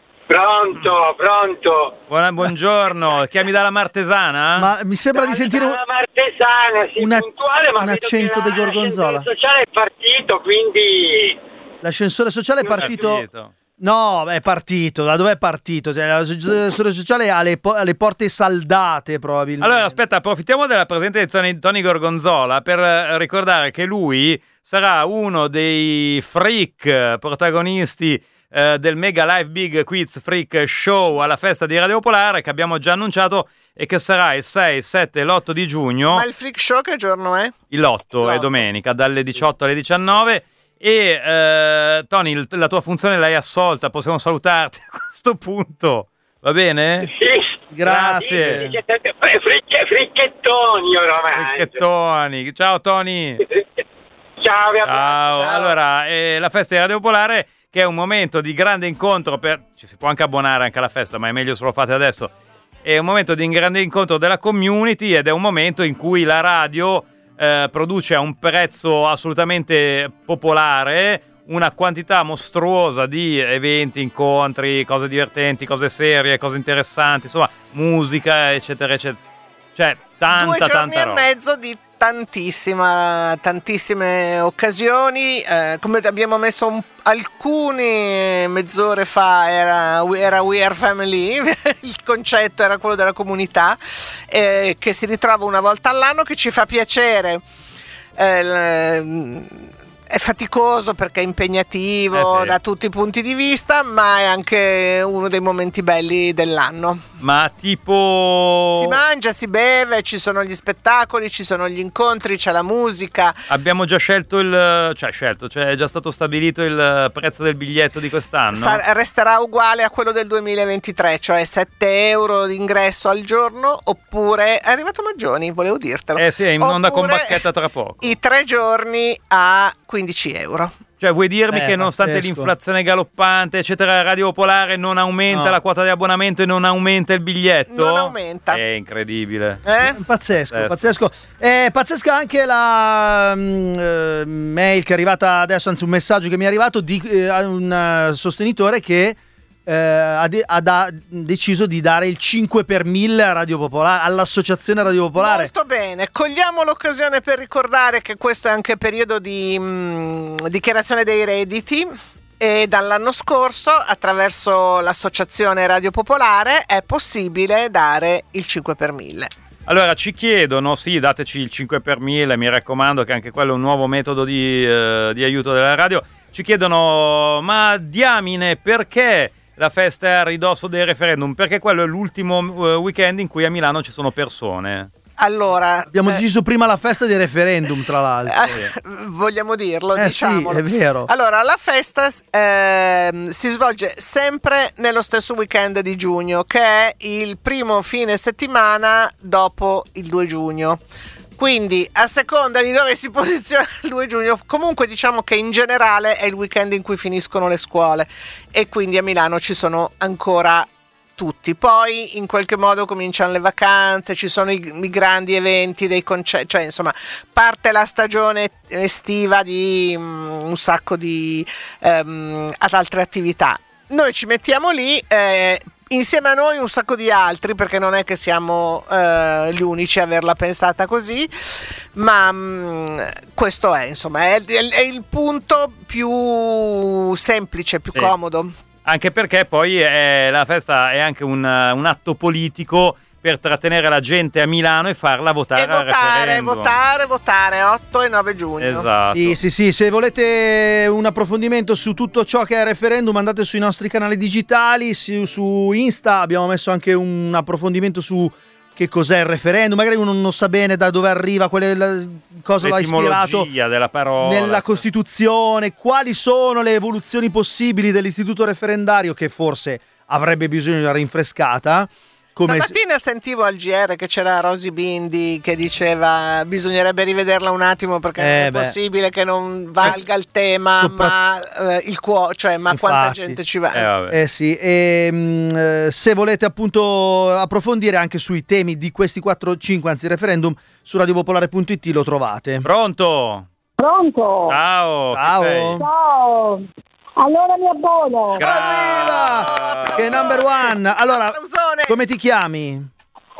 J: Pronto, pronto.
A: Buona- buongiorno, chiami dalla Martesana?
C: Ma mi sembra di sentire un,
J: Dalla Martesana, sì,
C: una-
J: puntuale, ma
C: un
J: vedo
C: accento
J: che
C: di Gorgonzola.
J: l'ascensore sociale è partito, quindi
C: l'ascensore sociale è
J: Non ho
C: partito.
A: Capito.
C: No, è partito. Da dove è partito? Cioè, l'ascensore sociale ha le, po- ha le porte saldate, probabilmente.
A: Allora, aspetta, approfittiamo della presenza di Tony, Tony Gorgonzola per eh, ricordare che lui sarà uno dei freak protagonisti eh, del Mega Live Big Quiz Freak Show alla festa di Radio Popolare, che abbiamo già annunciato e che sarà il sei, sette e l'otto di giugno.
B: Ma il freak show che giorno è?
A: Il otto è
B: L'otto.
A: domenica, dalle diciotto alle diciannove. E eh, Tony, il- la tua funzione l'hai assolta, possiamo salutarti a questo punto, va bene?
J: sì.
C: Grazie.
J: Sì, siete fri- fricche- fricchettoni oramai.
A: Fricchettoni. Ciao Tony.
J: Ciao, vi abbraccio.
A: Ciao.
B: Ciao.
A: Allora, eh, la festa di Radio Popolare, che è un momento di grande incontro per... Ci si può anche abbonare anche alla festa, ma è meglio se lo fate adesso. È un momento di grande incontro della community ed è un momento in cui la radio eh, produce a un prezzo assolutamente popolare una quantità mostruosa di eventi, incontri, cose divertenti, cose serie, cose interessanti, insomma, musica, eccetera, eccetera. Cioè, tanta,
B: Due giorni
A: tanta
B: e
A: roba.
B: mezzo di tantissima, tantissime occasioni. Eh, come abbiamo messo un- alcune mezz'ore fa era, era We Are Family, il concetto era quello della comunità eh, che si ritrova una volta all'anno, che ci fa piacere. Eh, l- è faticoso perché è impegnativo
A: Eh sì.
B: da tutti i punti di vista, ma è anche uno dei momenti belli dell'anno.
A: Ma tipo...
B: Si mangia, si beve, ci sono gli spettacoli, ci sono gli incontri, c'è la musica.
A: Abbiamo già scelto il... cioè scelto, cioè è già stato stabilito il prezzo del biglietto di quest'anno?
B: Sa- resterà uguale a quello del duemilaventitré, cioè sette euro di ingresso al giorno, oppure è arrivato Maggioni, volevo dirtelo.
A: Eh sì, è in onda con
B: Oppure
A: bacchetta tra poco.
B: I tre giorni a quindici euro.
A: Cioè vuoi dirmi
C: Eh,
A: che nonostante
C: pazzesco.
A: l'inflazione galoppante, eccetera, Radio Popolare non aumenta
C: No.
A: la quota di abbonamento e non aumenta il biglietto?
B: Non aumenta.
A: È incredibile.
B: Eh?
C: Pazzesco,
A: Certo.
C: pazzesco. È pazzesca anche la mm, eh, mail che è arrivata adesso, anzi un messaggio che mi è arrivato di eh, un eh, sostenitore che eh, ha, de- ha da- deciso di dare il cinque per mille a Radio Popolare, all'associazione Radio Popolare.
B: Molto bene, cogliamo l'occasione per ricordare che questo è anche periodo di mh, dichiarazione dei redditi e dall'anno scorso attraverso l'associazione Radio Popolare è possibile dare il cinque per mille.
A: Allora ci chiedono, sì, dateci il cinque per mille, mi raccomando, che anche quello è un nuovo metodo di, eh, di aiuto della radio. Ci chiedono, ma diamine, perché la festa è a ridosso del referendum? Perché quello è l'ultimo eh, weekend in cui a Milano ci sono persone.
B: Allora,
C: abbiamo
B: eh,
C: deciso prima la festa del referendum, tra l'altro.
B: eh, vogliamo dirlo,
C: Eh
B: diciamolo.
C: sì, è vero.
B: Allora, la festa ehm, si svolge sempre nello stesso weekend di giugno, che è il primo fine settimana dopo il due giugno. Quindi, a seconda di dove si posiziona il due giugno, comunque diciamo che in generale è il weekend in cui finiscono le scuole e quindi a Milano ci sono ancora tutti. Poi in qualche modo cominciano le vacanze, ci sono i, i grandi eventi, dei concerti, cioè insomma parte la stagione estiva di um, un sacco di um, altre attività. Noi ci mettiamo lì, eh, insieme a noi un sacco di altri, perché non è che siamo eh, gli unici a averla pensata così, ma mh, questo è insomma è, è, è il punto più semplice, più
A: Sì.
B: comodo.
A: Anche perché poi è, la festa è anche un, un atto politico per trattenere la gente a Milano e farla votare
B: E
A: al
B: votare,
A: referendum.
B: votare, votare otto e nove giugno.
A: Esatto.
C: Sì, sì, sì, se volete un approfondimento su tutto ciò che è referendum andate sui nostri canali digitali, su, su Insta abbiamo messo anche un approfondimento su che cos'è il referendum, magari uno non sa bene da dove arriva, qual è la, cosa l'ha ispirato
A: L'etimologia della parola.
C: nella Costituzione, quali sono le evoluzioni possibili dell'istituto referendario che forse avrebbe bisogno di una rinfrescata. Come
B: Stamattina sentivo al G R che c'era Rosy Bindi che diceva bisognerebbe rivederla un attimo perché non
C: Eh,
B: è
C: beh.
B: possibile che non valga il tema,
C: Sopra-
B: ma eh, il cuore, cioè ma quanta
C: Infatti.
B: gente ci va.
A: Eh, vabbè.
C: Eh sì, e mh, eh, se volete appunto approfondire anche sui temi di questi quattro cinque, anzi referendum, su radiopopolare punto it lo trovate.
A: Pronto?
G: Pronto?
A: Ciao. chi
C: Ciao.
A: sei?
G: Ciao. Allora mi abbono.
A: Gra-
C: Che è number one. Allora,
B: Applausone.
C: come ti chiami?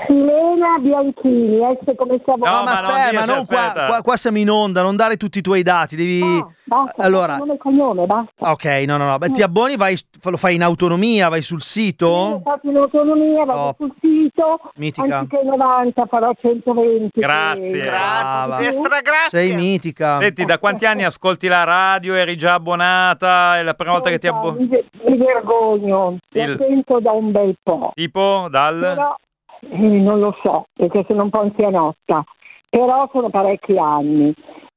G: Silena Bianchini, S come
A: No,
C: No, ma
A: ma non
C: aspetta,
A: dire,
C: ma non qua,
A: aspetta.
C: qua, qua siamo in onda, non dare tutti i tuoi dati, devi...
G: No, basta,
C: allora,
G: nome e cognome, basta.
C: ok, no, no, no, beh, ti abboni, vai, lo fai in autonomia, vai sul
G: Io
C: sito?
G: ho fatto in autonomia, vado
C: Top.
G: sul sito,
C: Mitica.
G: anziché novanta farò centoventi.
A: Grazie.
G: che-
C: Brava.
B: Grazie, stragrazie.
C: Sei mitica.
A: Senti, da quanti anni ascolti la radio? Eri già abbonata? È la prima volta che ti abboni?
G: Mi, mi vergogno, ti
A: Il-
G: attento da un bel po'.
A: Tipo dal...
G: Però eh, non lo so, perché sono un po' anzianotta, però sono parecchi anni.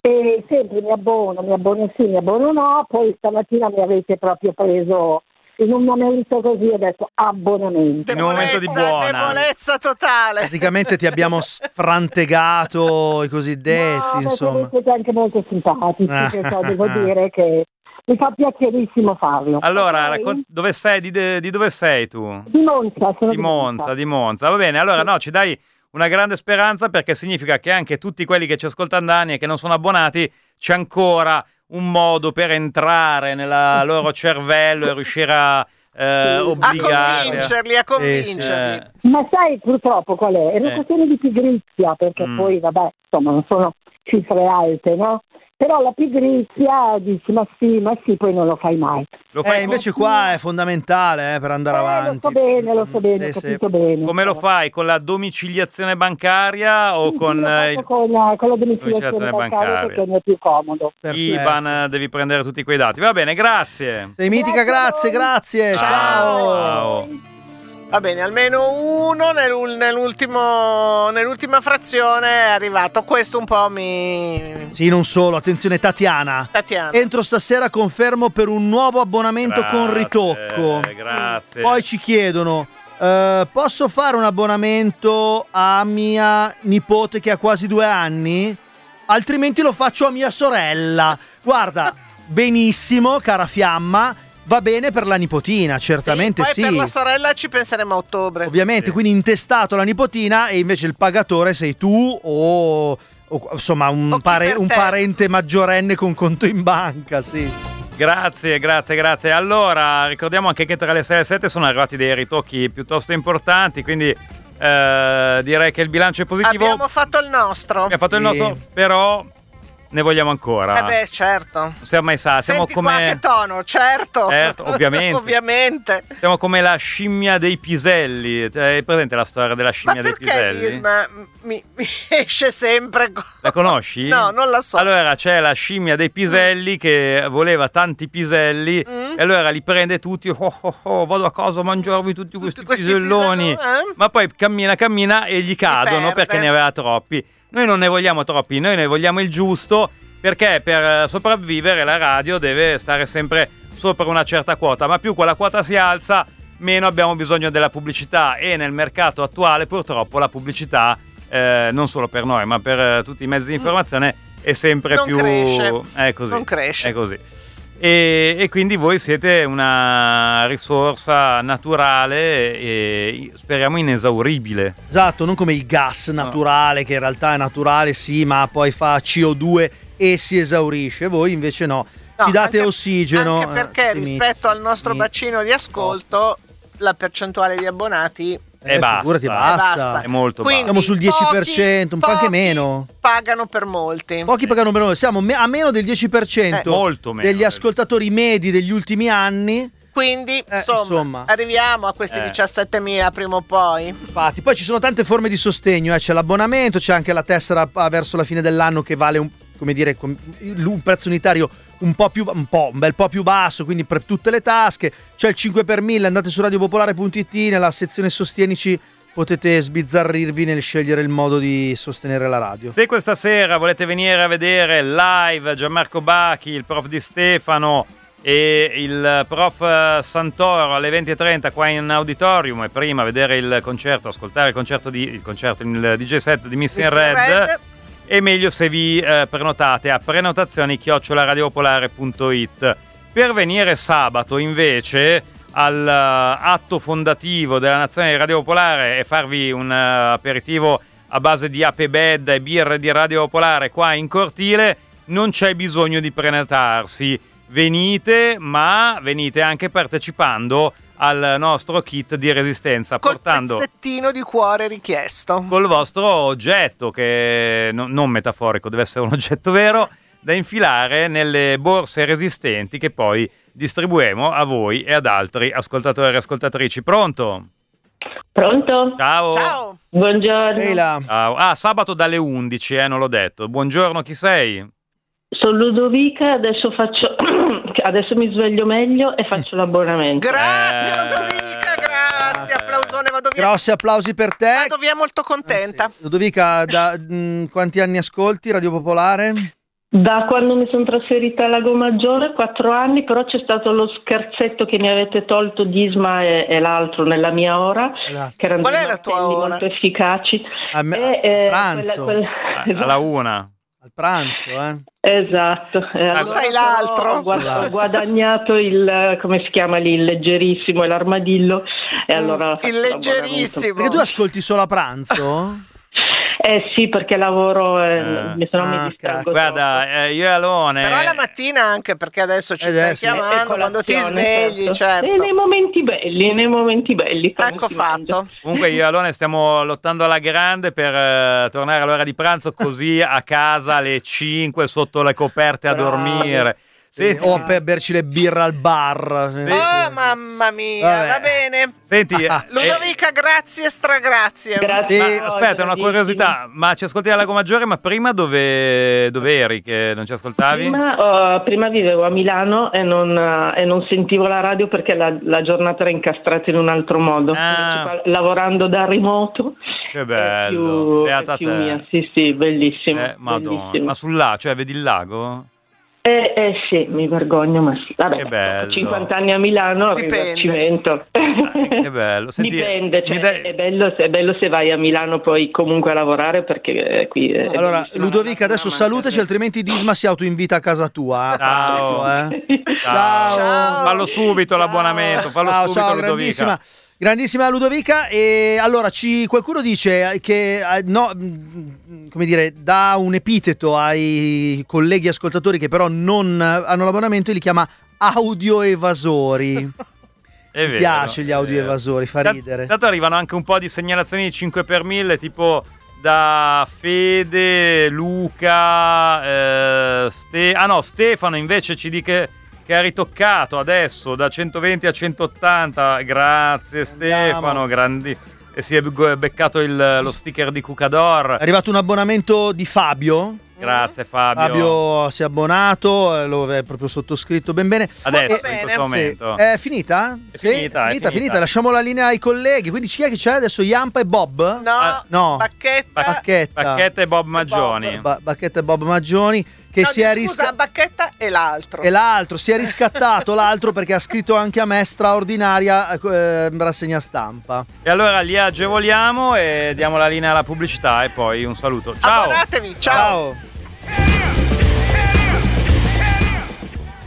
G: E sempre mi abbono, mi abbono sì, mi abbono no, poi stamattina mi avete proprio preso in un momento così, ho detto abbonamento.
A: In un momento di
B: Debolezza,
A: buona.
B: debolezza totale.
C: Praticamente ti abbiamo sfrantegato i cosiddetti,
G: No,
C: insomma.
G: perché siete anche molto simpatici, che so, devo
C: Ah.
G: dire che mi fa piacerissimo farlo.
A: Allora,
G: Ok?
A: raccon- dove sei? Di, de- di dove sei tu?
G: Di Monza, sono
A: Di Monza, di Monza. Va bene, allora no, ci dai una grande speranza perché significa che anche tutti quelli che ci ascoltano da anni e che non sono abbonati c'è ancora un modo per entrare nel loro cervello e riuscire a eh,
B: A
A: obbligarli.
B: convincerli, a convincerli.
A: Eh,
G: Ma sai purtroppo qual è? È una
A: Eh.
G: questione di pigrizia, perché
A: Mm.
G: poi vabbè, insomma, non sono cifre alte, no? Però la pigrizia dici ma sì, ma sì, poi non lo fai mai.
A: lo fai
C: Eh, invece qua è fondamentale eh, per andare
G: Eh,
C: avanti.
G: lo so bene, lo so bene,
C: Sì,
G: ho
C: sì.
G: capito bene.
A: come lo fai? Con la domiciliazione bancaria o
G: Sì,
A: con
G: sì, lo
A: eh,
G: faccio
A: il
G: con, la- con la domiciliazione
A: domiciliazione
G: bancaria
A: bancaria.
G: perché mi è più comodo.
C: Perfetto.
A: I B A N? Devi prendere tutti quei dati. Va bene, grazie.
C: Sei mitica, grazie, grazie. Ciao.
A: Ciao.
B: Va bene, almeno uno nell'ul- nell'ultimo, nell'ultima frazione è arrivato. Questo un po' mi...
C: Sì, non solo, attenzione Tatiana.
B: Tatiana.
C: Entro stasera confermo per un nuovo abbonamento con
A: Grazie,
C: ritocco.
A: Grazie.
C: Poi ci chiedono, eh, posso fare un abbonamento a mia nipote che ha quasi due anni? Altrimenti lo faccio a mia sorella. Guarda, benissimo, cara Fiamma, va bene per la nipotina, certamente
B: Poi
C: sì.
B: per la sorella ci penseremo a ottobre.
C: Ovviamente,
A: Sì.
C: quindi intestato alla nipotina e invece il pagatore sei tu o, o, insomma un,
B: O chi
C: pare-
B: per
C: un
B: te.
C: parente maggiorenne con conto in banca, sì.
A: Grazie, grazie, grazie. Allora, ricordiamo anche che tra le sei e le sette sono arrivati dei ritocchi piuttosto importanti, quindi eh, direi che il bilancio è positivo.
B: Abbiamo fatto il nostro.
A: Abbiamo fatto il
C: Sì.
A: nostro, però ne vogliamo ancora.
B: Eh beh, certo.
A: Non siamo mai stati. Siamo
B: Senti qua
A: come.
B: che tono, certo.
A: Certo, ovviamente.
B: Ovviamente.
A: Siamo come la scimmia dei piselli. Cioè, hai presente la storia della
B: Ma
A: scimmia dei
B: perché
A: piselli?
B: Isma mi, mi esce sempre co-
A: La conosci?
B: No, non la so.
A: Allora c'è la scimmia dei piselli che voleva tanti piselli
B: Mm.
A: e allora li prende tutti. Oh, oh, oh, vado a casa a mangiarmi tutti questi,
B: questi
A: piselloni.
B: piselloni, eh?
A: Ma poi cammina, cammina e gli cadono
B: perde.
A: perché ne aveva troppi. Noi non ne vogliamo troppi, noi ne vogliamo il giusto, perché per sopravvivere la radio deve stare sempre sopra una certa quota, ma più quella quota si alza, meno abbiamo bisogno della pubblicità, e nel mercato attuale purtroppo la pubblicità, eh, non solo per noi ma per eh, tutti i mezzi di informazione, è sempre
B: Non
A: più...
B: cresce.
A: È così,
B: Non cresce.
A: È così. E, e quindi voi siete una risorsa naturale e speriamo inesauribile.
C: Esatto, non come il gas naturale, che in realtà è naturale, sì, ma poi fa C O due e si esaurisce. Voi invece no,
B: No,
C: ci date
B: anche-
C: ossigeno.
B: Anche perché
C: eh,
B: rispetto al nostro
C: finiti.
B: bacino di ascolto, la percentuale di abbonati
C: Eh,
A: è bassa,
C: figurati,
B: è
C: bassa.
B: bassa.
A: È molto
B: Quindi
C: Siamo sul dieci per cento, un po' anche
B: pochi
C: meno.
B: Pagano per molti.
C: Pochi pagano per noi, siamo me- a meno del dieci per cento
A: Eh, molto meno.
C: degli ascoltatori medi degli ultimi anni.
B: Quindi,
C: Eh,
B: insomma,
C: insomma.
B: arriviamo a questi
A: Eh.
B: diciassettemila prima o poi.
C: Infatti, poi ci sono tante forme di sostegno, eh. C'è l'abbonamento, c'è anche la tessera ah, verso la fine dell'anno che vale un, come dire, com- un prezzo unitario un po' più, un po', un bel po' più basso, quindi per tutte le tasche. C'è il cinque per mille, andate su radiopopolare punto it, nella sezione Sostienici potete sbizzarrirvi nel scegliere il modo di sostenere la radio.
A: Se questa sera volete venire a vedere live Gianmarco Bachi, il prof Di Stefano e il prof Santoro alle venti e trenta qua in auditorium, e prima vedere il concerto, ascoltare il concerto di il concerto il D J set di Missing
B: Missing
A: Red,
B: Red.
A: è meglio se vi eh, prenotate a prenotazioni chiocciola radiopopolare punto it. Per venire sabato invece al uh, atto fondativo della nazione di Radio Popolare e farvi un uh, aperitivo a base di ape bed e birre di Radio Popolare qua in cortile, non c'è bisogno di prenotarsi. Venite, ma venite anche partecipando al nostro kit di resistenza,
B: Col
A: portando
B: pezzettino di cuore richiesto.
A: col vostro oggetto, che no- non metaforico, deve essere un oggetto vero, da infilare nelle borse resistenti che poi distribuiamo a voi e ad altri ascoltatori e ascoltatrici. Pronto?
K: Pronto?
A: Ciao.
B: Ciao.
K: Buongiorno.
C: Ehi là.
A: Ciao. Ah, sabato dalle undici, eh, non l'ho detto. Buongiorno, chi sei?
K: Sono Ludovica, adesso faccio adesso mi sveglio meglio e faccio l'abbonamento.
B: Grazie,
A: Eh.
B: Ludovica, grazie. Applausone, vado via.
C: Grossi applausi per te.
B: Vado via molto contenta.
C: Eh sì. Ludovica, da mh, quanti anni ascolti Radio Popolare?
K: Da quando mi sono trasferita a Lago Maggiore, quattro anni, però c'è stato lo scherzetto che mi avete tolto Disma e, e l'altro nella mia ora,
C: Esatto.
K: che erano
B: Qual
K: dei
B: è la tua
K: martelli
B: ora?
K: molto efficaci.
C: A me-
K: E, eh,
C: pranzo.
K: quella- quella-
A: Alla una.
C: Al pranzo, eh?
K: Esatto. E allora
B: sei
K: però
B: l'altro.
K: Ho, guad- ho guadagnato il, come si chiama lì, il leggerissimo e l'armadillo. E allora ho fatto
B: Il leggerissimo.
C: Perché tu ascolti solo a pranzo?
K: Eh sì, perché lavoro e
A: Eh.
K: mi sono
C: Ah,
K: mi distraggo
A: Guarda, eh, io e Alone...
B: Però la mattina anche, perché adesso ci
C: Eh,
B: stai
C: sì.
K: troppo.
B: chiamando,
K: E
B: quando ti
K: colazione,
B: svegli, certo.
K: E nei momenti belli, nei momenti belli. poi
B: Ecco
K: si mangia.
B: fatto.
A: Comunque io e Alone stiamo lottando alla grande per eh, tornare all'ora di pranzo, così a casa alle cinque sotto le coperte a
K: Bravo.
A: dormire. Senti,
C: O per berci le birre al bar.
B: Oh, mamma mia,
C: Vabbè.
B: va bene.
A: senti eh,
B: Ludovica, grazie, stragrazie.
K: Grazie.
C: Sì.
K: a
A: ma,
K: voi,
A: aspetta, una
K: bravissimi.
A: curiosità, ma ci ascolti a Lago Maggiore, ma prima dove, dove eri che non ci ascoltavi?
K: Prima, oh, prima vivevo a Milano e non, eh, e non sentivo la radio perché la, la giornata era incastrata in un altro modo.
A: Ah.
K: Invece qua, lavorando da remoto.
A: Che
K: è
A: bello,
K: più,
A: beata
K: è più
A: te.
K: mia. Sì, sì, bellissimo.
A: Eh, Madonna.
K: bellissimo.
A: Ma sul lago, cioè vedi il lago?
K: Eh, eh sì, mi vergogno, ma sì. Vabbè,
A: Che bello.
K: cinquanta anni a Milano,
B: Dipende.
K: risarcimento.
A: Che bello. Senti,
K: Dipende, cioè,
A: mi dai-
K: è, bello, è bello se vai a Milano poi comunque a lavorare perché eh, qui... è
C: Allora,
K: bellissimo.
C: Ludovica, adesso
K: Una
C: salutaci,
K: manca-
C: altrimenti Disma si autoinvita a casa tua.
A: Ciao.
C: Cazzo, eh.
A: Ciao.
B: Ciao.
A: Fallo subito l'abbonamento, fallo
C: Ciao,
A: subito
C: ciao,
A: Ludovica.
C: grandissima. Grandissima Ludovica. E allora ci, qualcuno dice che eh, no, mh, come dire, dà un epiteto ai colleghi ascoltatori che però non hanno l'abbonamento e li chiama audioevasori.
A: È
C: Mi
A: vero,
C: piace gli
A: è
C: audioevasori, fa
A: vero.
C: ridere.
A: Tanto arrivano anche un po' di segnalazioni di cinque per mille, tipo da Fede, Luca, eh, Ste- ah no, Stefano invece ci dice che ha ritoccato adesso da centoventi a centottanta. Grazie Stefano, grandi. E si è beccato il- lo sticker di Cucador.
C: È arrivato un abbonamento di Fabio.
A: Grazie Fabio.
C: Fabio si è abbonato, eh, lo è proprio sottoscritto ben bene.
A: Adesso,
C: E-
A: in questo
C: sì.
A: momento.
C: È finita?
A: È
C: Sì,
A: finita, è
C: finita,
A: finita.
C: Lasciamo la linea ai colleghi. Quindi chi è che c'è adesso? Yampa e Bob?
B: No,
C: No.
B: Bacchetta.
C: Bacchetta.
A: Bacchetta e Bob Maggioni.
C: Ba- Bacchetta e Bob Maggioni che
B: No,
C: si è
B: scusa,
C: riscattato.
B: Bacchetta e l'altro.
C: E l'altro si è riscattato l'altro perché ha scritto anche a me straordinaria eh, rassegna stampa.
A: E allora li agevoliamo e diamo la linea alla pubblicità e poi un saluto. Ciao.
B: Abbonatevi, ciao.
C: Ciao.